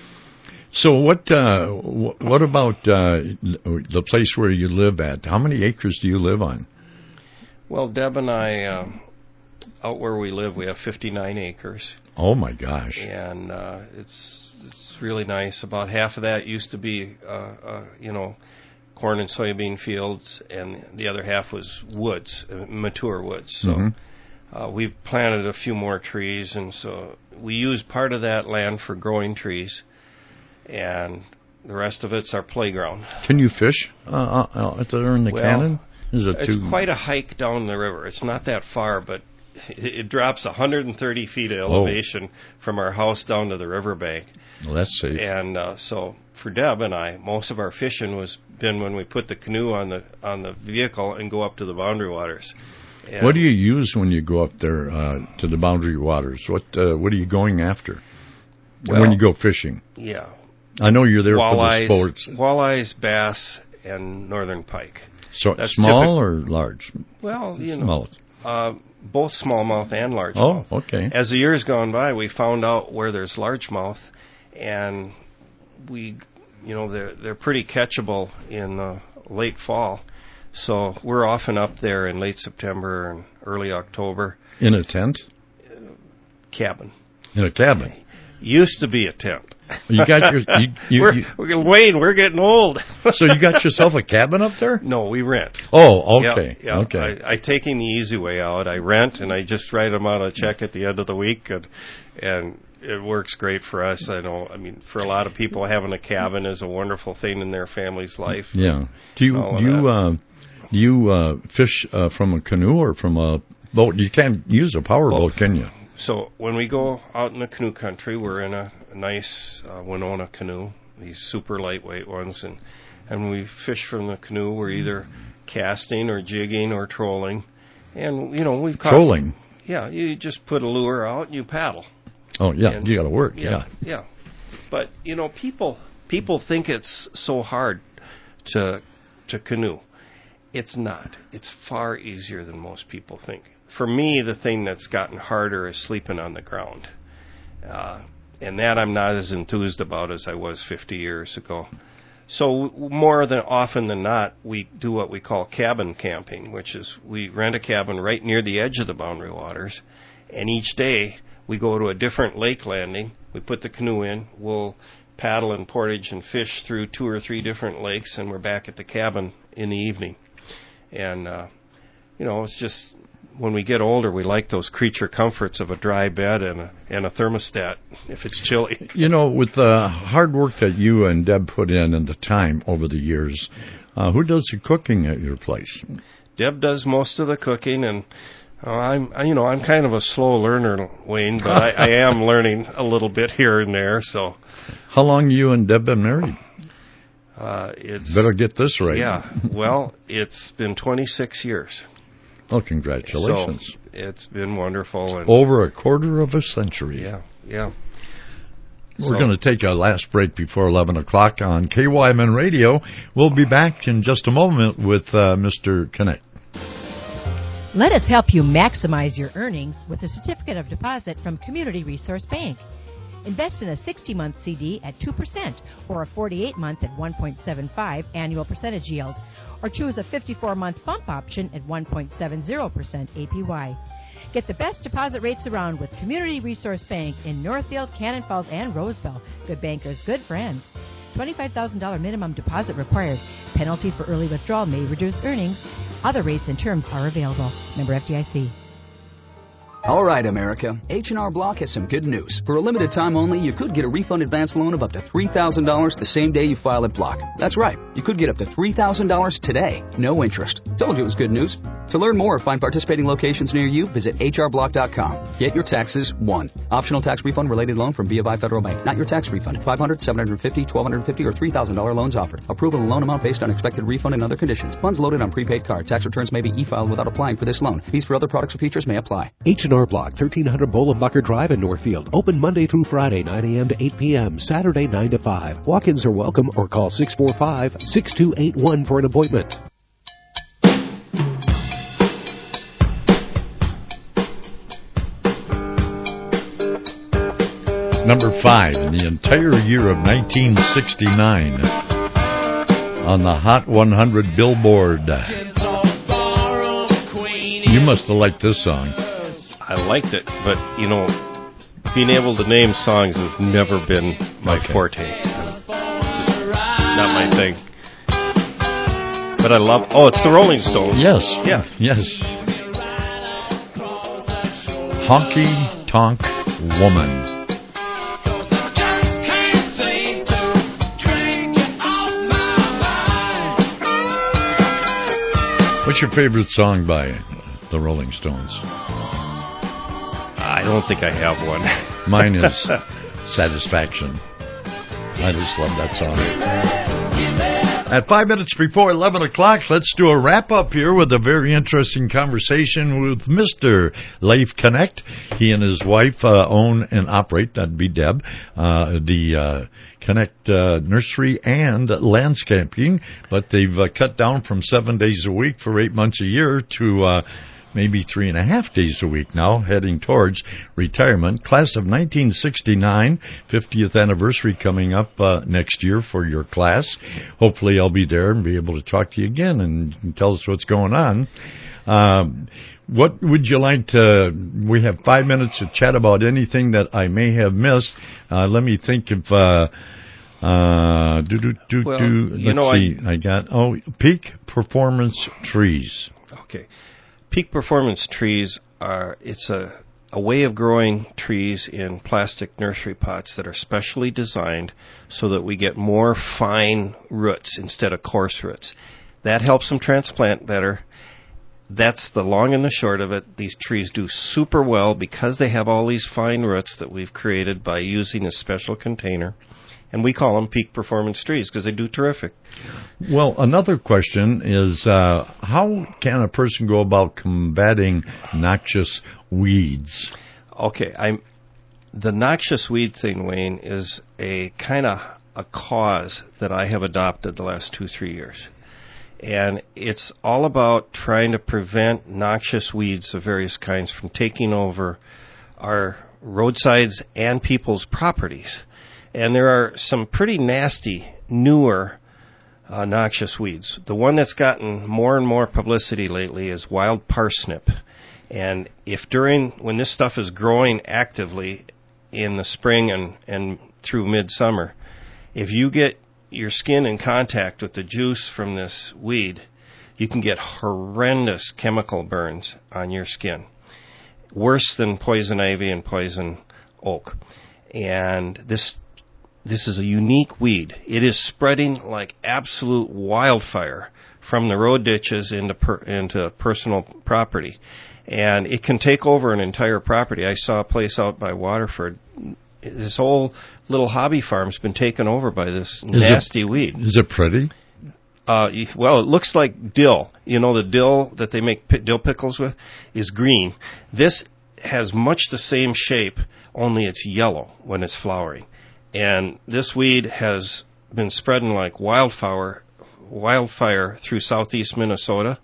[SPEAKER 1] So what uh, what about uh, the place where you live at? How many acres do you live on?
[SPEAKER 2] Well, Deb and I, uh, out where we live, we have fifty-nine acres.
[SPEAKER 1] Oh my gosh!
[SPEAKER 2] And uh, it's it's really nice. About half of that used to be, uh, uh, you know, corn and soybean fields, and the other half was woods, uh, mature woods. So mm-hmm. uh, we've planted a few more trees, and so we use part of that land for growing trees, and the rest of it's our playground.
[SPEAKER 1] Can you fish uh, uh, there in the
[SPEAKER 2] well,
[SPEAKER 1] cannon? Is it
[SPEAKER 2] it's
[SPEAKER 1] too...
[SPEAKER 2] quite a hike down the river. It's not that far, but it, it drops one hundred thirty feet of elevation oh. from our house down to the riverbank.
[SPEAKER 1] Well, that's safe.
[SPEAKER 2] And uh, so for Deb and I, most of our fishing was been when we put the canoe on the on the vehicle and go up to the boundary waters. And
[SPEAKER 1] what do you use when you go up there uh, to the boundary waters? What uh, what are you going after
[SPEAKER 2] well,
[SPEAKER 1] when you go fishing?
[SPEAKER 2] Yeah,
[SPEAKER 1] I know you're there
[SPEAKER 2] walleyes,
[SPEAKER 1] for the sports.
[SPEAKER 2] Walleyes, bass, and northern pike.
[SPEAKER 1] So
[SPEAKER 2] That's
[SPEAKER 1] small
[SPEAKER 2] typical.
[SPEAKER 1] Or large?
[SPEAKER 2] Well, you know, uh, both smallmouth and largemouth.
[SPEAKER 1] Oh, okay.
[SPEAKER 2] As the years gone by, we found out where there's largemouth, and we, you know, they're they're pretty catchable in the late fall. So we're often up there in late September and early October.
[SPEAKER 1] In a tent?
[SPEAKER 2] Cabin.
[SPEAKER 1] In a cabin.
[SPEAKER 2] Used to be a tent.
[SPEAKER 1] You got your you, you,
[SPEAKER 2] we're,
[SPEAKER 1] you,
[SPEAKER 2] we're Wayne. We're getting old.
[SPEAKER 1] So you got yourself a cabin up there?
[SPEAKER 2] No, we rent.
[SPEAKER 1] Oh, okay,
[SPEAKER 2] yeah, yeah.
[SPEAKER 1] okay.
[SPEAKER 2] I, I taking the easy way out. I rent, and I just write them out a check at the end of the week, and and it works great for us. I know. I mean, for a lot of people, having a cabin is a wonderful thing in their family's life.
[SPEAKER 1] Yeah. Do you do you uh, do you uh, fish uh, from a canoe or from a boat? You can't use a power boat, can you?
[SPEAKER 2] So when we go out in the canoe country, we're in a, a nice uh, Winona canoe, these super lightweight ones, and and when we fish from the canoe, we're either casting or jigging or trolling, and you know we've caught,
[SPEAKER 1] trolling.
[SPEAKER 2] Yeah, you just put a lure out and you paddle.
[SPEAKER 1] Oh yeah,
[SPEAKER 2] and,
[SPEAKER 1] you got to work.
[SPEAKER 2] Yeah,
[SPEAKER 1] yeah,
[SPEAKER 2] yeah. But you know, people people think it's so hard to to canoe. It's not. It's far easier than most people think. For me, the thing that's gotten harder is sleeping on the ground. Uh, and that I'm not as enthused about as I was fifty years ago. So more than often than not, we do what we call cabin camping, which is we rent a cabin right near the edge of the boundary waters. And each day we go to a different lake landing. We put the canoe in. We'll paddle and portage and fish through two or three different lakes, and we're back at the cabin in the evening. And, uh, you know, it's just... when we get older, we like those creature comforts of a dry bed and a, and a thermostat if it's chilly.
[SPEAKER 1] You know, with the hard work that you and Deb put in and the time over the years, uh, who does the cooking at your place?
[SPEAKER 2] Deb does most of the cooking, and uh, I'm, I, you know, I'm kind of a slow learner, Wayne, but I, I am learning a little bit here and there. So,
[SPEAKER 1] how long you and Deb been married?
[SPEAKER 2] Uh, it's
[SPEAKER 1] Better get this right.
[SPEAKER 2] Yeah. Well, it's been twenty-six years.
[SPEAKER 1] Oh, congratulations.
[SPEAKER 2] So it's been wonderful. And
[SPEAKER 1] over a quarter of a century.
[SPEAKER 2] Yeah, yeah.
[SPEAKER 1] We're
[SPEAKER 2] So,
[SPEAKER 1] going to take a last break before eleven o'clock on K Y M N Radio. We'll be back in just a moment with uh, Mister Connect.
[SPEAKER 12] Let us help you maximize your earnings with a certificate of deposit from Community Resource Bank. Invest in a sixty-month C D at two percent or a forty-eight month at one point seven five annual percentage yield, or choose a fifty-four month bump option at one point seven zero percent A P Y. Get the best deposit rates around with Community Resource Bank in Northfield, Cannon Falls, and Roseville. Good bankers, good friends. twenty-five thousand dollars minimum deposit required. Penalty for early withdrawal may reduce earnings. Other rates and terms are available. Member F D I C.
[SPEAKER 13] All right, America. H and R Block has some good news. For a limited time only, you could get a refund advance loan of up to three thousand dollars the same day you file at Block. That's right. You could get up to three thousand dollars today. No interest. Told you it was good news. To learn more or find participating locations near you, visit H R block dot com. Get your taxes won. Optional tax refund related loan from B of I Federal Bank. Not your tax refund. five hundred dollars, seven hundred fifty dollars, twelve fifty, or three thousand dollars loans offered. Approval and loan amount based on expected refund and other conditions. Funds loaded on prepaid card. Tax returns may be e-filed without applying for this loan. Fees for other products or features may apply.
[SPEAKER 14] H and R Block, thirteen hundred Bolenbacher Drive in Northfield. Open Monday through Friday, nine a.m. to eight p.m., Saturday, nine to five. Walk-ins are welcome or call six four five, six two eight one for an appointment.
[SPEAKER 1] Number five in the entire year of nineteen sixty-nine on the Hot one hundred Billboard. You must have liked this song.
[SPEAKER 2] I liked it, but, you know, being able to name songs has never been my
[SPEAKER 1] okay.
[SPEAKER 2] forte. It's just not my thing. But I love, oh, it's the Rolling Stones.
[SPEAKER 1] Yes.
[SPEAKER 2] Yeah.
[SPEAKER 1] Yes. Honky Tonk Woman. What's your favorite song by the Rolling Stones?
[SPEAKER 2] I don't think I have one.
[SPEAKER 1] Mine is Satisfaction. I just love that song. At five minutes before eleven o'clock, let's do a wrap-up here with a very interesting conversation with Mister Leif Connect. He and his wife uh, own and operate, that'd be Deb, uh, the uh, Connect uh, Nursery and Landscaping, but they've uh, cut down from seven days a week for eight months a year to uh, maybe three and a half days a week now, heading towards retirement. Class of nineteen sixty-nine, fiftieth anniversary coming up uh, next year for your class. Hopefully I'll be there and be able to talk to you again and tell us what's going on. Um, what would you like to, we have five minutes to chat about anything that I may have missed. Uh, let me think of, uh, uh, do, do, do,
[SPEAKER 2] well,
[SPEAKER 1] do, let's
[SPEAKER 2] know,
[SPEAKER 1] see, I, I got, oh, Peak Performance Trees.
[SPEAKER 2] Okay. Peak Performance Trees are, it's a, a way of growing trees in plastic nursery pots that are specially designed so that we get more fine roots instead of coarse roots. That helps them transplant better. That's the long and the short of it. These trees do super well because they have all these fine roots that we've created by using a special container. And we call them peak performance trees because they do terrific.
[SPEAKER 1] Well, another question is, uh, how can a person go about combating noxious weeds?
[SPEAKER 2] Okay, I'm the noxious weed thing, Wayne, is a kind of a cause that I have adopted the last two, three years. And it's all about trying to prevent noxious weeds of various kinds from taking over our roadsides and people's properties. And there are some pretty nasty, newer, uh, noxious weeds. The one that's gotten more and more publicity lately is wild parsnip. And if during, when this stuff is growing actively in the spring and, and through midsummer, if you get your skin in contact with the juice from this weed, you can get horrendous chemical burns on your skin. Worse than poison ivy and poison oak. And this This is a unique weed. It is spreading like absolute wildfire from the road ditches into per, into personal property. And it can take over an entire property. I saw a place out by Waterford. this whole little hobby farm's been taken over by this
[SPEAKER 1] Is
[SPEAKER 2] nasty
[SPEAKER 1] it,
[SPEAKER 2] weed.
[SPEAKER 1] Is it pretty?
[SPEAKER 2] Uh, you- well, it looks like dill. You know, the dill that they make pi- dill pickles with is green. This has much the same shape, only it's yellow when it's flowering. And this weed has been spreading like wildfire, wildfire through southeast Minnesota,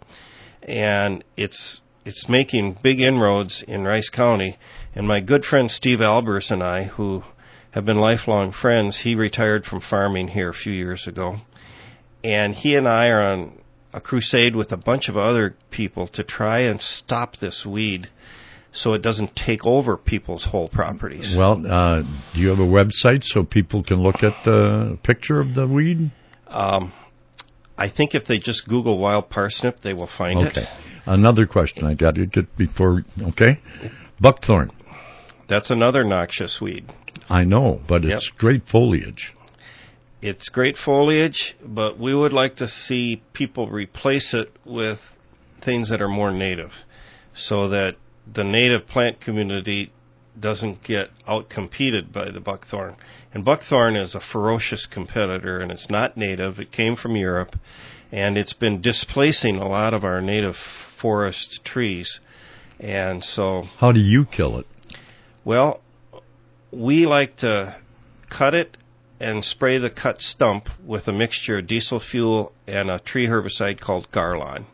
[SPEAKER 2] and it's it's making big inroads in Rice County. And my good friend Steve Albers and I, who have been lifelong friends, he retired from farming here a few years ago, and he and I are on a crusade with a bunch of other people to try and stop this weed so it doesn't take over people's whole properties.
[SPEAKER 1] Well, uh, do you have a website so people can look at the picture of the weed?
[SPEAKER 2] Um, I think if they just Google wild parsnip, they will find
[SPEAKER 1] Okay.
[SPEAKER 2] it.
[SPEAKER 1] Another question I got to get before, okay? Buckthorn.
[SPEAKER 2] That's another noxious weed.
[SPEAKER 1] I know, but it's
[SPEAKER 2] Yep.
[SPEAKER 1] great foliage.
[SPEAKER 2] It's great foliage, but we would like to see people replace it with things that are more native so that the native plant community doesn't get outcompeted by the buckthorn. And buckthorn is a ferocious competitor, and it's not native. It came from Europe, and it's been displacing a lot of our native forest trees. And so,
[SPEAKER 1] How do you kill it?
[SPEAKER 2] well, we like to cut it and spray the cut stump with a mixture of diesel fuel and a tree herbicide called Garlon.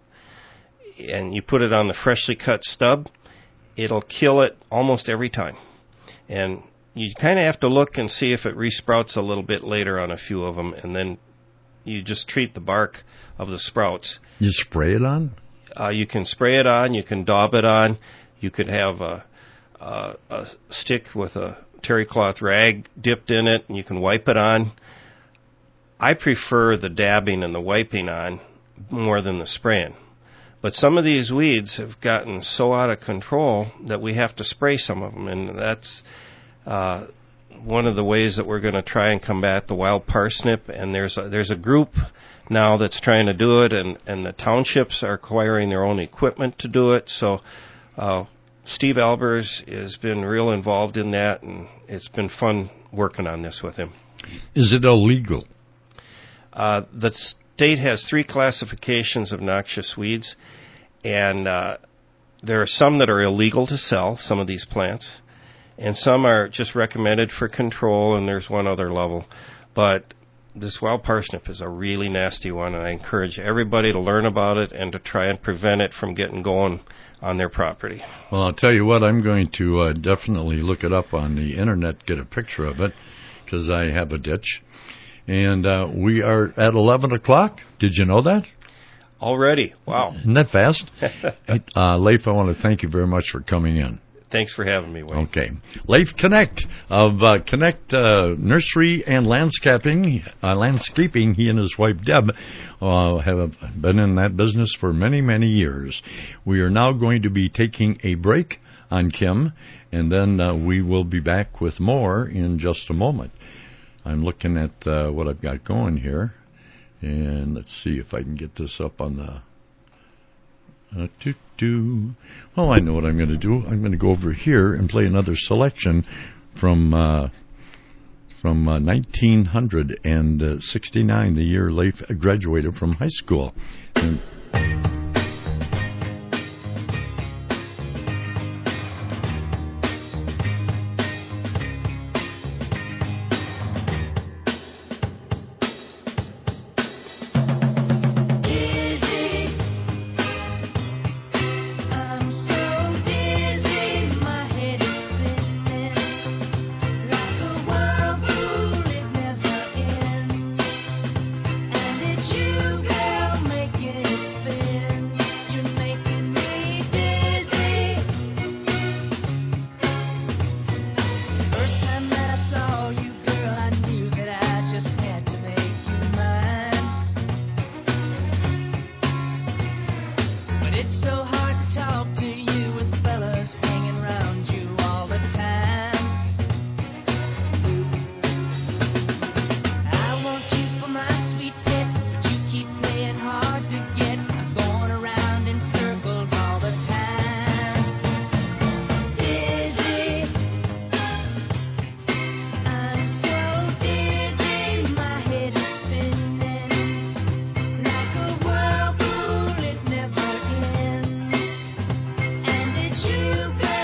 [SPEAKER 2] And you put it on the freshly cut stub, it'll kill it almost every time. And you kind of have to look and see if it resprouts a little bit later on a few of them, and then you just treat the bark of the sprouts.
[SPEAKER 1] You spray it on?
[SPEAKER 2] Uh, you can spray it on, you can daub it on, you could have a, a, a stick with a terry cloth rag dipped in it, and you can wipe it on. I prefer the dabbing and the wiping on more than the spraying. But some of these weeds have gotten so out of control that we have to spray some of them, and that's uh, one of the ways that we're going to try and combat the wild parsnip. And there's a, there's a group now that's trying to do it, and, and the townships are acquiring their own equipment to do it. So uh, Steve Albers has been real involved in that, and it's been fun working on this with him.
[SPEAKER 1] Is it illegal?
[SPEAKER 2] Uh, the state has three classifications of noxious weeds, and uh, there are some that are illegal to sell, some of these plants, and some are just recommended for control, and there's one other level. But this wild parsnip is a really nasty one, and I encourage everybody to learn about it and to try and prevent it from getting going on their property.
[SPEAKER 1] Well, I'll tell you what, I'm going to uh, definitely look it up on the internet, get a picture of it, because I have a ditch. And uh, we are at eleven o'clock. Did you know that?
[SPEAKER 2] Already. Wow.
[SPEAKER 1] Isn't that fast? uh, Leif, I want to thank you very much for coming in.
[SPEAKER 2] Thanks for having me, Wayne.
[SPEAKER 1] Okay. Leif Connect of uh, Connect uh, Nursery and Landscaping. Uh, landscaping, he and his wife Deb uh, have been in that business for many, many years. We are now going to be taking a break on Kim, and then uh, we will be back with more in just a moment. I'm looking at uh, what I've got going here, and let's see if I can get this up on the... Uh, doo, doo. Well, I know what I'm going to do. I'm going to go over here and play another selection from uh, from uh, nineteen sixty-nine, the year Leif graduated from high school. And
[SPEAKER 9] You girl, make it
[SPEAKER 15] that you could